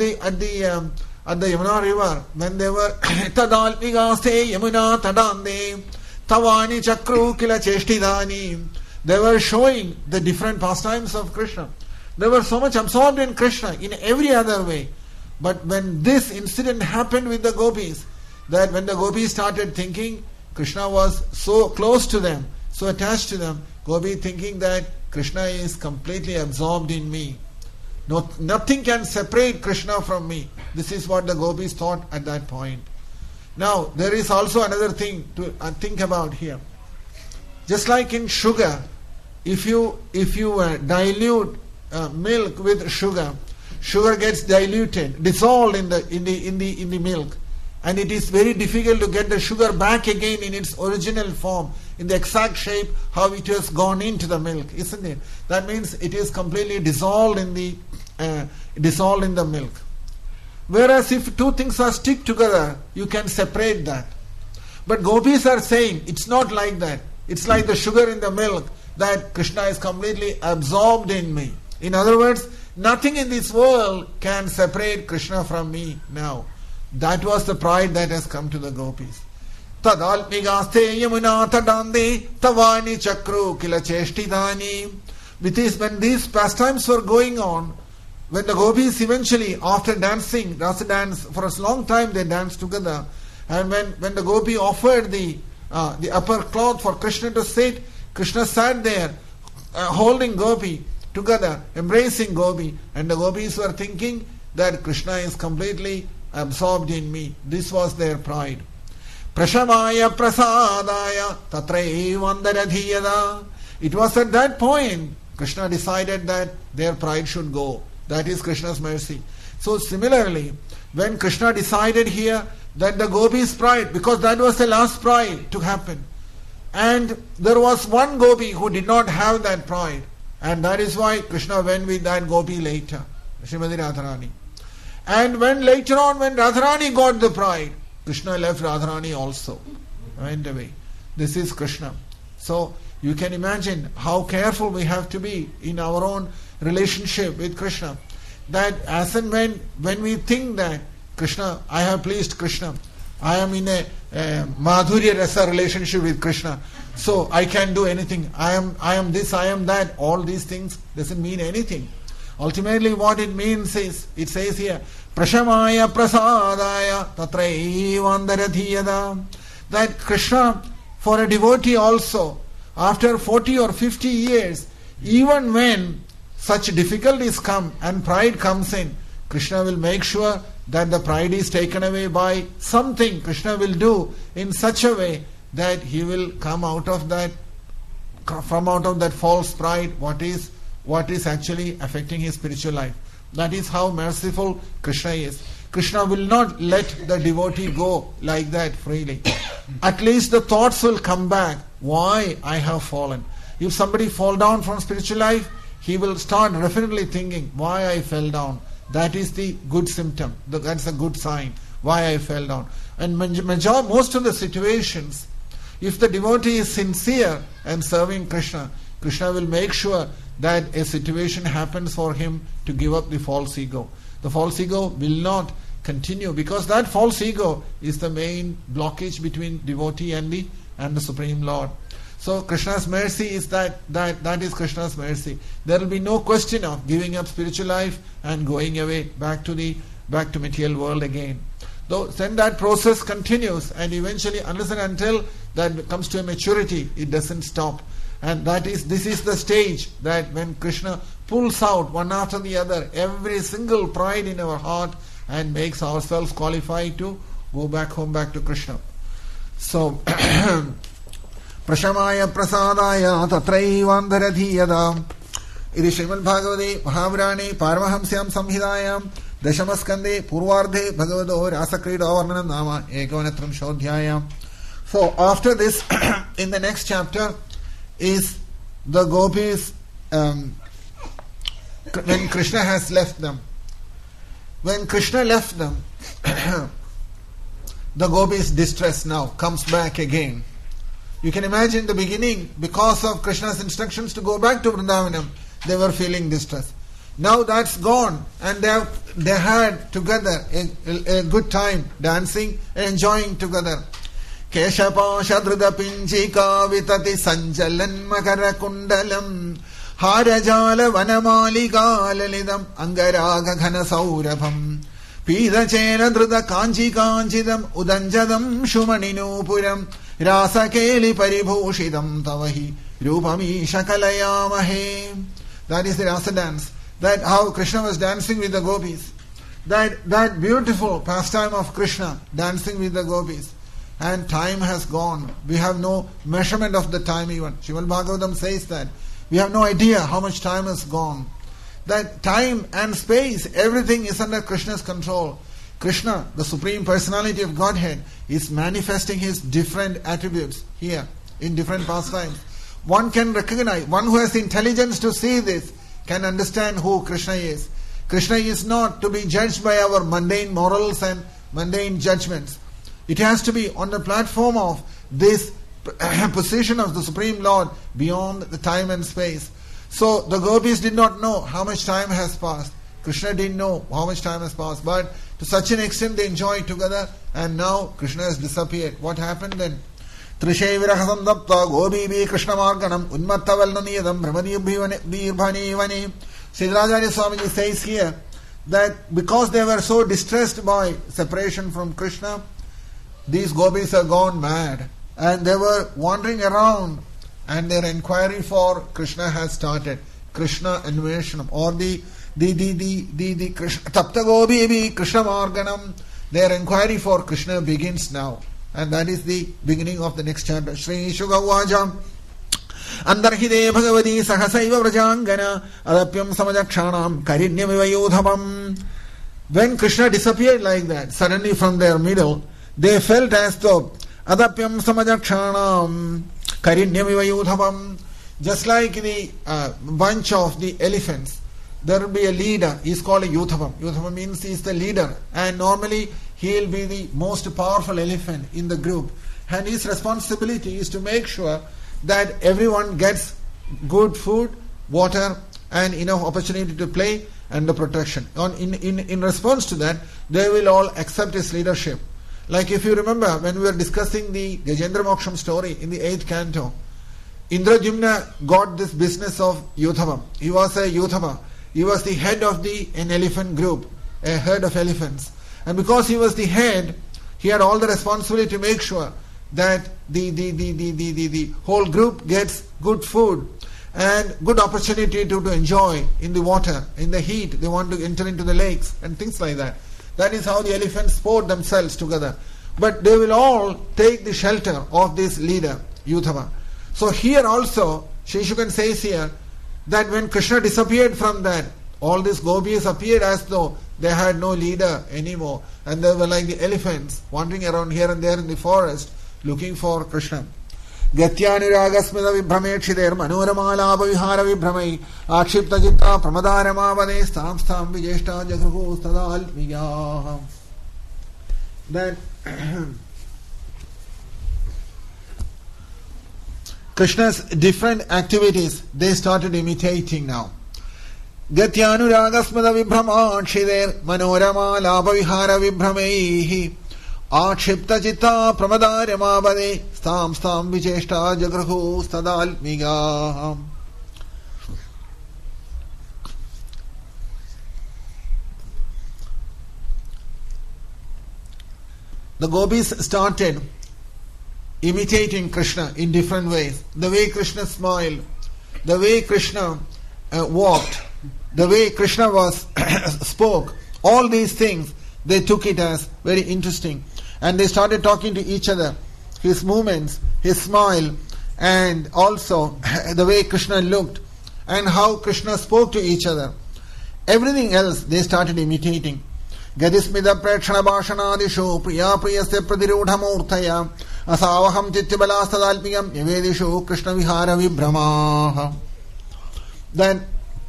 Yamuna river, when they were Tadalmigaste yamuna tadande tavani chakru kila cheshtidani, they were showing the different pastimes of Krishna. They were so much absorbed in Krishna in every other way. But when this incident happened with the gopis, that when the gopis started thinking Krishna was so close to them, so attached to them, gopi thinking that Krishna is completely absorbed in me. Nothing can separate Krishna from me. This is what the gopis thought at that point. Now, there is also another thing to think about here. Just like in sugar, if you dilute milk with sugar, sugar gets diluted, dissolved in the milk, and it is very difficult to get the sugar back again in its original form, in the exact shape how it has gone into the milk, isn't it? That means it is completely dissolved in the milk. Whereas if two things are stick together, you can separate that. But gopis are saying it's not like that. It's like the sugar in the milk, that Krishna is completely absorbed in me. In other words, nothing in this world can separate Krishna from me now. That was the pride that has come to the gopis. Tadalmigaste yamuna tadande tavani chakru kila cheshtidani. With this, when these pastimes were going on, when the gopis eventually, after dancing, rasa dance, for a long time they danced together, and when the gopi offered the upper cloth for Krishna to sit, Krishna sat there holding gopi together, embracing gopi, and the gopis were thinking that Krishna is completely absorbed in me. This was their pride. Prashamaya prasadaya tatraivandaradhiyada. It was at that point Krishna decided that their pride should go. That is Krishna's mercy. So similarly, when Krishna decided here that the gopis' pride, because that was the last pride to happen, and there was one gopi who did not have that pride, and that is why Krishna went with that gopi later, Srimati Radharani. And when later on, when Radharani got the pride, Krishna left Radharani also, went away. This is Krishna. So you can imagine how careful we have to be in our own relationship with Krishna. That as and when we think that Krishna, I have pleased Krishna, I am in a Madhurya Rasa relationship with Krishna, so I can do anything. I am this, I am that. All these things doesn't mean anything. Ultimately what it means is, it says here, Prashamaya prasadaya tatraivandaradhiyada. That Krishna, for a devotee also, after 40 or 50 years, even when such difficulties come and pride comes in, Krishna will make sure that the pride is taken away by something Krishna will do in such a way that he will come out of that false pride, what is actually affecting his spiritual life. That is how merciful Krishna is. Krishna will not let the devotee go like that freely. At least the thoughts will come back. Why I have fallen? If somebody fall down from spiritual life, he will start definitely thinking, why I fell down. That is the good symptom. That's a good sign. Why I fell down. And most of the situations, if the devotee is sincere and serving Krishna, Krishna will make sure that a situation happens for him to give up the false ego. The false ego will not continue, because that false ego is the main blockage between devotee and the Supreme Lord. So Krishna's mercy is that is Krishna's mercy. There will be no question of giving up spiritual life and going away back to material world again. Though then that process continues, and eventually, unless and until that comes to a maturity, it doesn't stop. And this is the stage that when Krishna pulls out one after the other every single pride in our heart and makes ourselves qualified to go back home, back to Krishna. So, Prashamaya prasadaya tatraivandharadhiyadam Iti Srimad Bhagavate Mahavrane Paramahamsyam Samhidayam Dashamaskande Purvardhe Bhagavado Rasakrida Varnanam Nama Ekanatram Shodhyayam. So after this, in the next chapter is the gopis when Krishna has left them. When Krishna left them, the gopis' distress now comes back again. You can imagine the beginning, because of Krishna's instructions to go back to Vrindavanam, they were feeling distress. Now that's gone, and they had together a good time dancing and enjoying together. Keshapasha Drudha Pinchika Vitati Sanjalan Makara Kundalam Harajala Vanamalika Lalidam Angaraga Ghana Saurabham Pida Chena Drudha Kanchi Kanchidam Udanjadam Shumaninu Puram Rasa Keli Paribhushidam Tavahi Rupami Shakalayamahe. That is the rasa dance. That how Krishna was dancing with the gopis. That beautiful pastime of Krishna dancing with the gopis. And time has gone. We have no measurement of the time even. Srimad Bhagavatam says that. We have no idea how much time has gone. That time and space, everything is under Krishna's control. Krishna, the Supreme Personality of Godhead, is manifesting His different attributes here in different pastimes. One can recognize, one who has intelligence to see this, can understand who Krishna is. Krishna is not to be judged by our mundane morals and mundane judgments. It has to be on the platform of this position of the Supreme Lord beyond the time and space. So the gopis did not know how much time has passed. Krishna didn't know how much time has passed. But to such an extent they enjoyed together, and now Krishna has disappeared. What happened then? Trishe virahasam dapta gobibi Krishna marganam unmatta valnaniyadam brahmadibhivani. Siddharacharya Swamiji says here that because they were so distressed by separation from Krishna, these gopis have gone mad. And they were wandering around, and their inquiry for Krishna has started. Krishna Anveshanam, or the Krishna Tapta Gobibi Krishna Marganam. Their inquiry for Krishna begins now. And that is the beginning of the next chapter. Shri Shugavajam Andarhide Bhagavati Sahasaiva Vrajangana Adapyam Samajakshanam Karinyamiva Yudhavam. When Krishna disappeared like that, suddenly from their middle, they felt as though Adapyam Samajakshanam Karinyamiva Yudhavam. Just like the bunch of the elephants, there will be a leader. He is called a Yudhavam. Yudhavam means he is the leader. And normally he will be the most powerful elephant in the group. And his responsibility is to make sure that everyone gets good food, water, and enough opportunity to play, and the protection. In response to that, they will all accept his leadership. Like if you remember when we were discussing the Gajendra Moksham story in the 8th canto, Indradyumna got this business of Yudhavam. He was a Yudhava. He was the head of an elephant group, a herd of elephants. And because he was the head, he had all the responsibility to make sure that the whole group gets good food and good opportunity to enjoy in the water, in the heat. They want to enter into the lakes and things like that. That is how the elephants sport themselves together. But they will all take the shelter of this leader, Yudhava. So here also, Sri Shukan says here, that when Krishna disappeared from that, all these gopis appeared as though they had no leader anymore. And they were like the elephants, wandering around here and there in the forest, looking for Krishna. Gatyaniragasmida vibhramekshidher manoramalabha vihara vibhramai akshipta jitta pramadaramavade stam stam vijeshta jagruhu stadalmiya. Then Krishna's different activities, they started imitating now. Gatyanuragasmada vibhramakshidher manorama labha vihara vibhramaihi akshipta chitta pramadaramavade stam stam vicheshta jagruhu stadalmiga. The gopis started imitating Krishna in different ways. The way Krishna smiled, the way Krishna walked, the way Krishna spoke, all these things, they took it as very interesting. And they started talking to each other. His movements, his smile, and also the way Krishna looked, and how Krishna spoke to each other. Everything else they started imitating. Gadismida prekshana bhashanadishu priya priyasya pradirudhamurthaya asavaham chittibalasadalpiyam yavedishu Krishna vihara vibhramaha. Then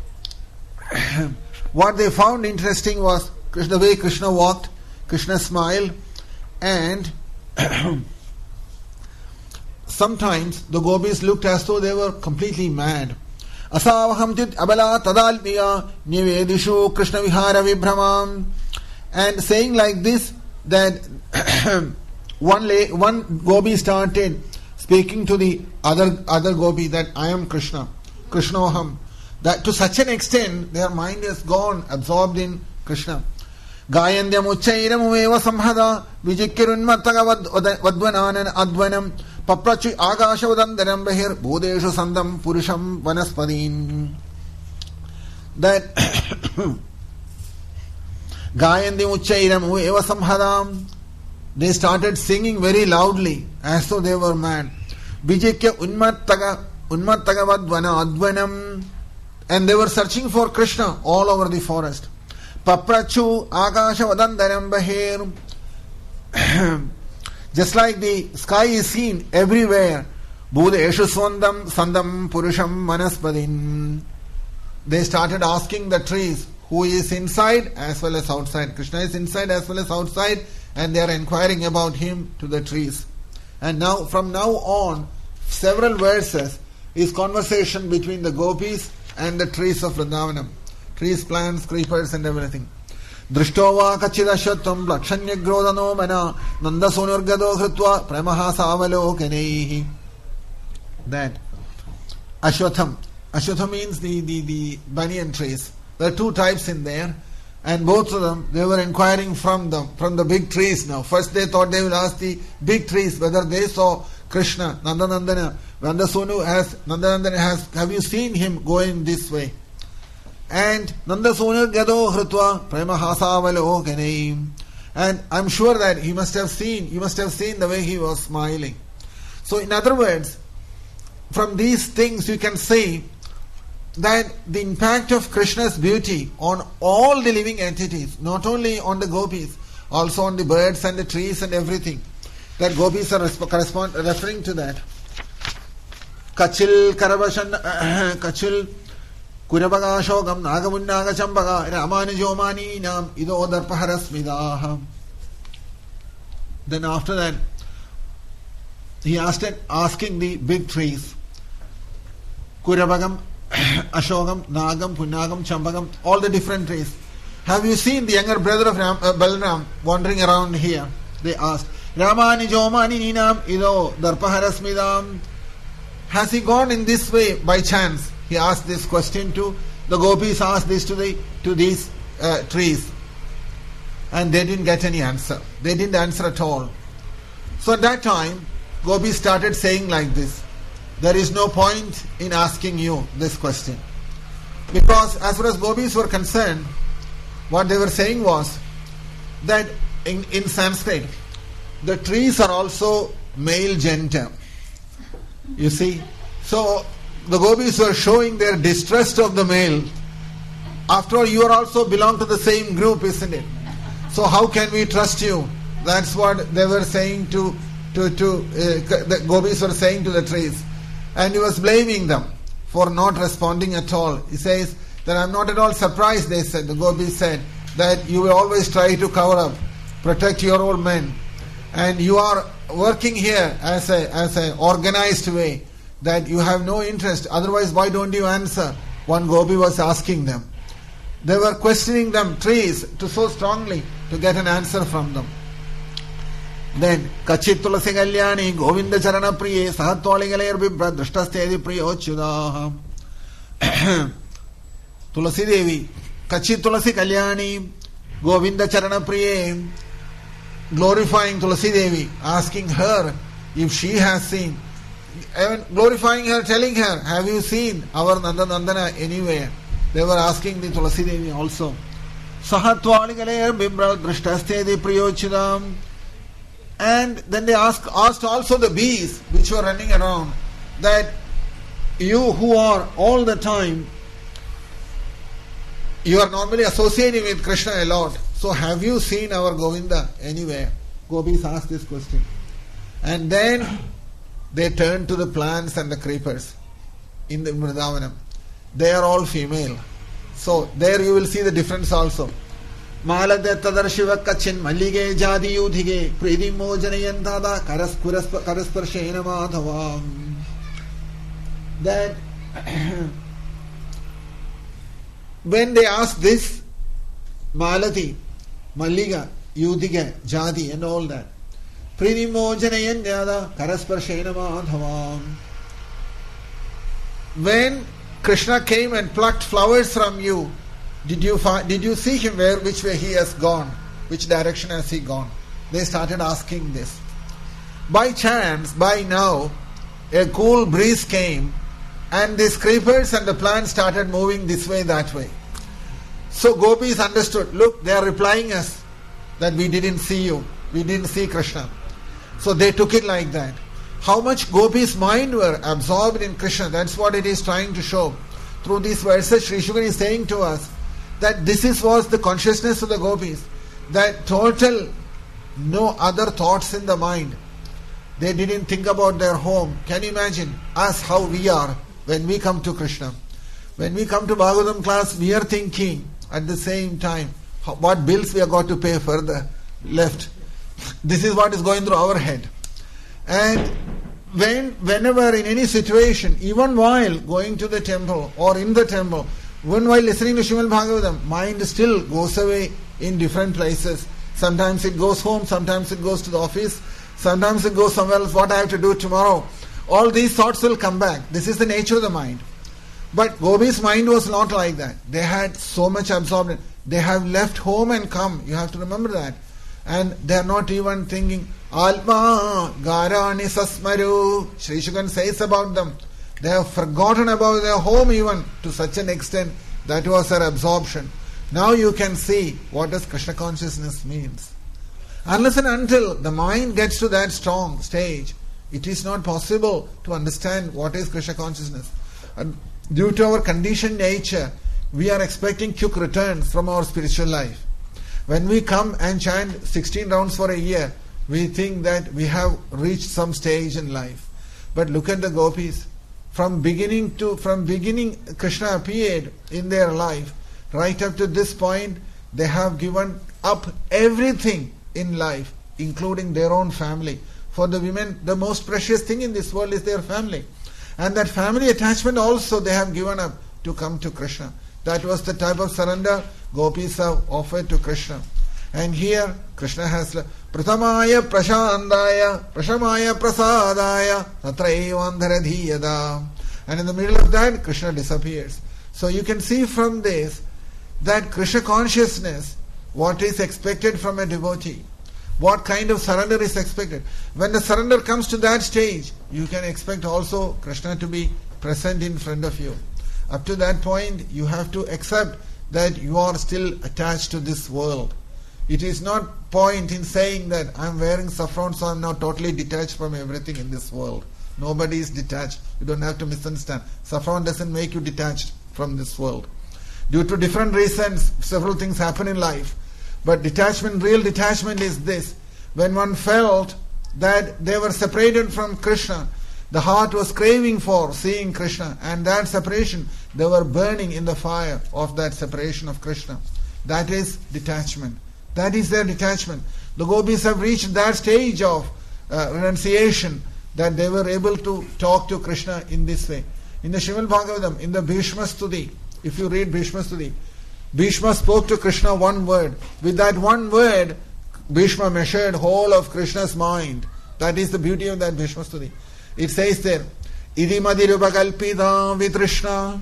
what they found interesting was the way Krishna walked, Krishna smiled, and sometimes the gopis looked as though they were completely mad. Asavaham chit abala tadalpiya nivedishu Krishna vihara vibhramam. And saying like this, that one gopi started speaking to the other gopi that I am Krishna, Krishnoham. That to such an extent their mind is gone, absorbed in Krishna. Gayandyam uccairamuveva samhada vijikirunmattaga vadvananan advanam paprachi agashavadandaram bahir bodeshu sandam purusham vanaspadin. That Gayandyam uccairamuveva samhadam, they started singing very loudly as though they were mad. Vijikya unmattaga vadvana advanam. And they were searching for Krishna all over the forest. Paprachu akasha vadandaram bahir. Just like the sky is seen everywhere. Budeshu sandam purusham manaspadin. They started asking the trees who is inside as well as outside. Krishna is inside as well as outside, and they are inquiring about him to the trees. And now, from now on, several verses is conversation between the gopis and the trees of Vrindavanam. Trees, plants, creepers and everything. Drishtova kachidashyatam lakshanyagrodano mana nandasonurgado hritva premaha savalokanehi. That Ashwatham. Ashwatham means the banyan trees. There are two types in there, and both of them, they were inquiring from the big trees now. First they thought they will ask the big trees whether they saw Krishna, Nandanandana. Nandanandana has, have you seen him going this way? And Nandasonu gado hritva premahasavalokanei. And I'm sure that you must have seen the way he was smiling. So in other words, from these things you can say that the impact of Krishna's beauty on all the living entities, not only on the gopis, also on the birds and the trees and everything, that gopis are referring to that. Kachil Kurabaga Shogam Nagamunaga Chambaga Ramani Jomani Nam Ido Darpaharasmidaha. Then after that, he asking the big trees, Kurabagam, Ashogam, Nagam, Punagam, Chambagam, all the different trees. Have you seen the younger brother of Balram wandering around here? They asked. Ramani Jomani Ninam Ido Darpaharasmidam. Has he gone in this way by chance? He asked this question to the gopis, asked this to these trees. And they didn't get any answer. They didn't answer at all. So at that time, gopis started saying like this. There is no point in asking you this question. Because as far as gopis were concerned, what they were saying was that in Sanskrit, the trees are also male gender. You see? So the gopis were showing their distrust of the male. After all, you are also belong to the same group, isn't it? So how can we trust you? That's what they were saying the gopis were saying to the trees. And he was blaming them for not responding at all. He says that I'm not at all surprised, they said, the gopis said, that you will always try to cover up, protect your old men. And you are working here as a organized way, that you have no interest. Otherwise, why don't you answer? One gopi was asking them. They were questioning them, trees, so strongly to get an answer from them. Then, Kachit Tulasi Kalyani, Govinda Charana Priye, Sahatwali Galer Vibra, Drashtastedi Priyochudaha. Tulasi Devi, Kachit Tulasi Kalyani, Govinda Charana Priye, glorifying Tulasi Devi, asking her, if she has seen, even glorifying her, telling her, have you seen our Nandana anywhere? They were asking the Tulasi Devi also. Sahatvaligale Bimbra Drashtastedi Priyochidam. And then they asked also the bees which were running around, that you who are all the time, you are normally associating with Krishna a lot. So have you seen our Govinda anywhere? Gopis asked this question. And then they turned to the plants and the creepers in the Vrindavanam. They are all female. So there you will see the difference also. Malade tadar shiva kachin mallige jadi yudhige pridi mojanayantada karasparshena madhavam. That when they asked this, Malati, Malliga, Yudhiga, Jadi and all that, pridi mojanayanyada karasparshena madhavam. When Krishna came and plucked flowers from you, did you see him which way he has gone? Which direction has he gone? They started asking this. By chance, by now, a cool breeze came and these creepers and the plants started moving this way, that way. So gopis understood, look, they are replying us that we didn't see you, we didn't see Krishna. So they took it like that. How much gopis' mind were absorbed in Krishna, that's what it is trying to show. Through these verses, Sri Shukan is saying to us that this was the consciousness of the gopis, that total, no other thoughts in the mind. They didn't think about their home. Can you imagine us, how we are when we come to Krishna? When we come to Bhagavatam class, we are thinking at the same time what bills we have got to pay further left. This is what is going through our head. And whenever in any situation, even while going to the temple or in the temple, even while listening to Srimad Bhagavatam, mind still goes away in different places. Sometimes it goes home, sometimes it goes to the office, sometimes it goes somewhere else, what I have to do tomorrow. All these thoughts will come back. This is the nature of the mind. But Gopi's mind was not like that. They had so much absorbed. They have left home and come. You have to remember that. And they are not even thinking, Alma Garani Sasmaru. Sri Shukan says about them. They have forgotten about their home even to such an extent that was their absorption. Now you can see what does Krishna consciousness means. Unless and until the mind gets to that strong stage, it is not possible to understand what is Krishna consciousness. And due to our conditioned nature, we are expecting quick returns from our spiritual life. When we come and chant 16 rounds for a year, we think that we have reached some stage in life. But look at the gopis. From beginning Krishna appeared in their life. Right up to this point, they have given up everything in life, including their own family. For the women, the most precious thing in this world is their family. And that family attachment also they have given up to come to Krishna. That was the type of surrender gopis have offered to Krishna. And here, Krishna has Pratamaya Prashandaya Prashamaya Prasadaya Tatraivandharadhiyada. And in the middle of that, Krishna disappears. So you can see from this that Krishna consciousness, what is expected from a devotee, what kind of surrender is expected. When the surrender comes to that stage, you can expect also Krishna to be present in front of you. Up to that point, you have to accept that you are still attached to this world. It is not point in saying that I am wearing saffron, so I am now totally detached from everything in this world. Nobody is detached. You don't have to misunderstand. Saffron doesn't make you detached from this world. Due to different reasons, several things happen in life. But detachment, real detachment is this. When one felt that they were separated from Krishna, the heart was craving for seeing Krishna, and that separation, they were burning in the fire of that separation of Krishna. That is detachment. That is their detachment. The gopis have reached that stage of renunciation that they were able to talk to Krishna in this way. In the Srimad Bhagavatam, in the Bhishma Stuti, if you read Bhishma Stuti, Bhishma spoke to Krishna one word. With that one word, Bhishma measured whole of Krishna's mind. That is the beauty of that Bhishma Stuti. It says there, Idimadhirupakalpidam vitrishna.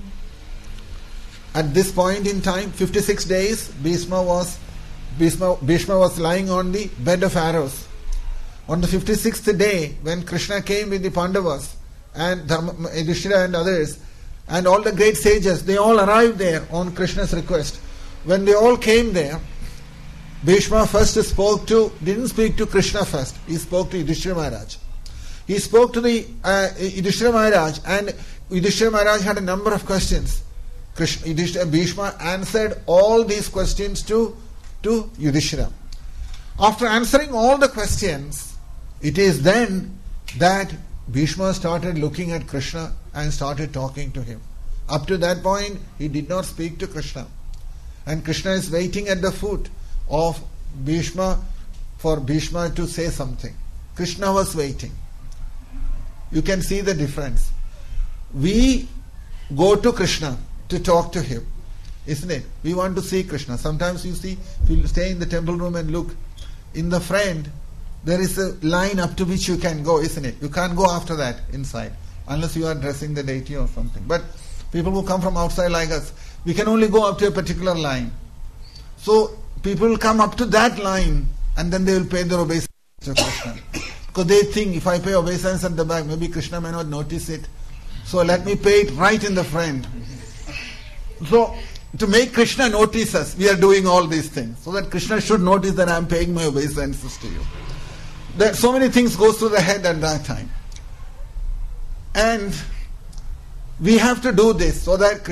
At this point in time, 56 days, Bhishma was lying on the bed of arrows. On the 56th day, when Krishna came with the Pandavas and Yudhishthira and others, and all the great sages, they all arrived there on Krishna's request. When they all came there, Bhishma first didn't speak to Krishna first. He spoke to Yudhishthira Maharaj. He spoke to the Yudhishthira Maharaj, and Yudhishthira Maharaj had a number of questions. Bhishma answered all these questions to Yudhishthira. After answering all the questions, it is then that Bhishma started looking at Krishna and started talking to him. Up to that point, he did not speak to Krishna. And Krishna is waiting at the foot of Bhishma for Bhishma to say something. Krishna was waiting. You can see the difference. We go to Krishna to talk to him, isn't it? We want to see Krishna. Sometimes you see, if you stay in the temple room and look, in the front, there is a line up to which you can go, isn't it? You can't go after that inside, unless you are dressing the deity or something. But people who come from outside like us, we can only go up to a particular line. So people will come up to that line and then they will pay their obeisance to Krishna. Because they think, if I pay obeisance at the back, maybe Krishna may not notice it. So let me pay it right in the front. So to make Krishna notice us, we are doing all these things. So that Krishna should notice that I am paying my obeisances to you. There so many things go through the head at that time. And we have to do this so that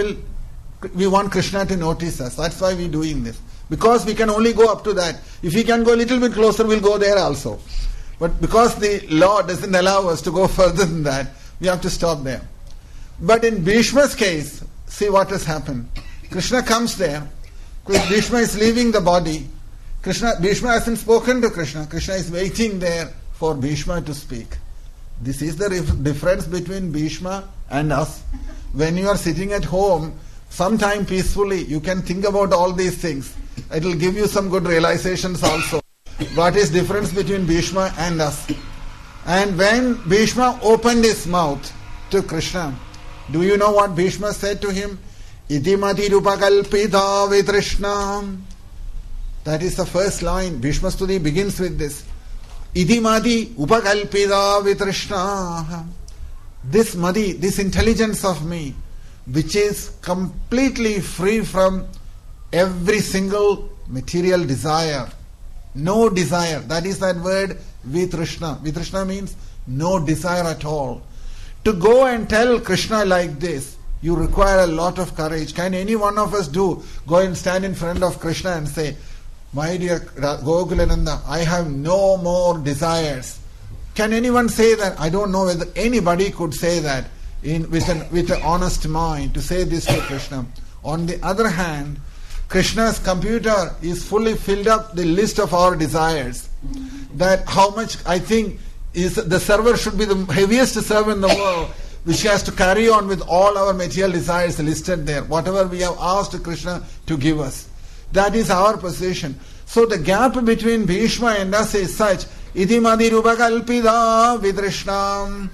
we want Krishna to notice us. That's why we're doing this. Because we can only go up to that. If we can go a little bit closer, we'll go there also. But because the law doesn't allow us to go further than that, we have to stop there. But in Bhishma's case, see what has happened. Krishna comes there. Bhishma is leaving the body. Bhishma hasn't spoken to Krishna. Krishna is waiting there for Bhishma to speak. This is the difference between Bhishma and us. When you are sitting at home, sometime peacefully, you can think about all these things. It will give you some good realizations also. What is difference between Bhishma and us? And when Bhishma opened his mouth to Krishna, do you know what Bhishma said to him? Iti mati rupakalpita vitrishna. That is the first line. Bhishma Stuti begins with this. Iti mati upakalpita vitrishna. This mati, this intelligence of me, which is completely free from every single material desire. No desire. That is that word vitrishna. Vitrishna means no desire at all. To go and tell Krishna like this, you require a lot of courage. Can any one of us go and stand in front of Krishna and say, my dear Gokulananda, I have no more desires. Can anyone say that? I don't know whether anybody could say that with an honest mind, to say this to Krishna. On the other hand, Krishna's computer is fully filled up the list of our desires. That how much I think is the server should be the heaviest server in the world, which has to carry on with all our material desires listed there. Whatever we have asked Krishna to give us. That is our position. So the gap between Bhishma and us is such. Iti madi rupakalpida vidrishnam.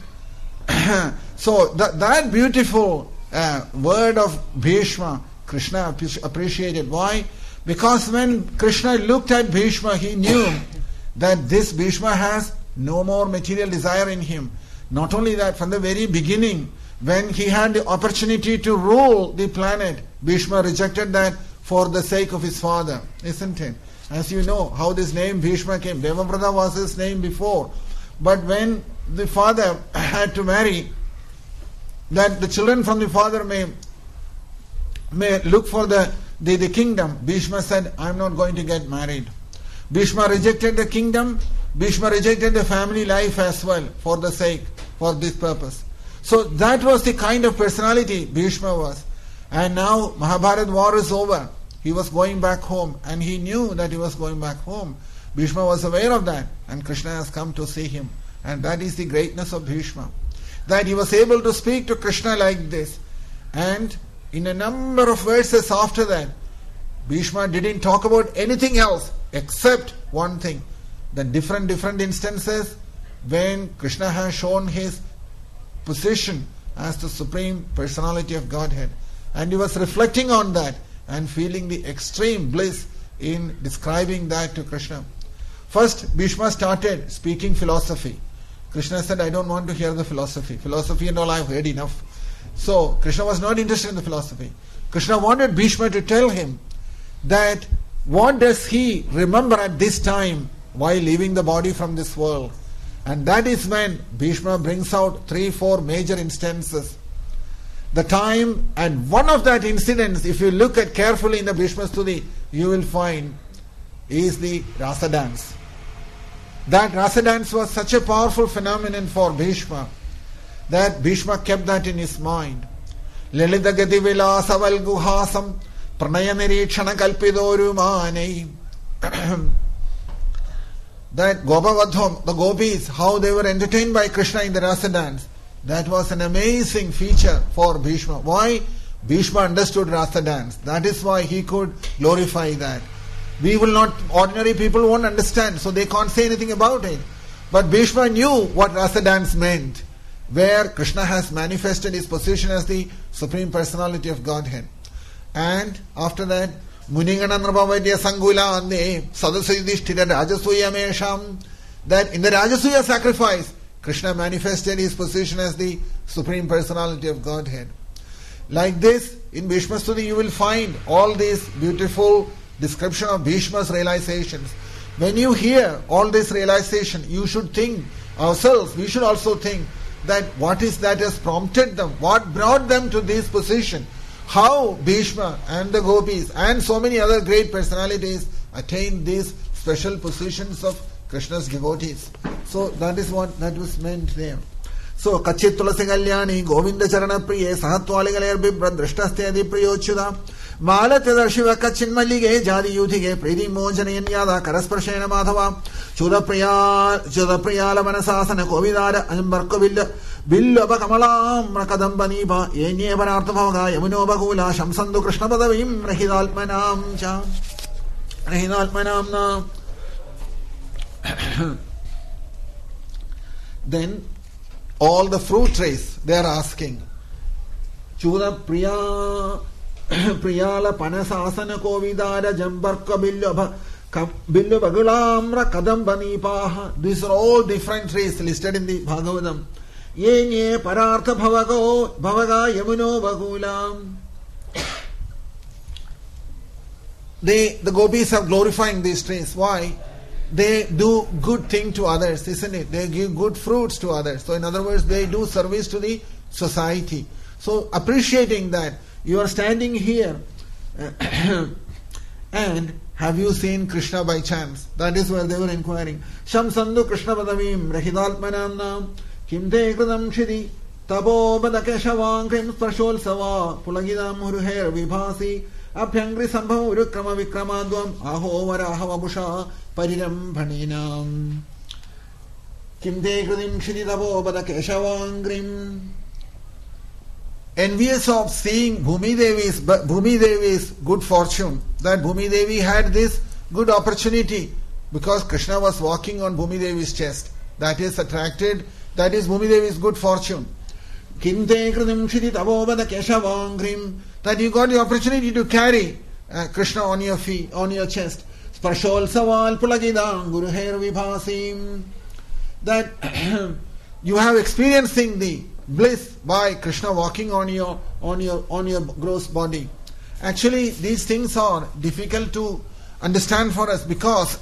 So that beautiful word of Bhishma, Krishna appreciated. Why? Because when Krishna looked at Bhishma, he knew that this Bhishma has no more material desire in him. Not only that, from the very beginning, when he had the opportunity to rule the planet, Bhishma rejected that for the sake of his father, isn't it? As you know, how this name Bhishma came. Devabrata was his name before. But when the father had to marry, that the children from the father may look for the kingdom, Bhishma said, I am not going to get married. Bhishma rejected the kingdom. Bhishma rejected the family life as well for this purpose. So that was the kind of personality Bhishma was. And now Mahabharata war is over. He was going back home, and he knew that he was going back home. Bhishma was aware of that, and Krishna has come to see him. And that is the greatness of Bhishma. That he was able to speak to Krishna like this. And in a number of verses after that, Bhishma didn't talk about anything else except one thing. The different instances when Krishna has shown his position as the Supreme Personality of Godhead. And he was reflecting on that and feeling the extreme bliss in describing that to Krishna. First, Bhishma started speaking philosophy. Krishna said, I don't want to hear the philosophy. Philosophy and all I have heard enough. So, Krishna was not interested in the philosophy. Krishna wanted Bhishma to tell him that what does he remember at this time while leaving the body from this world. And that is when Bhishma brings out 3-4 major instances. The time, and one of that incidents, if you look at carefully in the Bhishma Stuti, you will find is the Rasa dance. That Rasa dance was such a powerful phenomenon for Bhishma that Bhishma kept that in his mind. Lalita Gati Vilasaval Guhasam Pranaya Nirikshana Kalpidorumanei. That Gopavadham, the gopis, how they were entertained by Krishna in the Rasa dance, that was an amazing feature for Bhishma. Why? Bhishma understood Rasa dance. That is why he could glorify that. We will not, ordinary people won't understand, so they can't say anything about it. But Bhishma knew what Rasa dance meant, where Krishna has manifested his position as the Supreme Personality of Godhead. And after that, Muningana Nrabhavadya Sangula Ande Sadasayudhisthira Rajasuya Mesham, that in the Rajasuya sacrifice, Krishna manifested his position as the Supreme Personality of Godhead. Like this, in Bhishma Stuti you will find all these beautiful description of Bhishma's realizations. When you hear all this realization, you should think ourselves, we should also think that what is that has prompted them, what brought them to this position, how Bhishma and the gopis and so many other great personalities attained these special positions of Krishna's devotees. So that is what that was meant there. So Kachit Tulasi Kalyani Govinda Charana Priye Sahatwaligaler Bibra Drishtaste Priyochuda Malatadar Shiva Kachin Malige Jadi Yuthige Priti Mojani Yada Karasparshena Madhava Chuda Priyala Manasasana Kovidara Ambarko Billo Bakamalam Rakadambaniba Yenye Banartavaga Yamuno Bagula Shamsandu Krishna Padavim Rahidalmanam Cha Rahidalmanam Na. Then all the fruit trees they are asking Chuda Priyala Panasasana Kovidara Jambarka Billo Bagulamra Kadambani Paha. These are all different trees listed in the Bhagavatam. Yenye Parartha Bhavaga Yamuno Bagulam. The gopis are glorifying these trees. Why? They do good thing to others, isn't it? They give good fruits to others. So in other words, they do service to the society. So appreciating that, you are standing here and have you seen Krishna by chance? That is where they were inquiring. Shamsandu Krishna Padavim Rahidalmanamna Kimte Kridam Shidi Tabo Badakeshavang Krim Sparshol Sava Pulagidam Muruher Vibhasi Abhyangri Sambhav Urukrama Vikramadvam Aho Varahava Pariram Bhaninam Kimte Kridim Shiditabo Badakeshavangrim. Envious of seeing Bhumi Devi's good fortune, that Bhumi Devi had this good opportunity because Krishna was walking on Bhumi Devi's chest. That is attracted, that is Bhumi Devi's good fortune. Kimte Kridim Shiditabo Badakeshavangrim, that you got the opportunity to carry Krishna on your feet, on your chest. Sparshol Saval Pulagidam Guruher Vibhasim, that you have experiencing the bliss by Krishna walking on your gross body. Actually, these things are difficult to understand for us because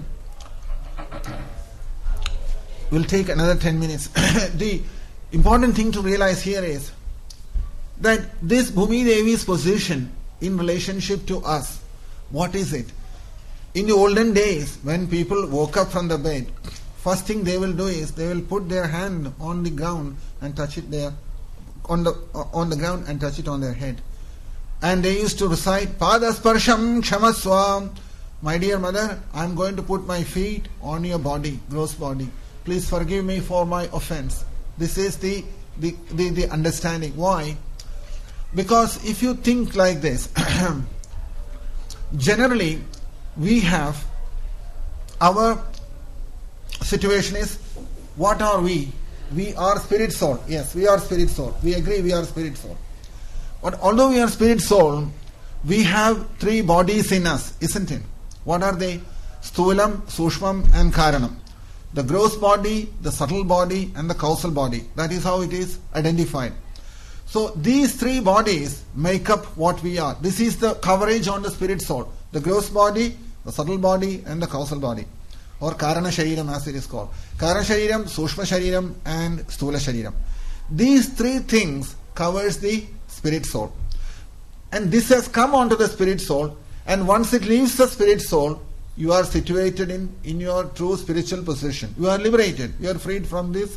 we'll take another 10 minutes. The important thing to realize here is that this Bhumi Devi's position in relationship to us, what is it? In the olden days, when people woke up from the bed, first thing they will do is they will put their hand on the ground and touch it there, on the ground and touch it on their head. And they used to recite Padasparsham Kshamaswam. My dear mother, I am going to put my feet on your body, gross body. Please forgive me for my offense. This is the understanding. Why? Because if you think like this, generally we have, our situation is, what are we? We are spirit soul. Yes, we are spirit soul. We agree we are spirit soul. But although we are spirit soul, we have 3 bodies in us, isn't it? What are they? Sthulam, Sushmam and Karanam. The gross body, the subtle body and the causal body. That is how it is identified. So these three bodies make up what we are. This is the coverage on the spirit soul. The gross body, the subtle body and the causal body. Or Karana Shariram as it is called. Karana Shariram, Sushma Shariram and Sthula Shariram. These three things covers the spirit soul. And this has come onto the spirit soul, and once it leaves the spirit soul, you are situated in your true spiritual position. You are liberated. You are freed from this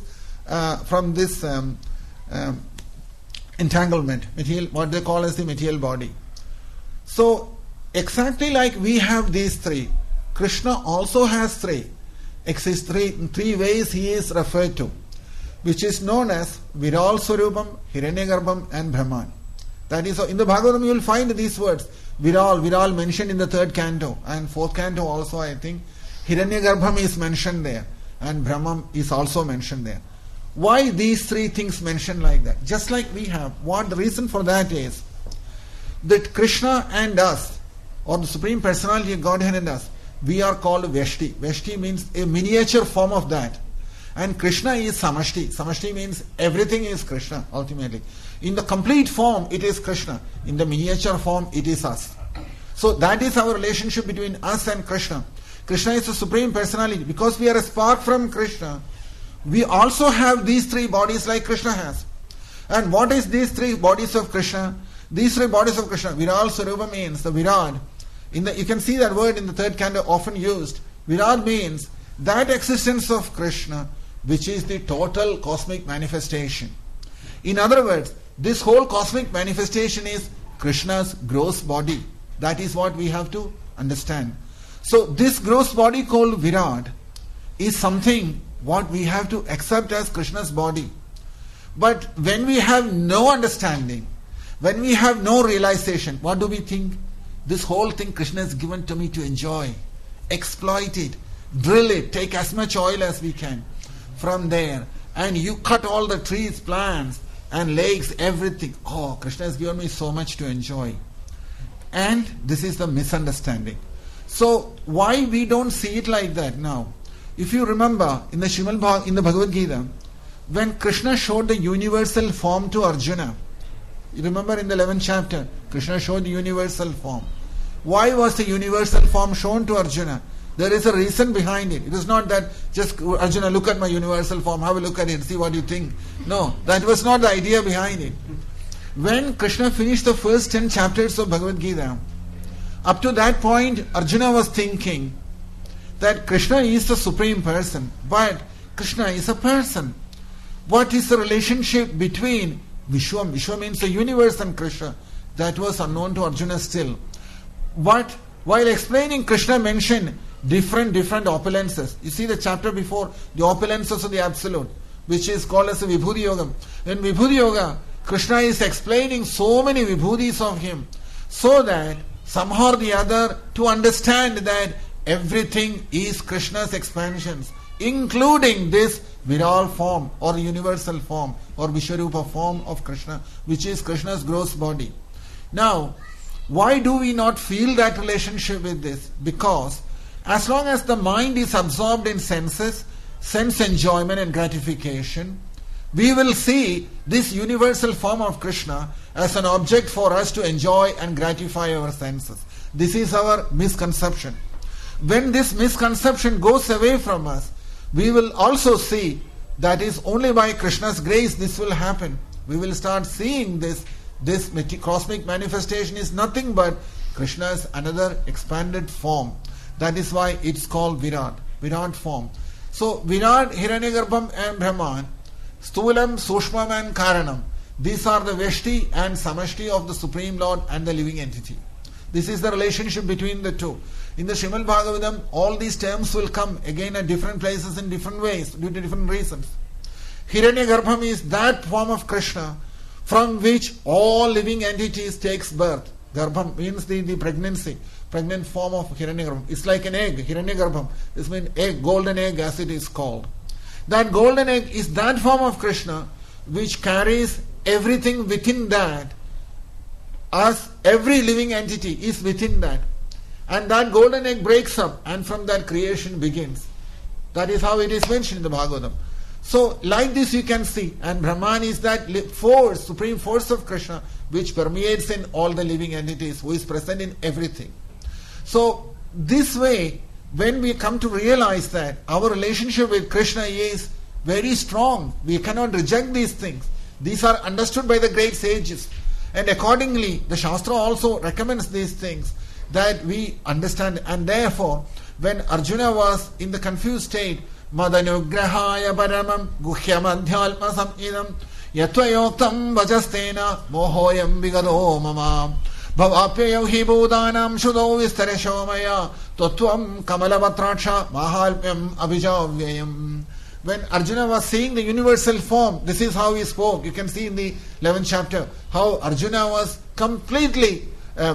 entanglement, material, what they call as the material body. So exactly like we have these three, Krishna also has three. Exists three ways he is referred to, which is known as Viral Swarupam, Hiranyagarbham and Brahman. That is, in the Bhagavatam you will find these words. Viral mentioned in the 3rd canto and 4th canto also, I think. Hiranyagarbham is mentioned there and Brahman is also mentioned there. Why these three things mentioned like that? Just like we have. What the reason for that is that Krishna and us, or the Supreme Personality of Godhead and us, we are called Veshti. Veshti means a miniature form of that. And Krishna is Samashti. Samashti means everything is Krishna ultimately. In the complete form, it is Krishna. In the miniature form, it is us. So that is our relationship between us and Krishna. Krishna is the Supreme Personality. Because we are a spark from Krishna, we also have these three bodies like Krishna has. And what is these three bodies of Krishna? These three bodies of Krishna. Viral Swarupa means the Virad. You can see that word in the 3rd canto often used. Virad means that existence of Krishna which is the total cosmic manifestation. In other words, this whole cosmic manifestation is Krishna's gross body. That is what we have to understand. So this gross body called Virat is something what we have to accept as Krishna's body. But when we have no understanding, when we have no realization, what do we think? This whole thing Krishna has given to me to enjoy. Exploit it, drill it, take as much oil as we can from there. And you cut all the trees, plants and lakes, everything. Oh, Krishna has given me so much to enjoy. And this is the misunderstanding. So why we don't see it like that now? If you remember in the Bhagavad Gita, when Krishna showed the universal form to Arjuna, you remember in the 11th chapter, Krishna showed the universal form. Why was the universal form shown to Arjuna? There is a reason behind it. It is not that just Arjuna, look at my universal form, have a look at it, see what you think. No, that was not the idea behind it. When Krishna finished the first 10 chapters of Bhagavad Gita, up to that point Arjuna was thinking that Krishna is the supreme person, but Krishna is a person. What is the relationship between Vishwam? Vishwam means the universe and Krishna. That was unknown to Arjuna still. But while explaining, Krishna mentioned different opulences. You see the chapter before, the opulences of the Absolute, which is called as the Vibhuti Yoga. In Vibhuti Yoga, Krishna is explaining so many Vibhutis of him, so that somehow or the other to understand that everything is Krishna's expansions, including this Viral form or universal form or Vishwarupa form of Krishna, which is Krishna's gross body. Now, why do we not feel that relationship with this? Because as long as the mind is absorbed in senses, sense enjoyment and gratification, we will see this universal form of Krishna as an object for us to enjoy and gratify our senses. This is our misconception. When this misconception goes away from us, we will also see that is only by Krishna's grace this will happen. We will start seeing this cosmic manifestation is nothing but Krishna's another expanded form. That is why it's called Virat form. So Virat, Hiranyagarbham and Brahman, Sthulam, Sushmam and Karanam, these are the Veshti and Samashti of the Supreme Lord and the living entity. This is the relationship between the two. In the Srimad Bhagavatam, all these terms will come again at different places in different ways, due to different reasons. Hiranyagarbham is that form of Krishna from which all living entities takes birth. Garbham means the pregnant form of Hiranyagarbham. It's like an egg, Hiranyagarbham. This means egg, golden egg as it is called. That golden egg is that form of Krishna which carries everything within that. As every living entity is within that. And that golden egg breaks up, and from that creation begins. That is how it is mentioned in the Bhagavatam. So, like this you can see, and Brahman is that force, supreme force of Krishna, which permeates in all the living entities, who is present in everything. So, this way, when we come to realize that our relationship with Krishna is very strong, we cannot reject these things. These are understood by the great sages. And accordingly, the Shastra also recommends these things that we understand. And therefore, when Arjuna was in the confused state, Madanugrahaya paramam guhyam adhyalma samidam yatvayoktam vajastena mohoyam vigado mama bhavapyayo hi bodhanam shudo vistaresho maya tatvam kamalavatraksha mahalmyam abhijavyayam. When Arjuna was seeing the universal form, this is how he spoke. You can see in the 11th chapter how Arjuna was completely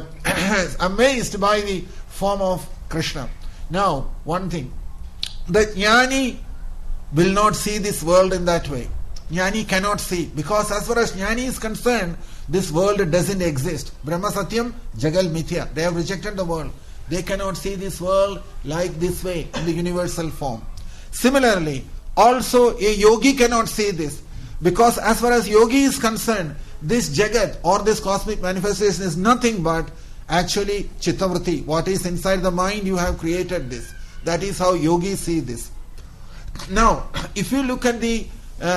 amazed by the form of Krishna. Now, one thing, the Jnani will not see this world in that way. Jnani cannot see, because as far as Jnani is concerned, this world doesn't exist. Brahma Satyam, Jagal Mithya. They have rejected the world. They cannot see this world like this way, in the universal form. Similarly, also a yogi cannot see this, because as far as yogi is concerned, this Jagat or this cosmic manifestation is nothing but actually Chittavriti. What is inside the mind, you have created this. That is how yogis see this. Now, if you look at the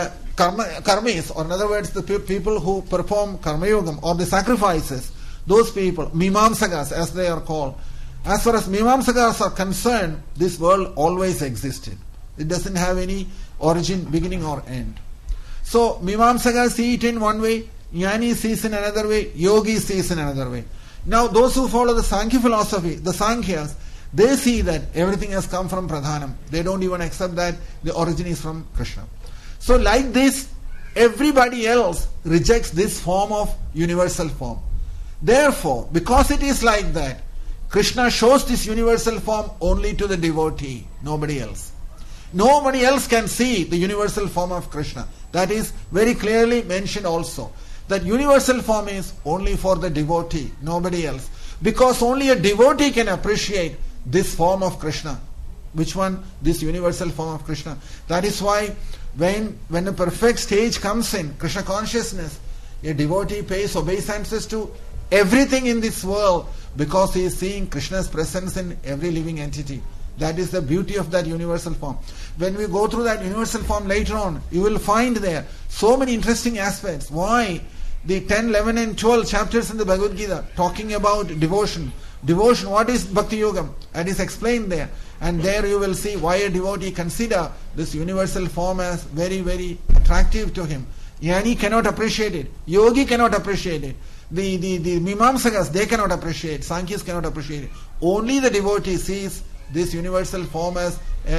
karmis, or in other words, the people who perform karma yogam or the sacrifices, those people, mimamsakas as they are called, as far as mimamsakas are concerned, this world always existed. It doesn't have any origin, beginning or end. So, mimamsakas see it in one way, Jnani sees in another way, yogi sees in another way. Now, those who follow the Sankhya philosophy, the Sankhyas, they see that everything has come from Pradhanam. They don't even accept that the origin is from Krishna. So like this, everybody else rejects this form of universal form. Therefore, because it is like that, Krishna shows this universal form only to the devotee, nobody else. Nobody else can see the universal form of Krishna. That is very clearly mentioned also. That universal form is only for the devotee, nobody else. Because only a devotee can appreciate this form of Krishna. Which one? This universal form of Krishna. That is why when a perfect stage comes in, Krishna consciousness, a devotee pays obeisances to everything in this world, because he is seeing Krishna's presence in every living entity. That is the beauty of that universal form. When we go through that universal form later on, you will find there so many interesting aspects. Why the 10, 11 and 12 chapters in the Bhagavad Gita talking about devotion. Devotion, what is Bhakti Yogam? That is explained there. And there you will see why a devotee consider this universal form as very, very attractive to him. Jnani cannot appreciate it. Yogi cannot appreciate it. The Mimamsakas, they cannot appreciate. Sankhya's cannot appreciate it. Only the devotee sees this universal form as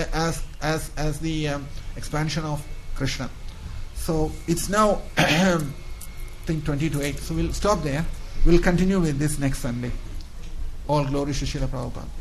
the expansion of Krishna. So it's now I think 20 to 8. So we'll stop there. We'll continue with this next Sunday. All glory to Srila Prabhupada.